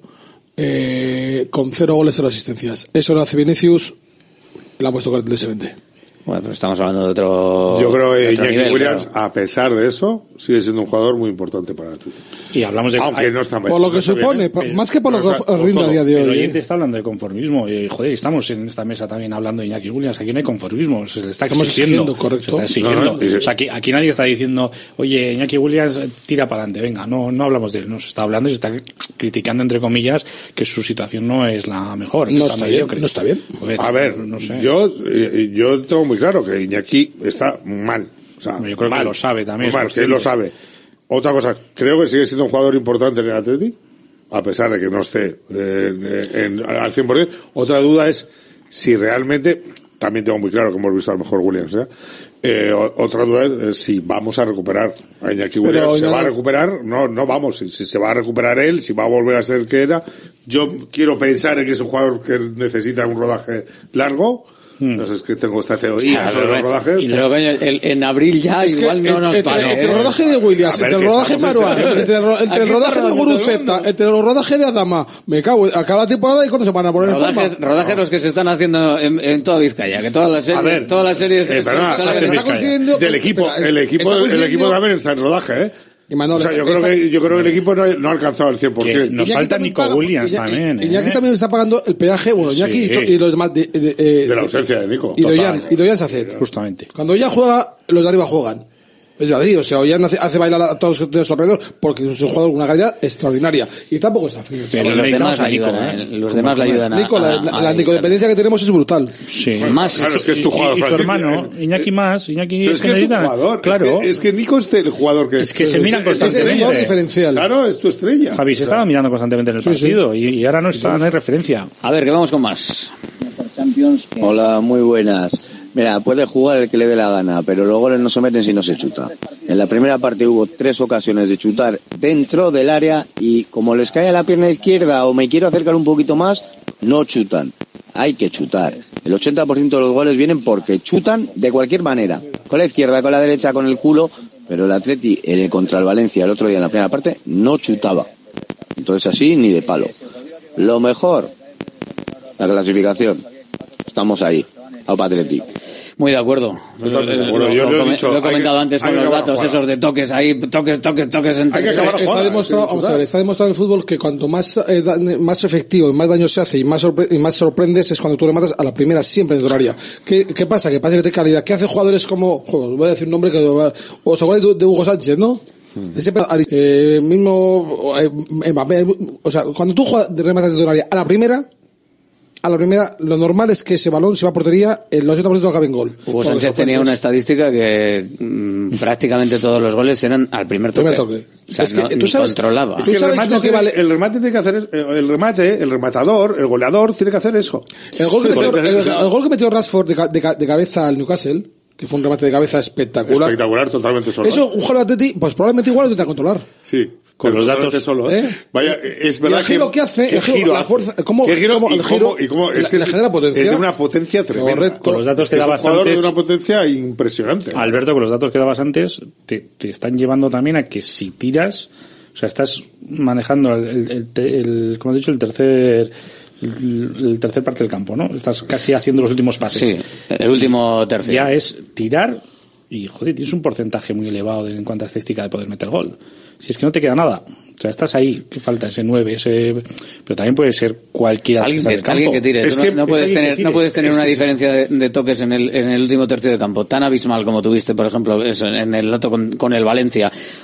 Eh, con cero goles, cero asistencias. Eso lo hace Vinicius, le ha puesto cuarenta y veinte. Bueno, pero estamos hablando de otro. Yo creo que Iñaki nivel, Williams, claro. a pesar de eso, sigue siendo un jugador muy importante para el Atlético. Y hablamos de. Aunque no está por lo que supone, bien, ¿eh? más que por lo que o sea, rinda a día de hoy. El oyente ¿eh? está hablando de conformismo. Y, joder, estamos en esta mesa también hablando de Iñaki Williams. Aquí no hay conformismo. Se le está Estamos exigiendo. exigiendo, correcto. Se está exigiendo. No, no, no. O sea, aquí, aquí nadie está diciendo, oye, Iñaki Williams, tira para adelante. Venga, no, no hablamos de él. Nos está hablando y se está criticando, entre comillas, que su situación no es la mejor. No está, bien, no está bien. Joder, a ver, no sé. yo, yo tengo muy claro que Iñaki está mal. O sea, yo creo mal, que lo sabe también. Mal, que él lo sabe. Otra cosa, creo que sigue siendo un jugador importante en el Atleti, a pesar de que no esté eh, en, al cien por ciento. Otra duda es si realmente, también tengo muy claro que hemos visto a lo mejor Williams, ¿eh? Eh, otra duda es eh, si vamos a recuperar a Iñaki Williams. Pero, ¿Se no, va a recuperar? No, no vamos. Si, si se va a recuperar él, si va a volver a ser el que era. Yo quiero pensar en que es un jugador que necesita un rodaje largo. No sé, es que tengo esta teoría sobre los rodajes. Y luego, coño, el, en abril ya es igual que no el, nos entre, vale. Entre el rodaje de Williams, ver, entre el rodaje de Maruán, entre, el, entre el rodaje de Guruceta, entre el rodaje de Adama, me cago, acaba la temporada y cuándo se van a poner rodajes, en forma. Rodajes los que se están haciendo en, en toda Vizcaya, que todas las series, ver, todas las series eh, perdona, se, se está coincidiendo del equipo, espera, el equipo, el equipo también está en rodaje, ¿eh? Y Manolo, o sea, yo, está, creo que, yo creo que el equipo no, no ha alcanzado el cien por ciento. Nos Iñaki falta Nico paga, Williams Iñaki, también. ¿eh? Iñaki también está pagando el peaje, bueno, Iñaki sí. y, y los demás. De, de, de, de la ausencia de Nico. Y Doyan, y Doyan Sacet. Justamente. Cuando ya juega, los de arriba juegan. Es así, o sea, Ollán hace, hace bailar a todos los de su alrededor porque es un jugador con una calidad extraordinaria y tampoco está frío. Pero los demás le ayudan, ¿eh? Los demás le ayudan a, Nico, la, a, a, la, la nicodependencia que tenemos es brutal. Sí, bueno, más claro, es que es tu jugador. Y, y su hermano, Iñaki más, Iñaki es que es tu jugador. Claro. Es que, es que Nico es el jugador que es que se miran constantemente. Es el jugador diferencial. Claro, es tu estrella. Javi se estaba mirando constantemente en el partido sí, sí. Y, y ahora no está, no hay referencia. A ver, que vamos con más. Hola, muy buenas. Mira, puede jugar el que le dé la gana, pero los goles no se meten si no se chuta. En la primera parte hubo tres ocasiones de chutar dentro del área y como les cae a la pierna izquierda o me quiero acercar un poquito más, no chutan. Hay que chutar. El ochenta por ciento de los goles vienen porque chutan de cualquier manera. Con la izquierda, con la derecha, con el culo, pero el Atleti el, contra el Valencia el otro día en la primera parte no chutaba. Entonces así ni de palo. Lo mejor, la clasificación. Estamos ahí. Aupa Atleti. Muy de acuerdo. Bueno, lo, yo lo, lo, he dicho, lo he comentado que, antes con los datos jugar. esos de toques ahí, toques, toques, toques. Entre... Hay que acabar está, jugar, demostrado, vamos a ver, está demostrado en el fútbol que cuanto más eh, da, más efectivo y más daño se hace y más, sorpre y más sorprendes es cuando tú le matas a la primera siempre en tu área. ¿Qué, ¿Qué pasa? Que parece que te calidad. ¿Qué hace jugadores como, joder, voy a decir un nombre que, os acordáis de, de Hugo Sánchez, ¿no? Hmm. Ese eh, mismo, eh, Mbappé, o sea, cuando tú juegas de rematas de tu área a la primera, a la primera, lo normal es que ese balón se va a portería, el ochenta por ciento acabe en gol. Hugo Sánchez tenía una estadística que mmm, prácticamente todos los goles eran al primer toque. Primer toque. O sea, es que no, tú sabes, controlaba. Es que el, remate tiene, vale? el remate tiene que hacer es, el remate, el rematador, el goleador tiene que hacer eso. El gol que metió, el, el gol que metió Rashford de, de, de cabeza al Newcastle, que fue un remate de cabeza espectacular. Espectacular, totalmente solo. Eso, un jugador de Atleti, pues probablemente igual lo intenta controlar. Sí. Con los datos solo, ¿eh? ¿Eh? Vaya, es verdad y el giro que, que hace, que el giro, giro la fuerza, cómo, ¿Qué giro, cómo el giro, cómo, y cómo, es la, que la es, genera potencia. Es de una potencia tremenda. Correcto. Con los datos es que, que dabas es un antes. de una potencia impresionante. Alberto, con los datos que dabas antes, te, te están llevando también a que si tiras, o sea, estás manejando el, el, el, el como has dicho, el tercer, el, el tercer parte del campo, ¿no? Estás casi haciendo los últimos pases. Sí, el último tercio. Ya es tirar y, joder, tienes un porcentaje muy elevado de, en cuanto a estadística de poder meter gol. Si es que no te queda nada. O sea, estás ahí, que falta ese nueve, ese, pero también puede ser cualquiera alguien que, que, alguien que tire. Es no, que, no puedes tener, no puedes tener es una que diferencia de, de toques en el, en el último tercio de campo tan abismal como tuviste, por ejemplo, eso, en el dato con, con el Valencia,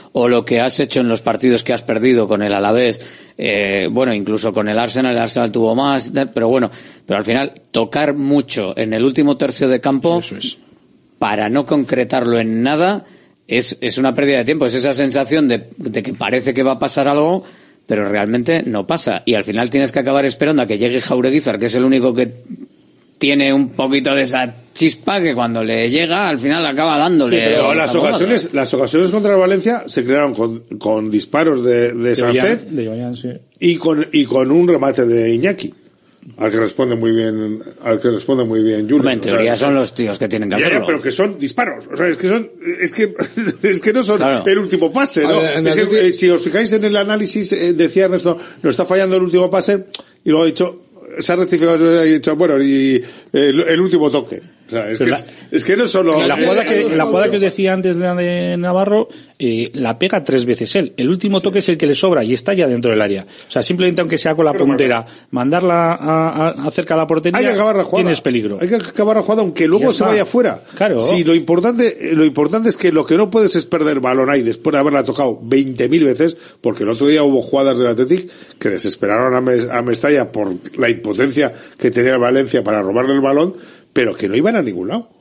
o lo que has hecho en los partidos que has perdido con el Alavés, eh, bueno, incluso con el Arsenal, el Arsenal tuvo más, pero bueno, pero al final tocar mucho en el último tercio de campo es. para no concretarlo en nada es, es una pérdida de tiempo, es esa sensación de, de que parece que va a pasar algo, pero realmente no pasa, y al final tienes que acabar esperando a que llegue Jaureguizar, que es el único que tiene un poquito de esa chispa que cuando le llega al final acaba dándole. Sí, pero las ocasiones, bomba, las ocasiones contra el Valencia se crearon con, con disparos de, de Sánchez sí. y con y con un remate de Iñaki, al que responde muy bien, al que responde muy bien Julen. Hombre, en teoría o sea, son los tíos que tienen que ya, hacerlo. Ya, pero que son disparos, o sea, es que son, es que es que no son claro. el último pase, ¿no? Ver, es que, que, eh, si os fijáis en el análisis, eh, decía Ernesto, nos está fallando el último pase y luego ha dicho, se ha rectificado y ha dicho, bueno, y el, el último toque. O sea, es, que, la, es, es que no solo... La jugada que, la jugada que os decía antes de la de Navarro, eh, la pega tres veces él. El último toque sí. es el que le sobra y está ya dentro del área. O sea, simplemente aunque sea con la Pero puntera, bueno. mandarla a, a, cerca de la portería, hay que acabar la jugada. Tienes peligro. Hay que acabar la jugada aunque luego se vaya fuera. Claro. Sí, lo importante, lo importante es que lo que no puedes es perder balón ahí después de haberla tocado veinte mil veces, porque el otro día hubo jugadas del Athletic que desesperaron a, Mes, a Mestalla por la impotencia que tenía Valencia para robarle el balón, pero que no iban a ningún lado.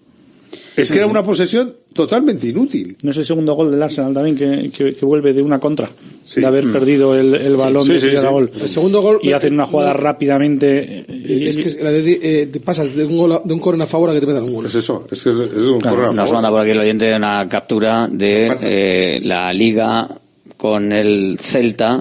Es que era una posesión totalmente inútil. No es el segundo gol del Arsenal también que, que, que vuelve de una contra, sí. de haber mm. perdido el, el balón sí, de sí, sí, sí. gol. El segundo gol y hacen una jugada no, rápidamente. Eh, es que la de, eh, te pasas de un gol de un córner a favor a que te metan un gol. Es eso, es que es un claro, córner a favor. Nos manda por aquí el oyente de una captura de eh, la Liga con el Celta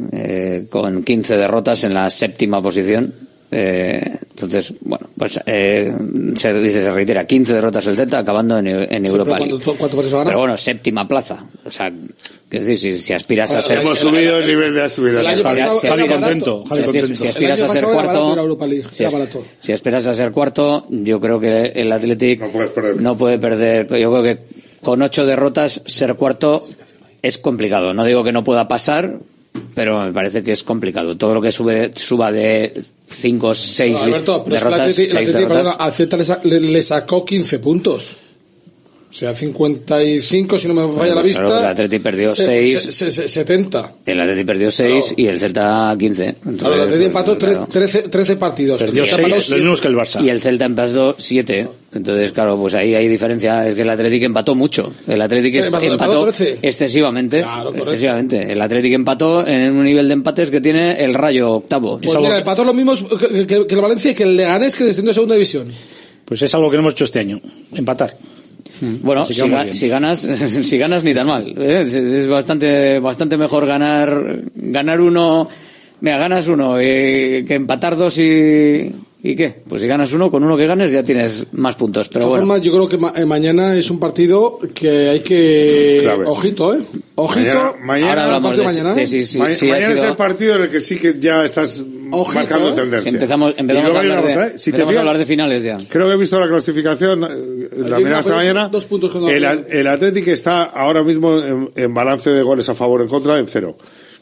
eh, con quince derrotas en la séptima posición. Eh, entonces, bueno, pues eh, se dice, se reitera, quince derrotas el Celta acabando en, en sí, Europa League. ¿Cuánto, cuánto por eso gana? Pero bueno, séptima plaza. O sea, que decir, si, si aspiras a ser... Hemos subido el nivel de aspirador. El año pasado si, era contento, si, si, si aspiras a ser cuarto... Si, si aspiras a ser cuarto, yo creo que el Athletic no, puedes perder. no puede perder. Yo creo que con ocho derrotas ser cuarto es complicado. No digo que no pueda pasar, pero me parece que es complicado. Todo lo que sube suba de cinco o seis no, derrotas, es que el Atleti, seis el Atleti, derrotas. Perdona, al Celta le, le sacó quince puntos. O sea, cincuenta y cinco, si no me falla bueno, la pues vista. Claro, el Atleti perdió se, seis. Se, se, setenta. El Atleti perdió seis claro. y el Celta quince. Entonces, claro, el Atleti empató pues, claro. trece, trece partidos. Perdió seis, lo mismo que el Barça. Y el Celta empató siete. Entonces, claro, pues ahí hay diferencia. Es que el Atlético empató mucho. El Atlético empató, empató excesivamente. Claro, excesivamente. El Atlético empató en un nivel de empates que tiene el Rayo octavo. Pues mira, empató lo mismo que, que, que el Valencia y que el Leganés, que descendió a segunda división. Pues es algo que no hemos hecho este año. Empatar. Bueno, si, ga, si ganas, si ganas ni tan mal. ¿eh? Es, es bastante, bastante mejor ganar, ganar uno, mira, ganas uno eh, que empatar dos y, ¿y qué? Pues si ganas uno, con uno que ganes ya tienes más puntos. Pero de todas bueno. formas, yo creo que ma- eh, mañana es un partido que hay que, clave. ojito, eh, ojito. Mañana, mañana ahora hablamos de, mañana, de si, si, ma- si mañana sido... es el partido en el que sí que ya estás ojito, eh. marcando tendencia. Si empezamos, empezamos, a hablar, de, cosa, ¿eh? si empezamos te a hablar de finales ya. Creo que he visto la clasificación, la mirada esta mañana. Dos puntos con el, el Atlético está ahora mismo en, en balance de goles a favor o en contra en cero.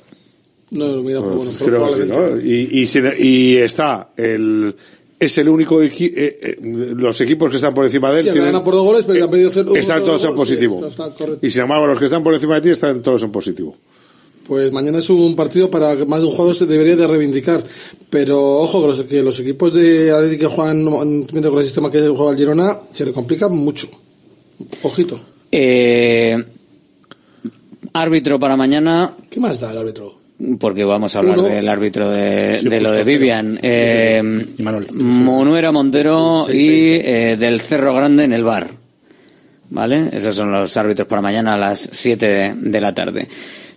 No, mira, pero bueno, creo que sí, ¿no? Y, y, sin, y está el es el único equi- eh, eh, los equipos que están por encima de él sí, tienen, ganan por dos goles, pero eh, han perdido cero, están todos en positivo. Sí, está, está y sin embargo los que están por encima de ti están todos en positivo. Pues mañana es un partido para que más de un jugador se debería de reivindicar, pero ojo que los, que los equipos de Atlético que juegan con el sistema que juega el Girona se le complica mucho. Ojito. Eh, árbitro para mañana. ¿Qué más da el árbitro? Porque vamos a hablar Uno. del árbitro de, sí, de lo de Vivian. Eh, y Manuel. Monuera Montero sí, sí, y sí. Eh, del Cerro Grande en el bar. ¿Vale? Esos son los árbitros para mañana a las siete de, de la tarde.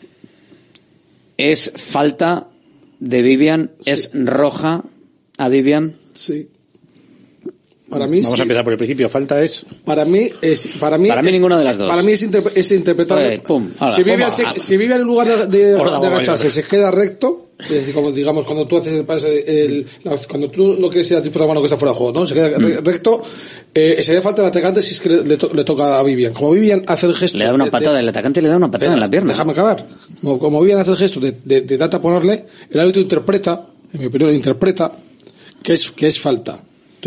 ¿Es falta de Vivian? Sí. ¿Es roja a Vivian? Sí. Para mí Vamos sí. a empezar por el principio. Falta es. Para mí es. Para mí, para mí es, ninguna de las dos. Para mí es, interpre- es interpretable. Oye, pum, ahora, si, Vivian pum, se, ah, si Vivian en lugar de, de, ahora, de agacharse se queda recto, es decir, como digamos cuando tú haces el pase, el, la, cuando tú no quieres ir a tipo de mano que está fuera de juego, ¿no? Se queda mm. recto. Eh, sería falta del atacante si es que le, le, to, le toca a Vivian. Como Vivian hace el gesto. Le da una patada, de, el atacante le da una patada de, en la pierna. Déjame acabar. Como, como Vivian hace el gesto de, de, de trata ponerle, el árbitro interpreta, en mi opinión, interpreta que es que es falta.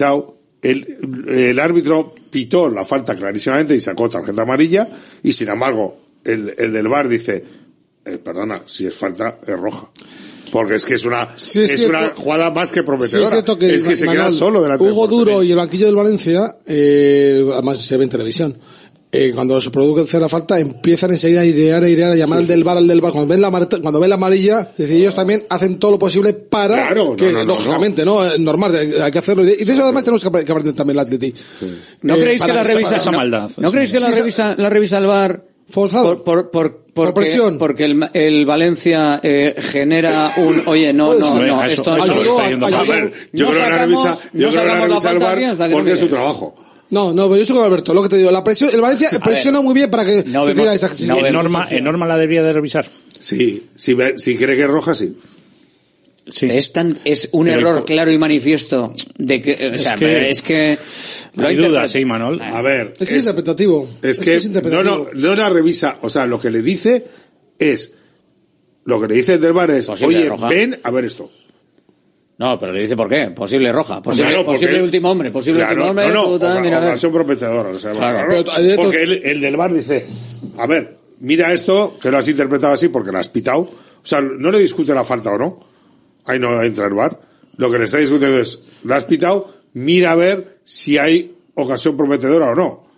pitado, el, el árbitro pitó la falta clarísimamente y sacó tarjeta amarilla, y sin embargo el, el del V A R dice, eh, perdona, si es falta, es roja. Porque es que es una sí, es, es una jugada más que prometedora. Sí, es, que, es que se Manuel, queda solo delante. Hugo Duro y el banquillo del Valencia, eh, además se ve en televisión, eh, cuando se produce la falta empiezan enseguida a idear, a idear, a llamar sí, al del V A R, al del V A R. Cuando ven la, cuando ven la amarilla, es decir, ellos también hacen todo lo posible para claro, que, no, no, lógicamente, no, no, normal, hay que hacerlo. Y de eso además tenemos que aprender también el Atleti. Sí. ¿No, eh, creéis que la revisa esa maldad? ¿No, ¿no creéis que la revisa, la revisa el V A R? Forzado. Por, por, por, porque, por presión. Porque el, el Valencia eh, genera un, oye, no, no, no, no esto no. A ver, yo creo que la revisa, yo creo que la revisa el V A R porque es su trabajo. No, no, pero yo estoy con Alberto, lo que te digo, la presión, el Valencia presiona ver, muy bien para que no se vemos, esa no en norma, en norma la debería de revisar. Sí, si, si cree que es roja, sí. Sí. Es tan, es un pero error el, claro y manifiesto de que, o es sea, que, es que no hay dudas, sí, Manuel. A ver, es que es interpretativo. Es, es que, que es interpretativo. No, no, no la revisa, o sea, lo que le dice es, lo que le dice el del V A R es, posible oye, roja. Ven a ver esto. No, pero le dice por qué, posible roja, posible, claro, posible porque, último hombre, posible claro, último hombre. No, no, puta, o, mira, ocasión prometedora, o sea, claro, claro, pero, porque el, el del V A R dice, a ver, mira esto, que lo has interpretado así porque lo has pitado, o sea, no le discute la falta o no, ahí no entra el V A R, lo que le está discutiendo es, lo has pitado, mira a ver si hay ocasión prometedora o no.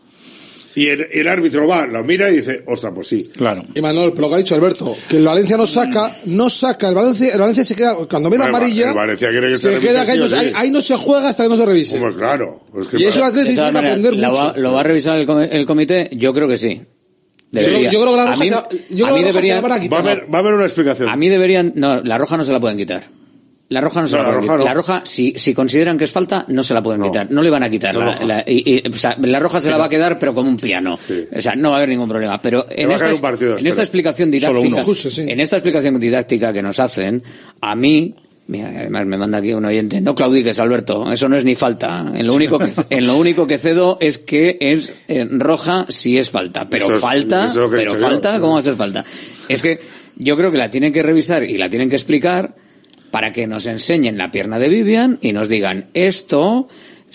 Y el, el árbitro va, lo mira y dice, ostras, pues sí. Claro. Y Manuel, pero lo que ha dicho Alberto, que el Valencia no saca, no saca, el Valencia, el Valencia se queda, cuando ve la amarilla, el Valencia quiere que se, se queda, que ahí, no, sí. ahí, ahí no se juega hasta que no se revise. Pues claro. Es que y eso el Atlético tiene que aprender lo mucho. Va, ¿Lo va a revisar el, el comité? Yo creo que sí. Debería. Yo, yo creo que la roja, a mí, se, yo creo a mí la roja deberían, se la van a quitar. Va a, haber, va a haber una explicación. A mí deberían, no, la roja no se la pueden quitar. La roja no se no, la, la pueden roja quitar. No. La roja, si, si consideran que es falta, no se la pueden no. quitar. No le van a quitar. La, la, la, y, y, o sea, la roja se sí. la va a quedar, pero como un piano. Sí. O sea, no va a haber ningún problema. Pero en esta, en esta explicación didáctica, Justo, sí. en esta explicación didáctica que nos hacen, a mí, mira, además me manda aquí un oyente, no claudiques, Alberto, eso no es ni falta. En lo único que, en lo único que cedo es que es eh, roja si es falta. Pero eso falta, es, pero falta, yo. ¿Cómo va a ser falta? Es que yo creo que la tienen que revisar y la tienen que explicar para que nos enseñen la pierna de Vivian y nos digan esto,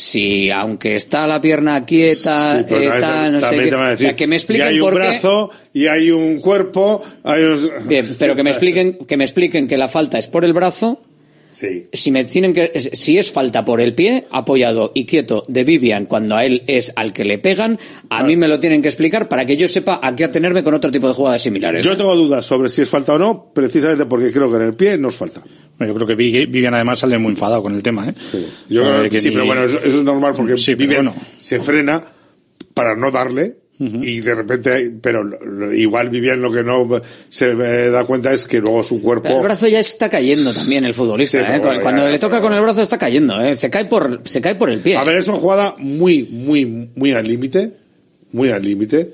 si aunque está la pierna quieta, sí, eh, tal, no sé qué, o sea, que me expliquen y hay un por brazo, qué. Y hay un cuerpo, hay unos... Bien, pero que me expliquen, que me expliquen que la falta es por el brazo. Sí. Si me tienen que, si es falta por el pie, apoyado y quieto de Vivian cuando a él es al que le pegan, a claro. mí me lo tienen que explicar para que yo sepa a qué atenerme con otro tipo de jugadas similares. Yo tengo dudas sobre si es falta o no, precisamente porque creo que en el pie no es falta. Yo creo que Vivian además sale muy enfadado con el tema, ¿eh? Sí, yo creo que, que sí, ni... pero bueno, eso, eso es normal porque sí, Vivian bueno. se frena para no darle. Uh-huh. Y de repente, pero igual Vivian lo que no se da cuenta es que luego su cuerpo... Pero el brazo ya está cayendo también el futbolista, sí, ¿eh? Bueno, cuando ya, le toca pero... con el brazo está cayendo, ¿eh? Se cae por, se cae por el pie. A ver, es una jugada muy, muy, muy al límite, muy al límite.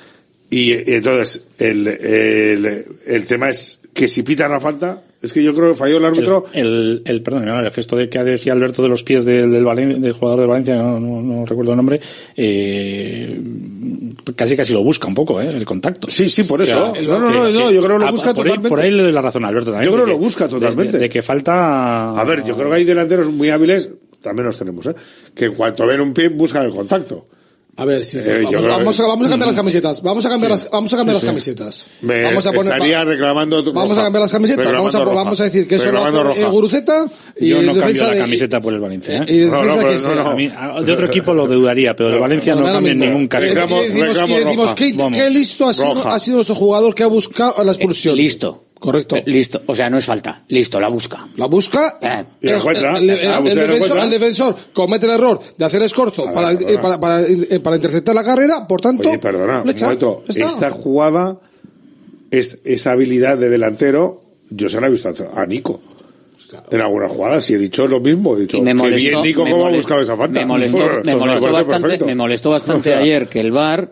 Y, y entonces, el, el, el tema es que si pitan la falta, es que yo creo que falló el árbitro. El, el, el perdón, el gesto de que decía Alberto de los pies del, del, Valen, del jugador de Valencia, no, no, no recuerdo el nombre, eh, casi casi lo busca un poco, ¿eh? El contacto. Sí, sí, por eso. O sea, no, no, no, no, yo creo que lo busca por totalmente. Ahí, por ahí le doy la razón a Alberto también. Yo creo que lo busca totalmente. De, de, de que falta... A ver, yo creo que hay delanteros muy hábiles, también los tenemos, ¿eh? Que en cuanto ven un pie buscan el contacto. A ver, sí, eh, vamos, vamos, a, vamos a cambiar las camisetas. Vamos a cambiar sí. las, vamos a cambiar sí, las camisetas. Me vamos a poner, estaría reclamando. Vamos roja. a cambiar las camisetas. Vamos a, vamos a decir que eso lo hace eh, Guruceta. Y yo no cambio la camiseta de, por el Valencia. ¿eh? Y de, no, no, que no, no. A mí, de otro equipo lo dudaría, pero de Valencia no, no, no cambia en ningún caso. Y decimos, y decimos que, que listo ha sido, ha sido nuestro jugador que ha buscado la expulsión. Eh, listo. Correcto. Eh, listo, o sea, no es falta. Listo, la busca. La busca. Eh, el, el, el, el, el, defensor, el defensor comete el error de hacer escorzo para, eh, para, para, eh, para interceptar la carrera, por tanto. Oye, perdona, un momento. Esta jugada, es, esa habilidad de delantero, yo se la he visto a, a Nico. Claro. En alguna jugada, si he dicho lo mismo, he dicho que bien Nico cómo molest, ha buscado esa falta. Me molestó, me me molestó bastante, me molestó bastante o sea, ayer que el V A R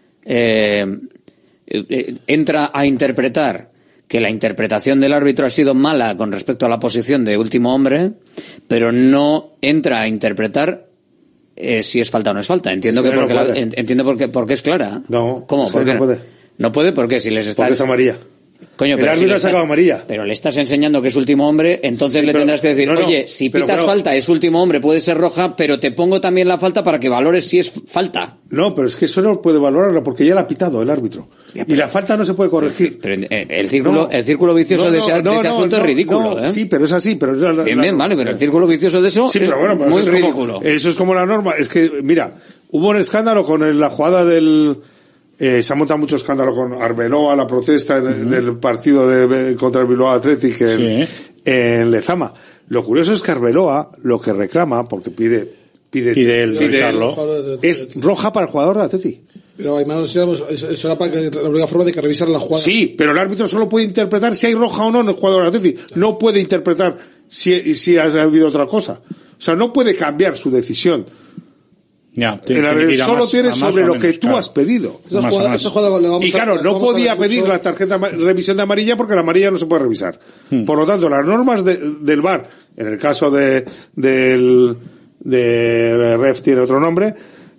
eh, eh, entra a interpretar que la interpretación del árbitro ha sido mala con respecto a la posición de último hombre, pero no entra a interpretar eh, si es falta o no es falta. Entiendo sí, que porque no la, entiendo porque porque es clara. No. ¿Cómo? Es ¿Por qué no puede? No puede porque si les está porque es amarilla. Coño, el pero árbitro si ha sacado estás, amarilla. Pero le estás enseñando que es último hombre, entonces Sí, le pero, tendrás que decir, no, no, oye, si pero, pitas pero, falta, es último hombre, puede ser roja, pero te pongo también la falta para que valores si es falta. No, pero es que eso no puede valorarlo porque ya la ha pitado el árbitro. Y la falta no se puede corregir. Pero el círculo, No. el círculo vicioso No, de ese, no, de ese no, asunto no, es ridículo, no, ¿eh? Sí, pero es así. Pero es la, la, bien, bien, la, vale, pero el círculo vicioso de eso sí, es pero bueno, pero muy eso es como- ridículo. eso es como la norma. Es que, mira, hubo un escándalo con el- la jugada del... Eh, se ha montado mucho escándalo con Arbeloa, la protesta en, uh-huh. del partido de, contra el Bilbao Athletic en, sí. en Lezama. Lo curioso es que Arbeloa lo que reclama, porque pide pide, pide, el pide el, es roja para el jugador de Athletic. Pero eso era para que la única forma de que revisar la jugada. Sí, pero el árbitro solo puede interpretar si hay roja o no en el jugador de Athletic. No puede interpretar si, si ha habido otra cosa. O sea, no puede cambiar su decisión. Ya, el árbitro solo más, tiene sobre lo menos, que tú claro. has pedido. Esa jugada, esa jugada le vamos y claro, a, no podía pedir mucho. la tarjeta revisión de amarilla porque la amarilla no se puede revisar. Hmm. Por lo tanto, las normas de, del V A R, en el caso de del de ref tiene otro nombre,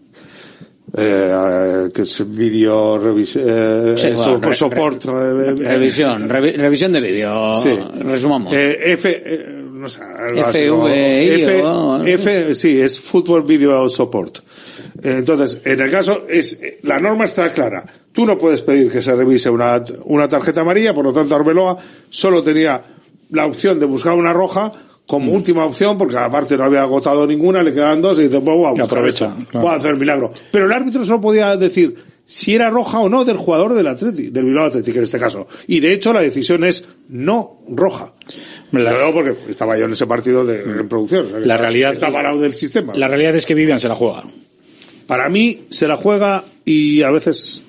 eh, que es vídeo revisión, eh, sí, bueno, so, re, support, re, re, revisión, revi, revisión de vídeo. Sí. Resumamos. Eh, F, eh, no sé, F V I F, o... F, sí, es Football Video Support. Entonces, en el caso, es la norma está clara. Tú no puedes pedir que se revise una, una tarjeta amarilla, por lo tanto, Arbeloa solo tenía la opción de buscar una roja como mm. última opción, porque aparte no había agotado ninguna, le quedaban dos, y dice, pues voy a buscar aprovecha, claro. voy a hacer el milagro. Pero el árbitro solo podía decir si era roja o no del jugador del Athletic, del Bilbao Athletic en este caso. Y de hecho, la decisión es no roja. La, no, porque estaba yo en ese partido de, en producción. O sea, la realidad estaba al lado del sistema. La realidad es que Vivian se la juega. Para mí se la juega y a veces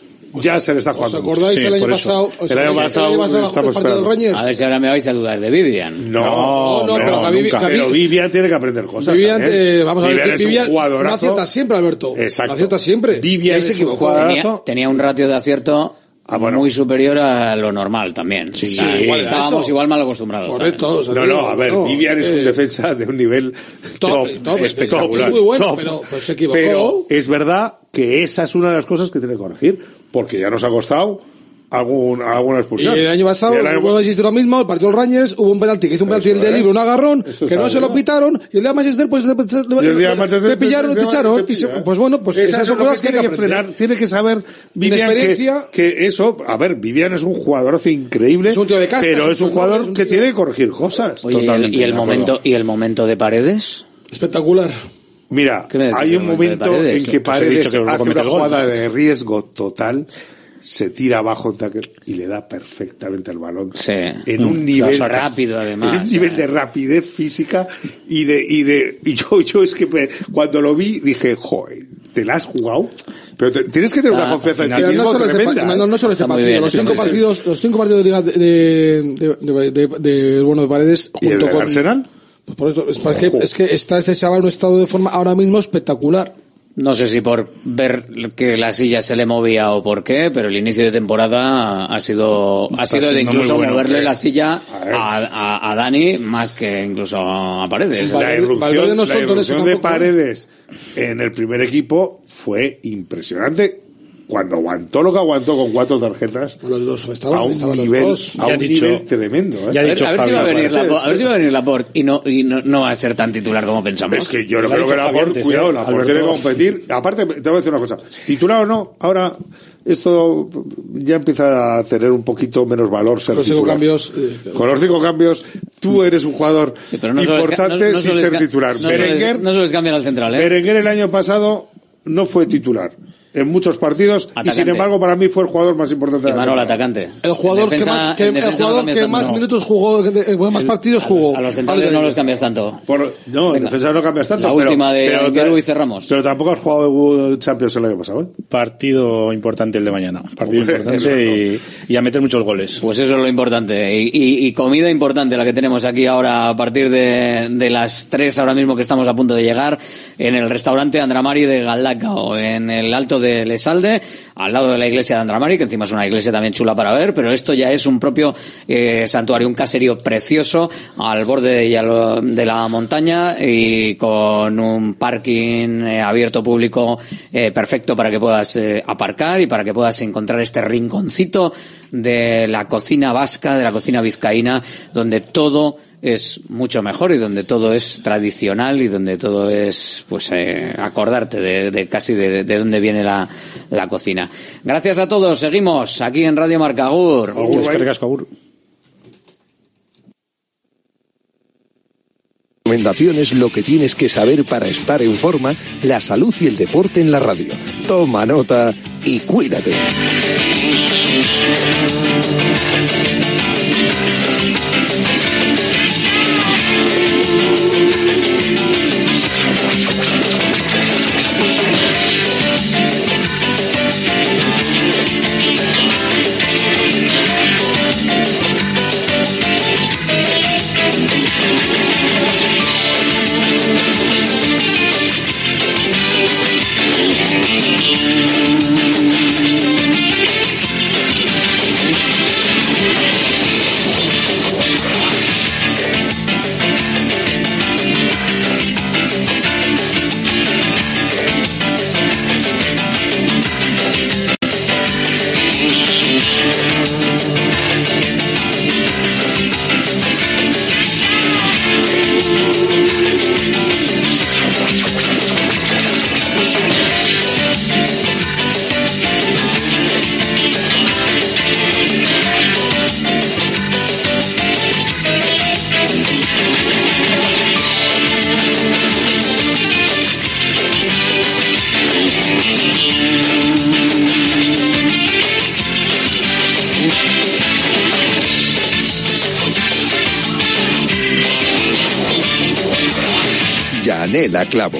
ya o sea, se le está jugando. ¿Os acordáis sí, el año pasado? El año pasado, el año pasado estamos el partido del Rangers. A ver si ahora me vais a dudar de Vivian. No, no, no, no pero, no Vivian, pero Vivian tiene que aprender cosas. Vivian, eh, vamos a ver, Vivian, Vivian es un jugadorazo. No acierta siempre, Alberto. Exacto. No acierta siempre. Vivian es un jugadorazo. Tenía, tenía un ratio de acierto Ah, bueno. muy superior a lo normal también. Sí, sí igual estábamos eso. igual mal acostumbrados. Correcto. O sea, no, no, a ver, no, Vivian eh, es un defensa de un nivel top, top, top espectacular. Top, muy bueno, top. pero pues, se equivocó. Pero es verdad que esa es una de las cosas que tiene que corregir, porque ya nos ha costado algún, alguna expulsión. Y el año pasado, vuelvo a insistir lo mismo, el partido del Rangers, hubo un penalti que hizo un penalti el de libre, un agarrón, que no se lo pitaron, y el de Manchester, pues te, te, te, te pillaron, te echaron, y se, pues bueno, pues esas son cosas que hay que frenar. Tiene que saber Vivian que, que eso, a ver, Vivian es un jugador increíble, es un tío de casta, pero es un, es un jugador es un que tiene que corregir cosas. Oye, totalmente. ¿Y el, y el momento, y el momento de Paredes? Espectacular. Mira, hay un momento en que Paredes hace una jugada de riesgo total, se tira abajo y le da perfectamente el balón. Sí. En un nivel rápido, además. En un nivel de rapidez física y de y de y yo yo es que cuando lo vi dije, "Joder, te la has jugado." Pero te, tienes que tener ah, una confianza en ti mismo no solo tremenda. Este, no, no solo este partido, bien, los cinco partidos, sí. los cinco partidos de de de, de, de, de bueno de Paredes junto ¿Y el de con Arsenal. Pues por eso, es, que, es que está este chaval en un estado de forma ahora mismo espectacular. No sé si por ver que la silla se le movía o por qué, pero el inicio de temporada ha sido ha sido de incluso bueno, moverle eh. la silla a, a, a Dani más que incluso a Paredes. La irrupción, no la irrupción de Paredes en el primer equipo fue impresionante. Cuando aguantó lo que aguantó con cuatro tarjetas, los dos estaban, a un estaban nivel, los dos. A un dicho, nivel tremendo. ¿eh? Ya a, ver, a, ver si va a, venir la, a ver si va a venir Laporte y no y no, no va a ser tan titular como pensamos. Es que yo no creo que Laporte, cuidado, Laporte quiere competir. Aparte, te voy a decir una cosa. Titular o no, ahora esto ya empieza a tener un poquito menos valor ser con titular. Cinco cambios, eh, con los cinco cambios, tú eres un jugador sí, no importante no, no sin ser titular. No Berenguer, no se les cambia al central, ¿eh? Berenguer el año pasado no fue titular en muchos partidos atacante. Y sin embargo para mí fue el jugador más importante de la Manuel atacante. El jugador defensa, que más que, el jugador no que más no. minutos jugó, que más el, partidos jugó. A los centrales no los cambias tanto. Por, no, en defensa no cambias tanto. La pero, última de pero, Guerrero y cerramos. Pero tampoco has jugado Champions el año pasado, ¿eh? Partido importante el de mañana. Partido Hombre, importante y, y a meter muchos goles. Pues eso es lo importante. Y, y, y comida importante la que tenemos aquí ahora a partir de, de las tres ahora mismo que estamos a punto de llegar en el restaurante Andramari de Galdar. Galdacao, en el Alto de Lesalde, al lado de la iglesia de Andramari, que encima es una iglesia también chula para ver, pero esto ya es un propio eh, santuario, un caserío precioso al borde de, de la montaña y con un parking eh, abierto público eh, perfecto para que puedas eh, aparcar y para que puedas encontrar este rinconcito de la cocina vasca, de la cocina vizcaína, donde todo es mucho mejor y donde todo es tradicional y donde todo es, pues, eh, acordarte de, de casi de, de dónde viene la, la cocina. Gracias a todos. Seguimos aquí en Radio Marca. Agur. Agur. Recomendaciones, lo que tienes que saber para estar en forma, la salud y el deporte en la radio. Toma nota y cuídate. Yanela Clavo.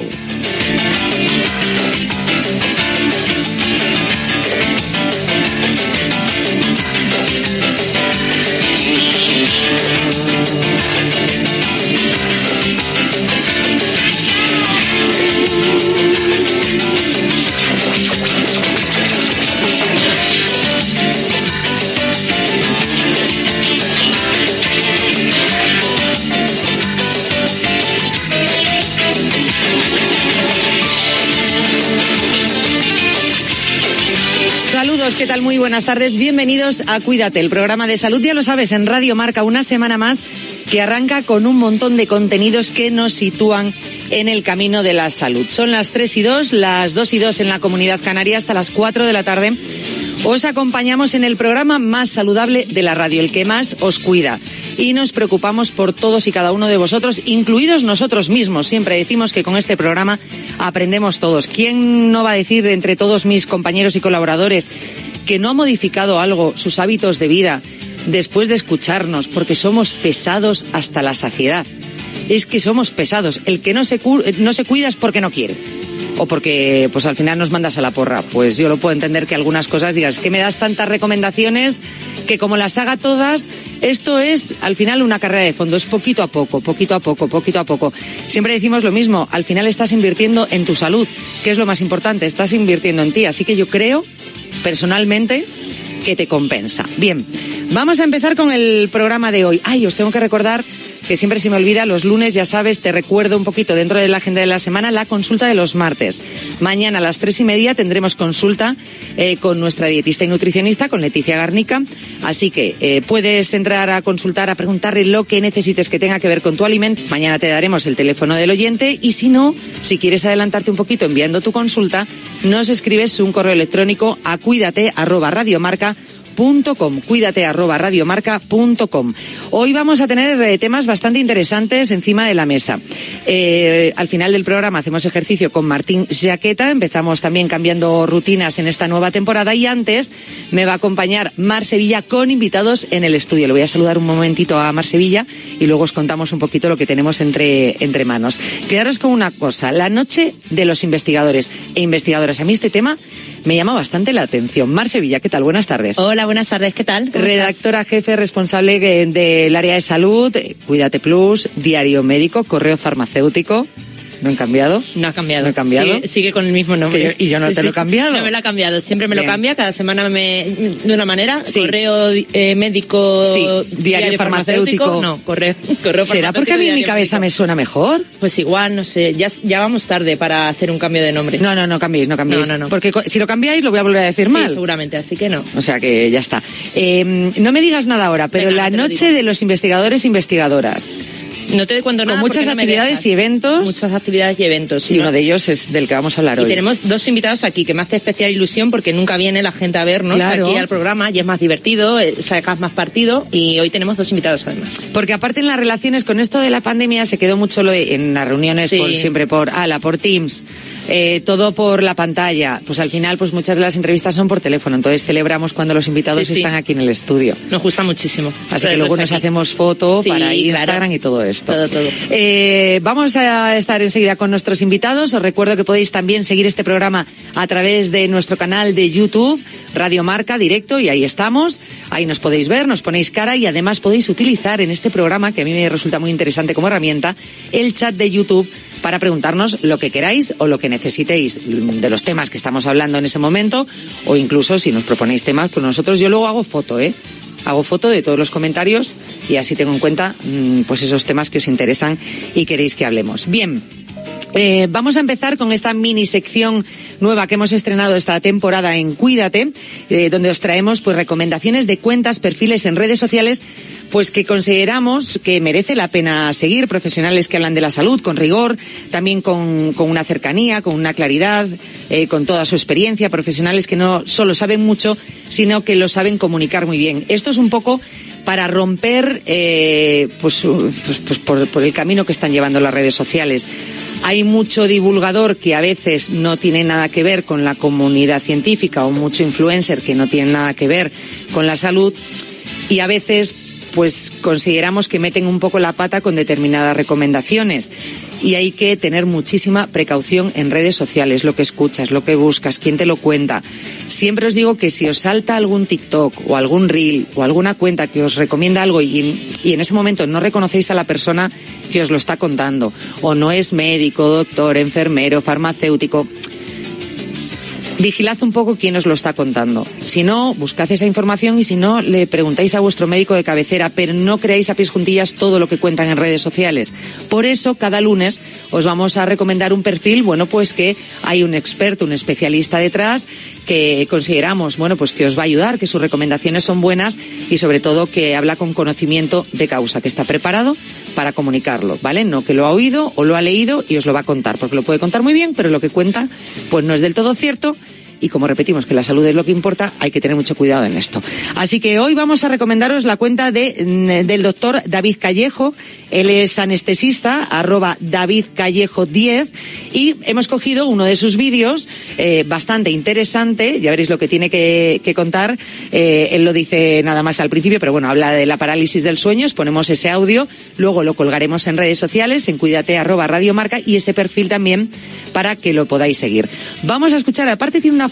Saludos, ¿qué tal? Muy buenas tardes. Bienvenidos a Cuídate, el programa de salud, ya lo sabes, en Radio Marca, una semana más que arranca con un montón de contenidos que nos sitúan en el camino de la salud. Son las tres y dos, las dos y dos en la Comunidad Canaria, hasta las cuatro de la tarde. Os acompañamos en el programa más saludable de la radio, el que más os cuida. Y nos preocupamos por todos y cada uno de vosotros, incluidos nosotros mismos. Siempre decimos que con este programa aprendemos todos. ¿Quién no va a decir de entre todos mis compañeros y colaboradores que no ha modificado algo, sus hábitos de vida, después de escucharnos? Porque somos pesados hasta la saciedad. Es que somos pesados. El que no se, cu- no se cuida es porque no quiere. O porque, pues al final nos mandas a la porra. Pues yo lo puedo entender que algunas cosas digas, que me das tantas recomendaciones que como las haga todas, esto es al final una carrera de fondo, es poquito a poco, poquito a poco, poquito a poco. Siempre decimos lo mismo, al final estás invirtiendo en tu salud, que es lo más importante, estás invirtiendo en ti. Así que yo creo, personalmente, que te compensa. Bien, vamos a empezar con el programa de hoy. Ay, os tengo que recordar que siempre se me olvida, los lunes, ya sabes, te recuerdo un poquito dentro de la agenda de la semana la consulta de los martes. Mañana a las tres y media tendremos consulta eh, con nuestra dietista y nutricionista, con Leticia Garnica. Así que eh, puedes entrar a consultar, a preguntarle lo que necesites que tenga que ver con tu alimento. Mañana te daremos el teléfono del oyente y si no, si quieres adelantarte un poquito enviando tu consulta, nos escribes un correo electrónico a cuídate arroba radiomarca punto com, cuídate arroba radiomarca punto com. Hoy vamos a tener eh, temas bastante interesantes encima de la mesa. Eh, al final del programa hacemos ejercicio con Martín Jaqueta, empezamos también cambiando rutinas en esta nueva temporada y antes me va a acompañar Mar Sevilla con invitados en el estudio. Le voy a saludar un momentito a Mar Sevilla y luego os contamos un poquito lo que tenemos entre, entre manos. Quedaros con una cosa, la noche de los investigadores e investigadoras. A mí este tema me llama bastante la atención. Mar Sevilla, ¿qué tal? Buenas tardes. Hola, buenas tardes, ¿qué tal? Redactora jefe responsable del área de salud, Cuídate Plus, Diario Médico, Correo Farmacéutico. ¿No han cambiado? No ha cambiado. ¿No ha cambiado? Sigue, sigue con el mismo nombre. Que yo, y yo no sí, te sí. lo he cambiado. No me lo ha cambiado. Siempre me Bien. lo cambia. Cada semana me, de una manera. Sí. Correo eh, médico. Sí. Diario, diario farmacéutico. farmacéutico. No, correo. correo ¿Será porque a mí en mi cabeza médico. me suena mejor? Pues igual, no sé. Ya, ya vamos tarde para hacer un cambio de nombre. No, no, no cambiéis, no cambiéis. No, no, no. Porque si lo cambiáis lo voy a volver a decir mal. Sí, seguramente, así que no. O sea que ya está. Eh, no me digas nada ahora, pero Venga, la noche de los investigadores e investigadoras. No te cuento nada. Con muchas no actividades y eventos. Muchas actividades y eventos. Y ¿no? uno de ellos es del que vamos a hablar y hoy. Y tenemos dos invitados aquí que me hace especial ilusión porque nunca viene la gente a vernos claro. aquí al programa y es más divertido, sacas más partido y hoy tenemos dos invitados además. Porque aparte en las relaciones con esto de la pandemia se quedó mucho lo de, en las reuniones sí. por siempre por ala, por Teams, eh, todo por la pantalla. Pues al final pues muchas de las entrevistas son por teléfono, entonces celebramos cuando los invitados sí, sí. están aquí en el estudio. Nos gusta muchísimo. Así que luego nos aquí. hacemos foto sí, para ir a claro. Instagram y todo esto. Todo, todo. Eh, vamos a estar enseguida con nuestros invitados. Os recuerdo que podéis también seguir este programa a través de nuestro canal de YouTube, Radio Marca Directo, y ahí estamos. Ahí nos podéis ver, nos ponéis cara y además podéis utilizar en este programa, que a mí me resulta muy interesante como herramienta, el chat de YouTube para preguntarnos lo que queráis o lo que necesitéis de los temas que estamos hablando en ese momento, o incluso si nos proponéis temas, pues nosotros, yo luego hago foto, ¿eh? Hago foto de todos los comentarios y así tengo en cuenta pues esos temas que os interesan y queréis que hablemos. Bien, eh, vamos a empezar con esta mini sección nueva que hemos estrenado esta temporada en Cuídate, eh, donde os traemos pues recomendaciones de cuentas, perfiles en redes sociales pues que consideramos que merece la pena seguir, profesionales que hablan de la salud con rigor, también con, con una cercanía, con una claridad, eh, con toda su experiencia, profesionales que no solo saben mucho, sino que lo saben comunicar muy bien. Esto es un poco para romper eh, pues, pues, pues por, por el camino que están llevando las redes sociales. Hay mucho divulgador que a veces no tiene nada que ver con la comunidad científica o mucho influencer que no tiene nada que ver con la salud y a veces pues consideramos que meten un poco la pata con determinadas recomendaciones y hay que tener muchísima precaución en redes sociales, lo que escuchas, lo que buscas, quién te lo cuenta. Siempre os digo que si os salta algún TikTok o algún Reel o alguna cuenta que os recomienda algo y, y en ese momento no reconocéis a la persona que os lo está contando, o no es médico, doctor, enfermero, farmacéutico, vigilad un poco quién os lo está contando. Si no, buscad esa información y si no, le preguntáis a vuestro médico de cabecera, pero no creáis a pies juntillas todo lo que cuentan en redes sociales. Por eso, cada lunes os vamos a recomendar un perfil, bueno, pues que hay un experto, un especialista detrás, que consideramos, bueno, pues que os va a ayudar, que sus recomendaciones son buenas y sobre todo que habla con conocimiento de causa, que está preparado para comunicarlo, ¿vale? No que lo ha oído o lo ha leído y os lo va a contar, porque lo puede contar muy bien, pero lo que cuenta pues no es del todo cierto. Y como repetimos que la salud es lo que importa, hay que tener mucho cuidado en esto. Así que hoy vamos a recomendaros la cuenta de, del doctor David Callejo. Él es anestesista, arroba David Callejo diez. Y hemos cogido uno de sus vídeos, eh, bastante interesante. Ya veréis lo que tiene que, que contar. Eh, él lo dice nada más al principio, pero bueno, habla de la parálisis del sueño. Os ponemos ese audio, luego lo colgaremos en redes sociales, en Cuídate, arroba Radio Marca, y ese perfil también para que lo podáis seguir. Vamos a escuchar, aparte tiene una